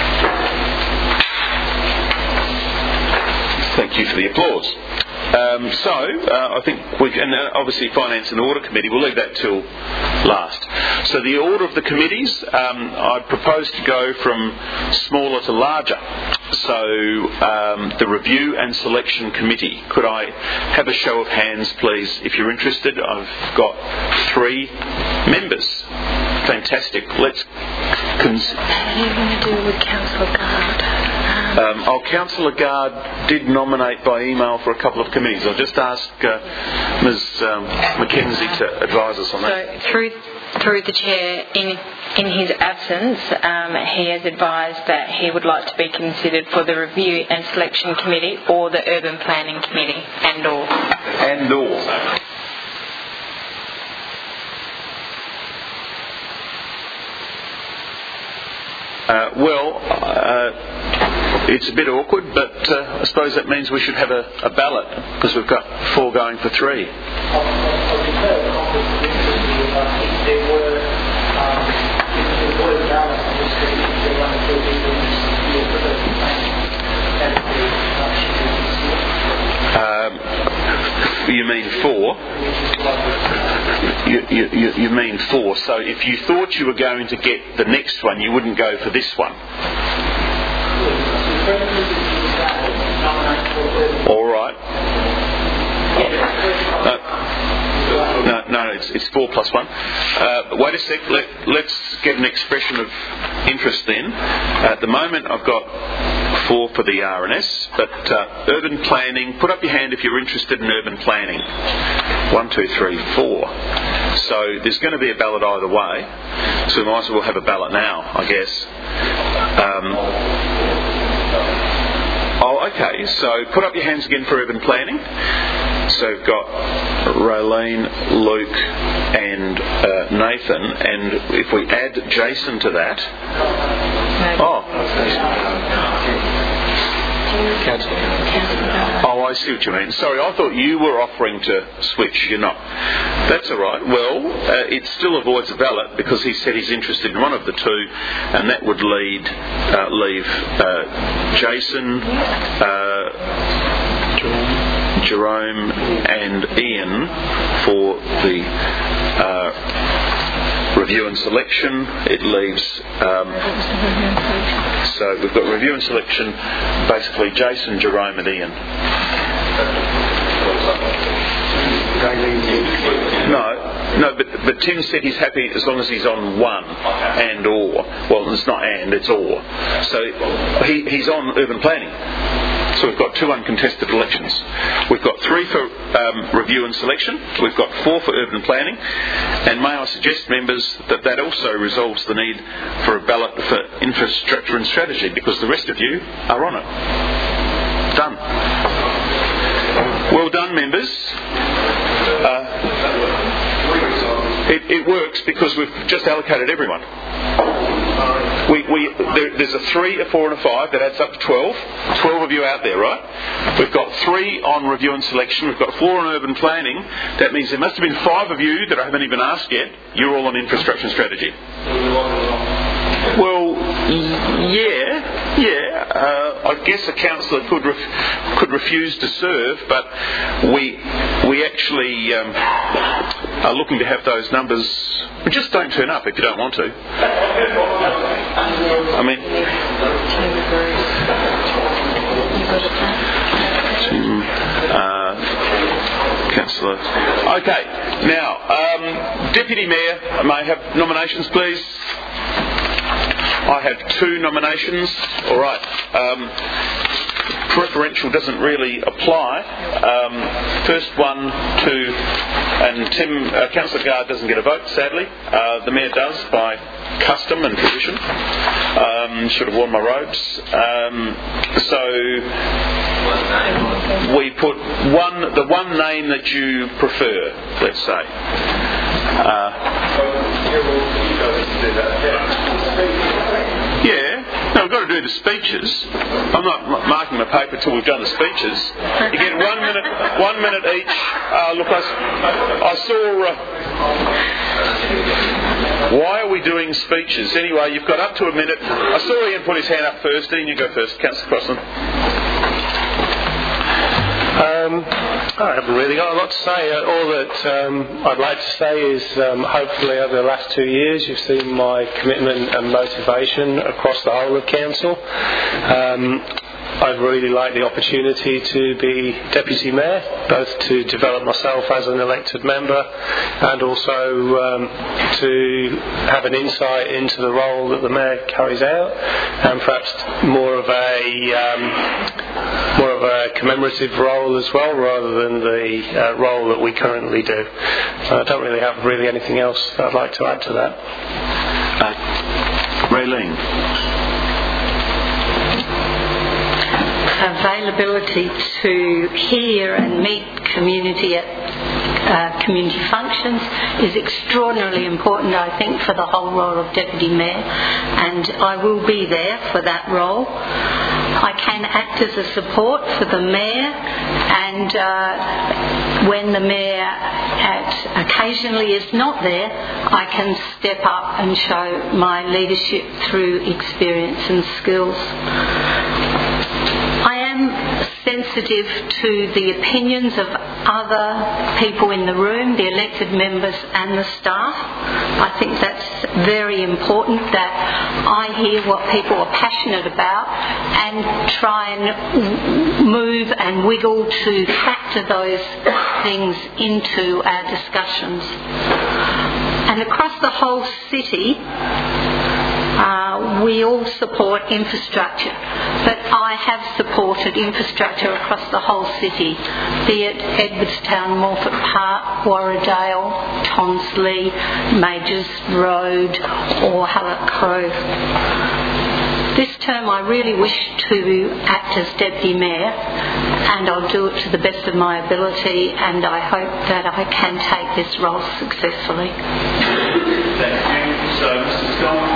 thank you for the applause. Um, so, uh, I think we can, uh, obviously Finance and Audit Committee, we'll leave that till last. So the order of the committees, um, I propose to go from smaller to larger. So um, the Review and Selection Committee, could I have a show of hands please if you're interested? I've got three members. Fantastic. Let's... Cons- How are you going to do with Councillor Guard? Um, oh, Councillor Guard did nominate by email for a couple of committees. I'll just ask uh, Miz Um, Mackenzie to advise us on that. So through through the chair, in in his absence, um, he has advised that he would like to be considered for the Review and Selection Committee or the Urban Planning Committee, and or. And or. Uh, well, uh, it's a bit awkward, but uh, I suppose that means we should have a, a ballot, because we've got four going for three. Um, you mean four? You, you, you, you mean four. So if you thought you were going to get the next one, you wouldn't go for this one. All right. No, no, no it's, it's four plus one. Uh, wait a sec. Let, let's get an expression of interest then. At the moment, I've got four for the R N S, but uh, urban planning. Put up your hand if you're interested in urban planning. One, two, three, four. So there's going to be a ballot either way. So we might as well have a ballot now, I guess. Um, oh, okay. So put up your hands again for urban planning. So we've got Raylene, Luke, and uh, Nathan. And if we add Jason to that, oh. Oh, I see what you mean. Sorry, I thought you were offering to switch. You're not. That's all right. Well, uh, it still avoids a ballot because he said he's interested in one of the two, and that would lead uh, leave uh, Jason, uh, Jerome, and Ian for the uh, review and selection. It leaves. Um, so we've got review and selection. Basically, Jason, Jerome, and Ian. No, no, but but Tim said he's happy as long as he's on one and or. Well, it's not and, it's or. So he he's on urban planning. So we've got two uncontested elections. We've got three for um, review and selection. We've got four for urban planning. And may I suggest, members, that that also resolves the need for a ballot for infrastructure and strategy, because the rest of you are on it. Done. Well done, members. Uh, it, it works because we've just allocated everyone. We, we, there, there's a three, a four and a five that adds up to twelve. twelve of you out there, right? We've got three on review and selection. We've got four on urban planning. That means there must have been five of you that I haven't even asked yet. You're all on infrastructure and strategy. Well, yeah, yeah. Uh, I guess a councillor could ref- could refuse to serve, but we we actually um, are looking to have those numbers. Just don't turn up if you don't want to. I mean, uh, councillor. Okay, now um, Deputy Mayor, may I have nominations, please? I have two nominations. All right. Um, preferential doesn't really apply. Um, first one to, and Tim, uh, Councillor Gard doesn't get a vote, sadly. Uh, the Mayor does by custom and tradition. Um, should have worn my robes. Um, so we put one, the one name that you prefer, let's say. Uh, Yeah, no, we've got to do the speeches. I'm not marking the paper till we've done the speeches. You get one minute, one minute each. Uh, look, I, I saw. Uh, why are we doing speeches anyway? You've got up to a minute. I saw Ian put his hand up first. Ian, you go first, Councillor Crossland. Um, I haven't really got a lot to say. Uh, all that um, I'd like to say is um, hopefully over the last two years you've seen my commitment and motivation across the whole of council. Um, I'd really like the opportunity to be Deputy Mayor, both to develop myself as an elected member and also um, to have an insight into the role that the Mayor carries out, and perhaps more of a um, more of a commemorative role as well, rather than the uh, role that we currently do. I don't really have really anything else that I'd like to add to that. Uh, Raylene. Availability to hear and meet community at uh, community functions is extraordinarily important, I think, for the whole role of Deputy Mayor, and I will be there for that role. I can act as a support for the Mayor, and uh, when the Mayor at occasionally is not there, I can step up and show my leadership through experience and skills. I am sensitive to the opinions of other people in the room, the elected members and the staff. I think that's very important, that I hear what people are passionate about and try and move and wiggle to factor those things into our discussions. And across the whole city, Uh, we all support infrastructure, but I have supported infrastructure across the whole city, be it Edwardstown, Morford Park, Warradale, Tonsley, Majors Road or Hallett Cove. This term I really wish to act as Deputy Mayor, and I'll do it to the best of my ability, and I hope that I can take this role successfully. Thank you. So, Mister Scott.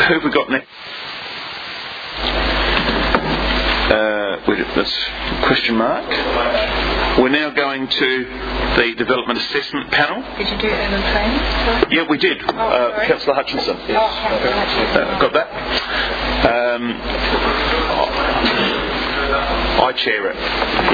who have we got next? Uh, wait, that's question mark. We're now going to the Development Assessment Panel. Did you do urban planning? Sorry? Yeah, we did. Oh, uh, Councillor Hutchinson. Yes. Oh, Councillor Hutchinson. Uh, got that? Um, I chair it.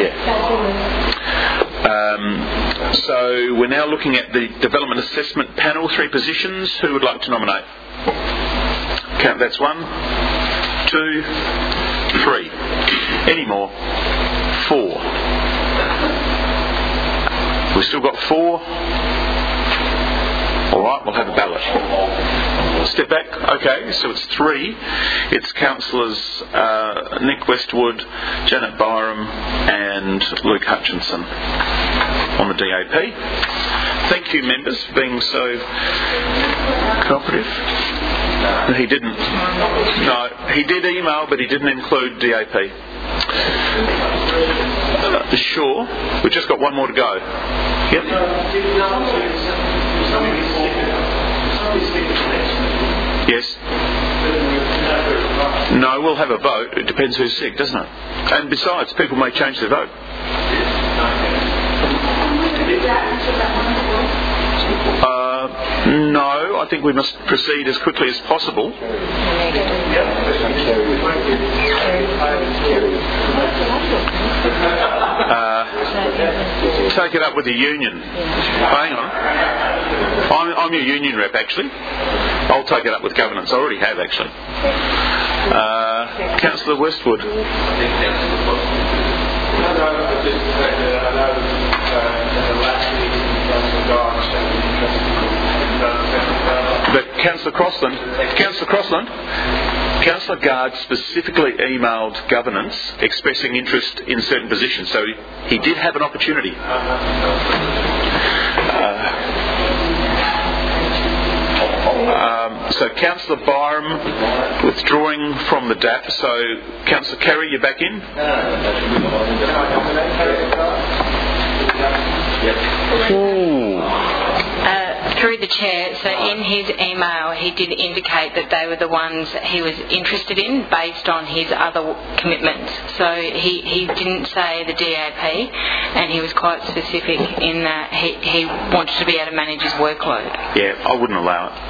Yeah. Um, so we're now looking at the Development Assessment Panel, three positions. Who would like to nominate? Count, that's one, two, three. Any more? Four. We've still got four. All right, we'll have a ballot. Step back. Okay, so it's three. It's councillors uh, Nick Westwood, Janet Byram and Luke Hutchinson on the D A P. Thank you, members, for being so cooperative. He didn't. No, he did email, but he didn't include D A P. Uh, sure. We've just got one more to go. Yep. Yes. No, we'll have a vote. It depends who's sick, doesn't it? And besides, people may change their vote. Uh, no, I think we must proceed as quickly as possible. Uh, take it up with the union. Hang on. I'm, I'm your union rep, actually. I'll take it up with governance. I already have, actually. Uh, Councillor Westwood. But Councillor Crossland, Councillor Crossland, Councillor Guard specifically emailed governance expressing interest in certain positions, so he, he did have an opportunity. Uh, um, so Councillor Byram withdrawing from the D A P. So Councillor Kerry, you're back in. Ooh. Uh, through the chair, so in his email he did indicate that they were the ones he was interested in based on his other commitments. So he, he didn't say the D A P, and he was quite specific in that he, he wanted to be able to manage his workload. Yeah, I wouldn't allow it.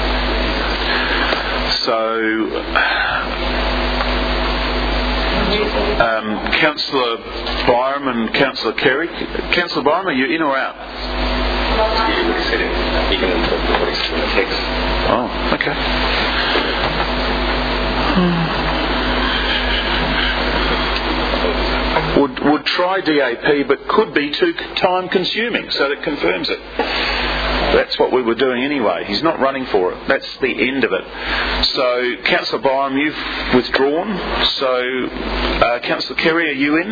So... Um, Councillor Byram and Councillor Kerry. Councillor Byram, are you in or out? You can put what he's in the text. Oh, okay. Would would try D A P, but could be too time consuming, so that confirms it. That's what we were doing anyway. He's not running for it. That's the end of it. So, Councillor Byram, you've withdrawn. So, uh, Councillor Kerry, are you in?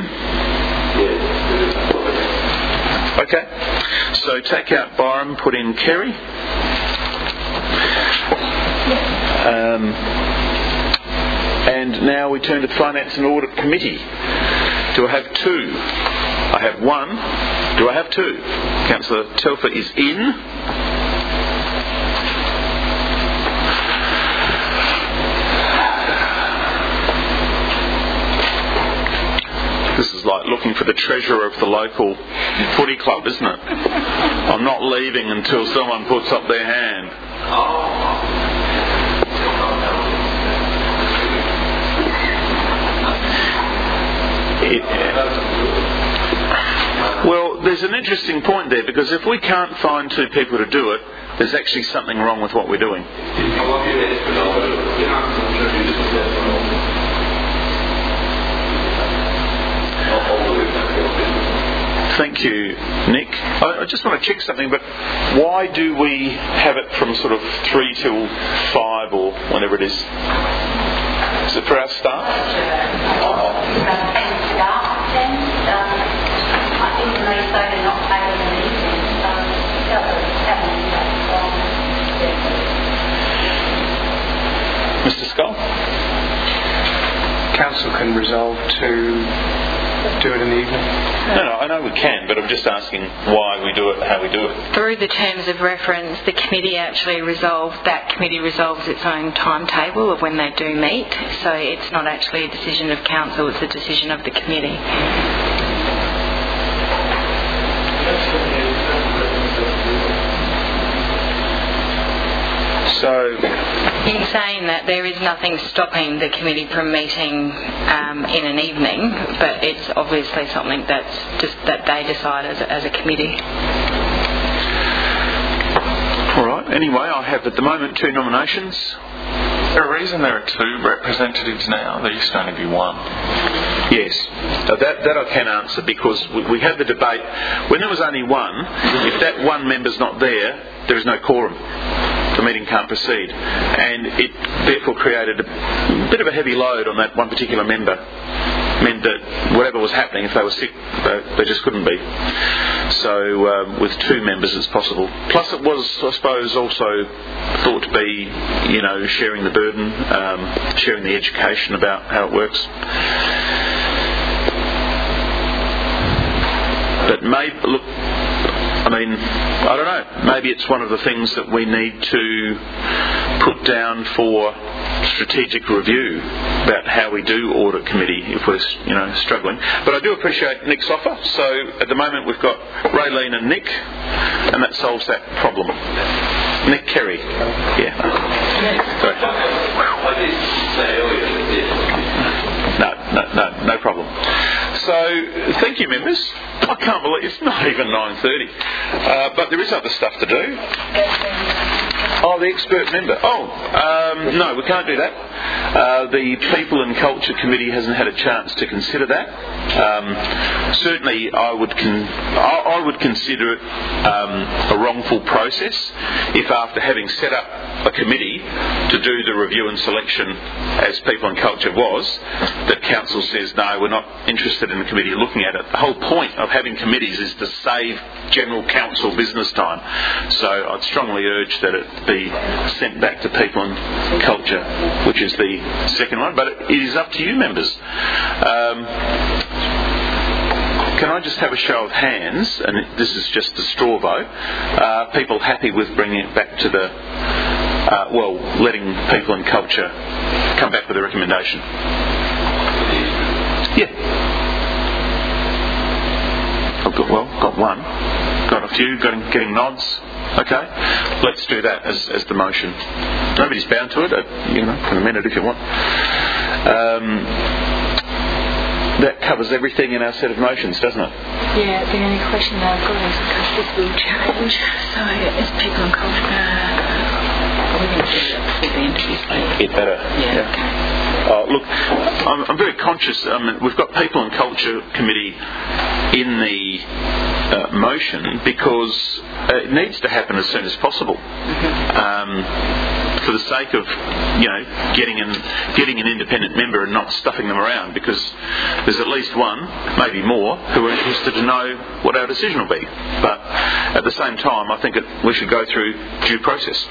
Yeah. Okay. So, take out Byram, put in Kerry. Um, and now we turn to the Finance and Audit Committee. Do I have two? I have one. Do I have two? Councillor Telfer is in. This is like looking for the treasurer of the local footy club, isn't it? I'm not leaving until someone puts up their hand. It, well, there's an interesting point there, because if we can't find two people to do it, there's actually something wrong with what we're doing. Thank you, Nick. I, I just want to check something, but why do we have it from sort of three till five or whenever it is? Is it for our staff? Mister Skull? Council can resolve to do it in the evening? No, no, I know we can, but I'm just asking why we do it, how we do it. Through the terms of reference, the committee actually resolves, that committee resolves its own timetable of when they do meet, so it's not actually a decision of council, it's a decision of the committee. So, in saying that, there is nothing stopping the committee from meeting um, in an evening, but it's obviously something that's just that they decide as a, as a committee. all right. Anyway, I have at the moment two nominations. Is there a reason there are two representatives now? There used to only be one. Yes, uh, that, that I can answer because we, we had the debate. When there was only one, if that one member's not there, there is no quorum. The meeting can't proceed. And it therefore created a bit of a heavy load on that one particular member. Meant that whatever was happening, if they were sick, they, they just couldn't be. So um, with two members it's possible. Plus it was, I suppose, also thought to be, you know, sharing the burden, um, sharing the education about how it works. But maybe, look, I mean, I don't know. Maybe it's one of the things that we need to put down for strategic review about how we do audit committee if we're, you know, struggling. But I do appreciate Nick's offer. So at the moment we've got Raylene and Nick, and that solves that problem. Nick Kerry. Yeah. Sorry. I did say earlier that No, no, no, no problem. So, thank you, members. I can't believe it's not even nine thirty. Uh, but there is other stuff to do. Oh, the expert member. Oh, um, no, we can't do that. Uh, the People and Culture Committee hasn't had a chance to consider that. Um, certainly, I would con- I, I would consider it um, a wrongful process if, after having set up a committee to do the review and selection, as People and Culture was, that council says no, we're not interested in the committee looking at it. The whole point of having committees is to save general council business time. So I'd strongly urge that it be sent back to People and Culture, which is the second one. But it is up to you, members. Um, Can I just have a show of hands, and this is just a straw vote, uh, people happy with bringing it back to the, uh, well, letting People and Culture come back with a recommendation? Yeah. I've got, well, got one. Got a few, got, getting nods. Okay. Let's do that as, as the motion. Nobody's bound to it, uh, you know, can amend it if you want. Um, That covers everything in our set of motions, doesn't it? Yeah, the only question that I've got is because this will change. So, is People and Culture. Are we going to do that before the interview? It better. Yeah, yeah. okay. Oh, look, I'm, I'm very conscious. Um, we've got People and Culture Committee in the uh, motion because it needs to happen as soon as possible. Um, for the sake of, you know, getting an getting an independent member and not stuffing them around, because there's at least one, maybe more, who are interested to know what our decision will be. But at the same time, I think it, we should go through due process.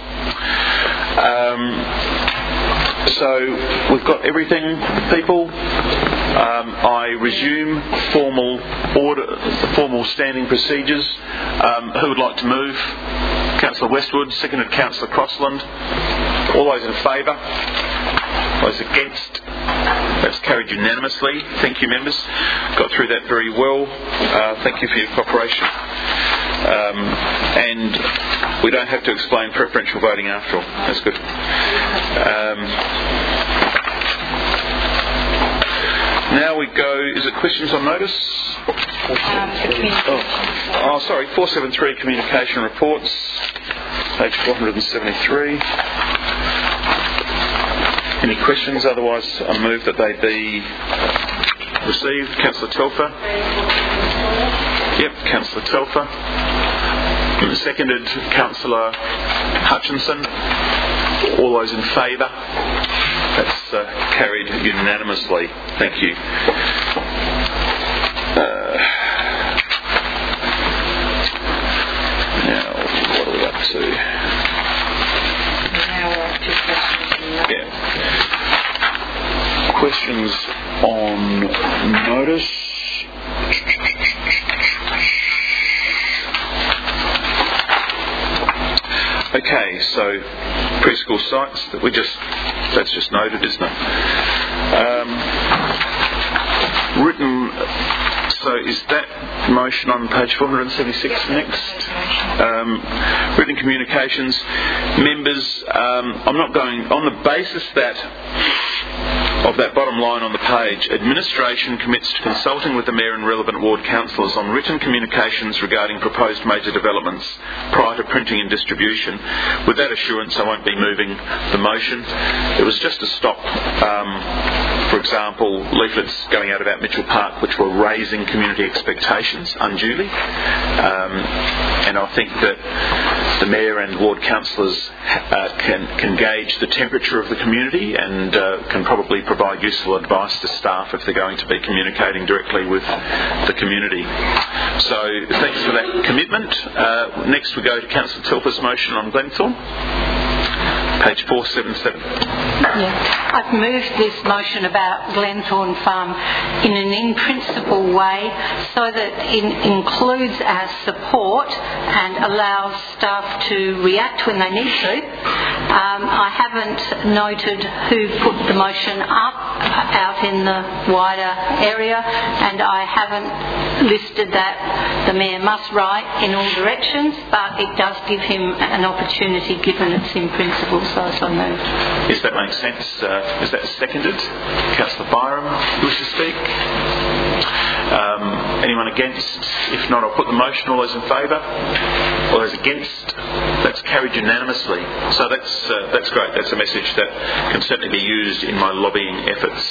Um, so we've got everything, people. Um, I resume formal order, formal standing procedures. Um, who would like to move? Councillor Westwood, seconded Councillor Crossland. All those in favour? Those against? That's carried unanimously. Thank you, members. Got through that very well. Uh, thank you for your cooperation. Um, and we don't have to explain preferential voting after all. That's good. Um, now we go, is it questions on notice? Um, oh, oh, sorry, four seventy-three communication reports, page four seventy-three. Any questions? Otherwise, I move that they be received. Councillor Telfer. Yep, Councillor Telfer. Seconded, Councillor Hutchinson. All those in favour? That's uh, carried unanimously. Thank you. Uh, now, what are we up to? Now we're up to questions. Yeah. Questions on notice. Okay, so preschool sites that we just that's just noted, isn't it? Um, written. So is that motion on page four hundred seventy-six next? Um, written communications, members. Um, I'm not going on the basis that. Of that bottom line on the page, administration commits to consulting with the Mayor and relevant ward councillors on written communications regarding proposed major developments prior to printing and distribution. With that assurance, I won't be moving the motion. It was just to stop, um, for example, leaflets going out about Mitchell Park which were raising community expectations unduly. Um, and I think that the Mayor and ward councillors uh, can, can gauge the temperature of the community and uh, can probably provide useful advice to staff if they're going to be communicating directly with the community. So thanks for that commitment. Uh, next we go to Councillor Telfer's motion on Glenthorne. Page four seventy-seven. Yeah. I've moved this motion about Glenthorne Farm in an in-principle way so that it includes our support and allows staff to react when they need to. Um, I haven't noted who put the motion up out in the wider area, and I haven't listed that the Mayor must write in all directions, but it does give him an opportunity given it's in principle. So I moved. Yes, that makes sense. Uh, is that seconded? Councillor Byram, you wish to speak? Um, anyone against? If not, I'll put the motion. All those in favour? All those against? That's carried unanimously. So that's uh, that's great. That's a message that can certainly be used in my lobbying efforts.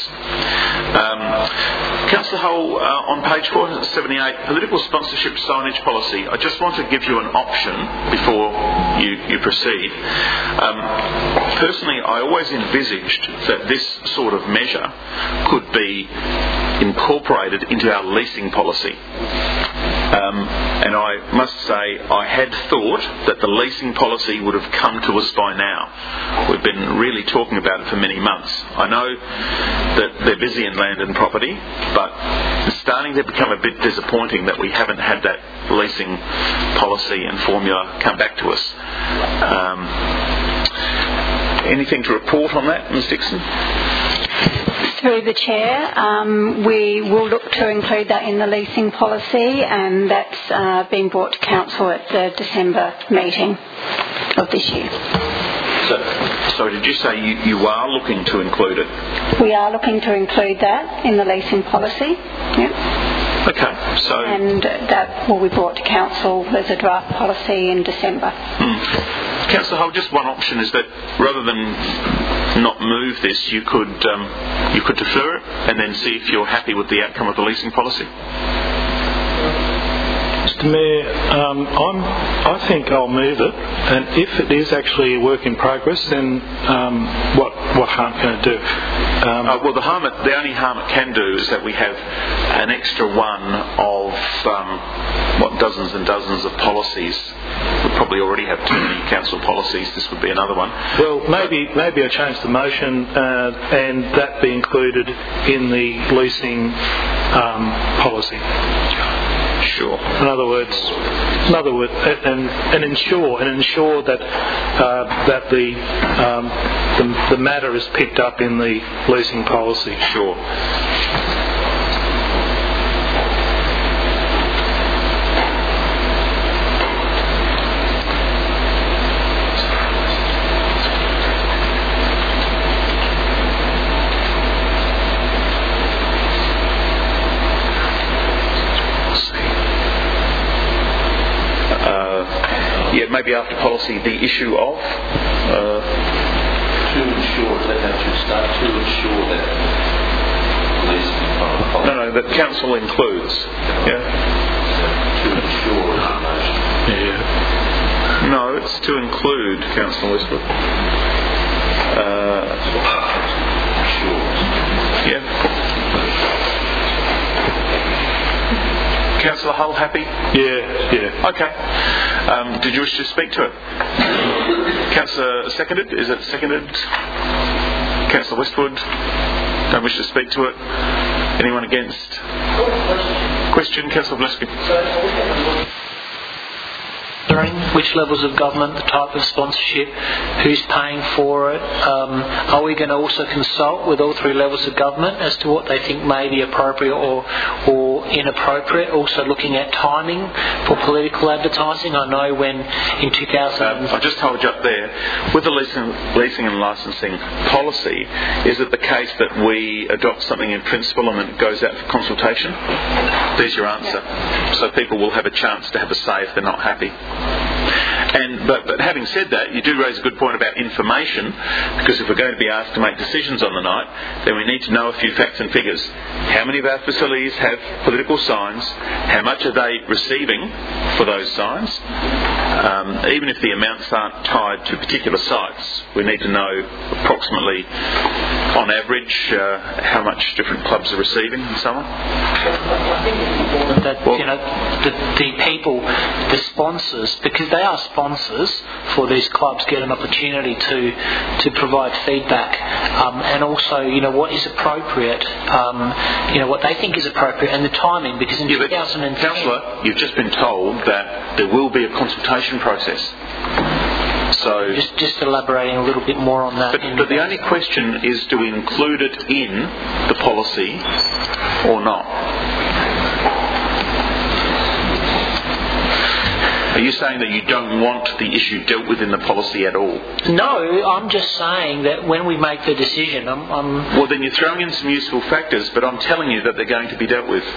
Um, Councillor Hull, uh, on page four seventy-eight, political sponsorship signage policy. I just want to give you an option before you, you proceed. Um, Personally, I always envisaged that this sort of measure could be incorporated into our leasing policy. Um, and I must say, I had thought that the leasing policy would have come to us by now. We've been really talking about it for many months. I know that they're busy in land and property, but it's starting to become a bit disappointing that we haven't had that leasing policy and formula come back to us. Um, Anything to report on that, Miz Dixon? Through the Chair, um, we will look to include that in the leasing policy, and that's uh, been brought to Council at the December meeting of this year. So, so did you say you, you are looking to include it? We are looking to include that in the leasing policy, yep. Okay, so... And that will be brought to Council as a draft policy in December. Hmm. Councillor Hull, just one option is that rather than not move this, you could um, you could defer it and then see if you're happy with the outcome of the leasing policy. Mister Mayor, um, I'm, I think I'll move it, and if it is actually a work in progress, then um, what what harm can it do? Um, uh, well, the harm it, the only harm it can do is that we have an extra one of um, what dozens and dozens of policies. We probably already have too many council policies. This would be another one. Well, maybe maybe I change the motion uh, and that be included in the leasing um, policy. Sure. In other words, in other words, and, and ensure and ensure that uh, that the, um, the the matter is picked up in the leasing policy. Sure. Maybe after policy, the issue of uh, to ensure that that should start to ensure that leasing policy. No, no, that council includes. Yeah. To ensure Yeah. No, it's to include, Councillor Westwood. Uh, yeah. Councillor Hull, happy? Yeah, yeah. Okay. Um, did you wish to speak to it? Councillor, seconded? Is it seconded? Councillor Westwood? Don't wish to speak to it? Anyone against? Question, Councillor Vleski. filtering which levels of government, the type of sponsorship, who's paying for it. Um, are we going to also consult with all three levels of government as to what they think may be appropriate or or inappropriate? Also looking at timing for political advertising. I know when in two thousand... Um, I just told you up there, with the leasing, leasing and licensing policy, is it the case that we adopt something in principle and then it goes out for consultation? There's your answer. So people will have a chance to have a say if they're not happy. And but, but having said that, you do raise a good point about information, because if we're going to be asked to make decisions on the night, then we need to know a few facts and figures. How many of our facilities have political signs? How much are they receiving for those signs? Um, even if the amounts aren't tied to particular sites, we need to know approximately, on average, uh, how much different clubs are receiving and so on. I think it's important that well, you know the, the people, the sponsors, because they are sponsors for these clubs, get an opportunity to to provide feedback, um, and also you know what is appropriate, um, you know what they think is appropriate, and the timing. Because in yeah, two thousand ten, Councillor, you've just been told that there will be a consultation process. So just just elaborating a little bit more on that. But, but the only question is, do we include it in the policy or not? Are you saying that you don't want the issue dealt with in the policy at all? No, I'm just saying that when we make the decision, I'm... I'm well, then you're throwing in some useful factors, but I'm telling you that they're going to be dealt with.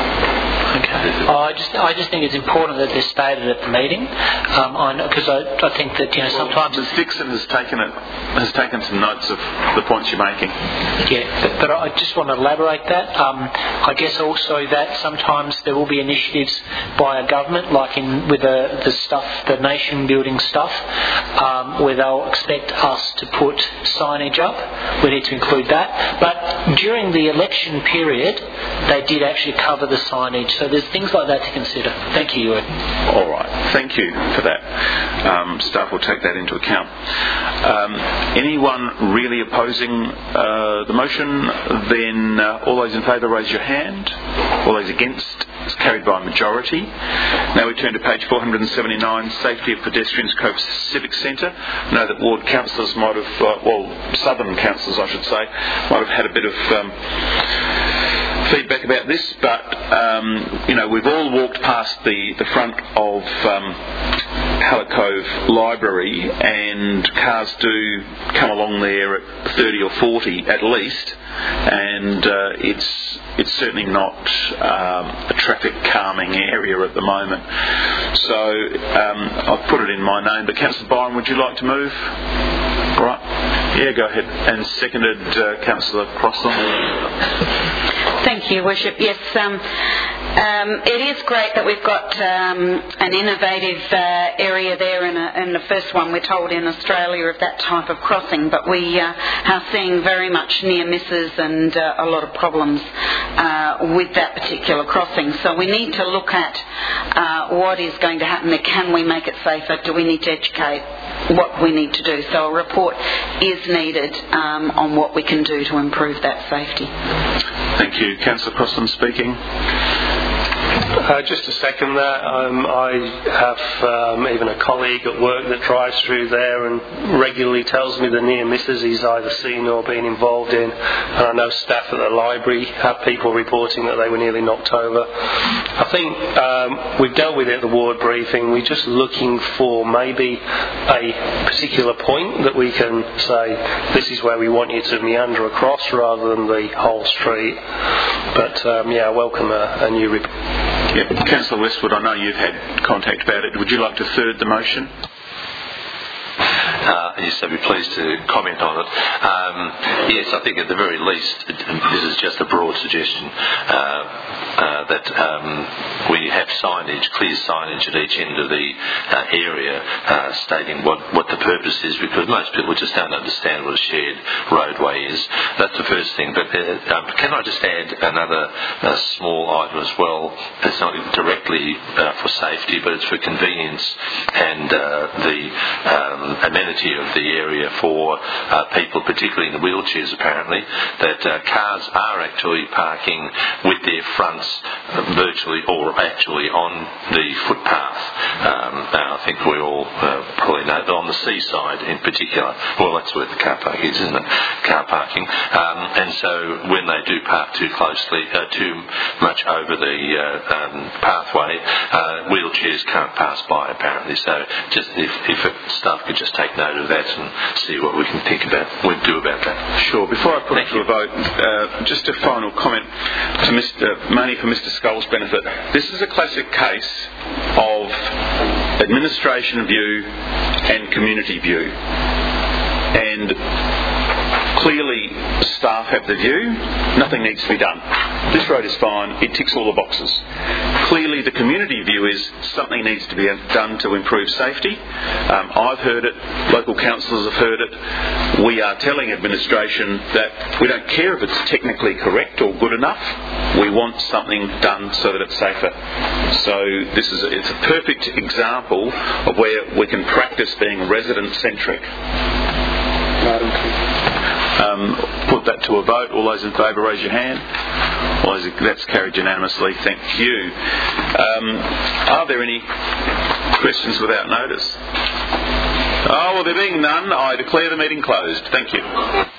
Okay. Oh, I just I just think it's important that they're stated at the meeting, um, because I, I, I think that you know sometimes well, Miz Dixon has taken it has taken some notes of the points you're making. Yeah, but, but I just want to elaborate that. Um, I guess also that sometimes there will be initiatives by a government, like in with the the stuff, the nation building stuff, um, where they'll expect us to put signage up. We need to include that. But during the election period, they did actually cover the signage. So there's things like that to consider. Thank you, Ewan. All right. Thank you for that. Um, staff will take that into account. Um, anyone really opposing uh, the motion? Then uh, all those in favour raise your hand. All those against? It's carried by a majority. Now we turn to page four hundred seventy-nine, Safety of Pedestrians, Cove Civic Centre. I know that ward councillors might have, uh, well, southern councillors I should say, might have had a bit of um, feedback about this, but um, you know, we've all walked past the, the front of um, Hallett Cove Library, and cars do come along there at thirty or forty at least, and uh, it's it's certainly not um, a traffic calming area at the moment. So um, I've put it in my name, but Councillor Byron, would you like to move? All right. Yeah, go ahead. And seconded, uh, Councillor Crossan. Thank you, Worship. Yes, um, um, it is great that we've got um, an innovative uh, area there, and, and the first one we're told in Australia of that type of crossing, but we uh, are seeing very much near misses and uh, a lot of problems uh, with that particular crossing. So we need to look at uh, what is going to happen there. Can we make it safer? Do we need to educate what we need to do? So a report is needed um, on what we can do to improve that safety. Thank you. Councillor Crossan speaking. Uh, just to second that, um, I have um, even a colleague at work that drives through there and regularly tells me the near misses he's either seen or been involved in. And I know staff at the library have people reporting that they were nearly knocked over. I think um, we've dealt with it at the ward briefing. We're just looking for maybe a particular point that we can say, this is where we want you to meander across, rather than the whole street. But um, yeah, I welcome a, a new report. Yeah. Councillor Westwood, I know you've had contact about it. Would you like to third the motion? Uh, yes, I'd be pleased to comment on it. Um, yes, I think at the very least, it, this is just a broad suggestion, uh, uh, that um, we have signage, clear signage at each end of the uh, area uh, stating what, what the purpose is, because most people just don't understand what a shared roadway is. That's the first thing. But uh, um, can I just add another uh, small item as well? It's not directly uh, for safety, but it's for convenience and uh, the um, amenity of the area for uh, people, particularly in the wheelchairs apparently, that uh, cars are actually parking with their fronts uh, virtually or actually on the footpath. Um, I think we all uh, probably know that on the seaside in particular, well, that's where the car park is, isn't it? Car parking. Um, and so when they do park too closely, uh, too much over the uh, um, pathway, uh, wheelchairs can't pass by apparently. So just if, if staff could just take note of that and see what we can think about, we do about that. Sure. Before I put Thank it to you. a vote, uh, just a final comment to Mister Money for Mister Scull's benefit. This is a classic case of administration view and community view. And clearly, staff have the view, nothing needs to be done. This road is fine, it ticks all the boxes. Clearly, the community view is something needs to be done to improve safety. Um, I've heard it, local councillors have heard it. We are telling administration that we don't care if it's technically correct or good enough. We want something done so that it's safer. So this is a, it's a perfect example of where we can practice being resident-centric. Um, put that to a vote. All those in favour, raise your hand. All those, that's carried unanimously. Thank you. Um, are there any questions without notice? Oh, well, there being none, I declare the meeting closed. Thank you.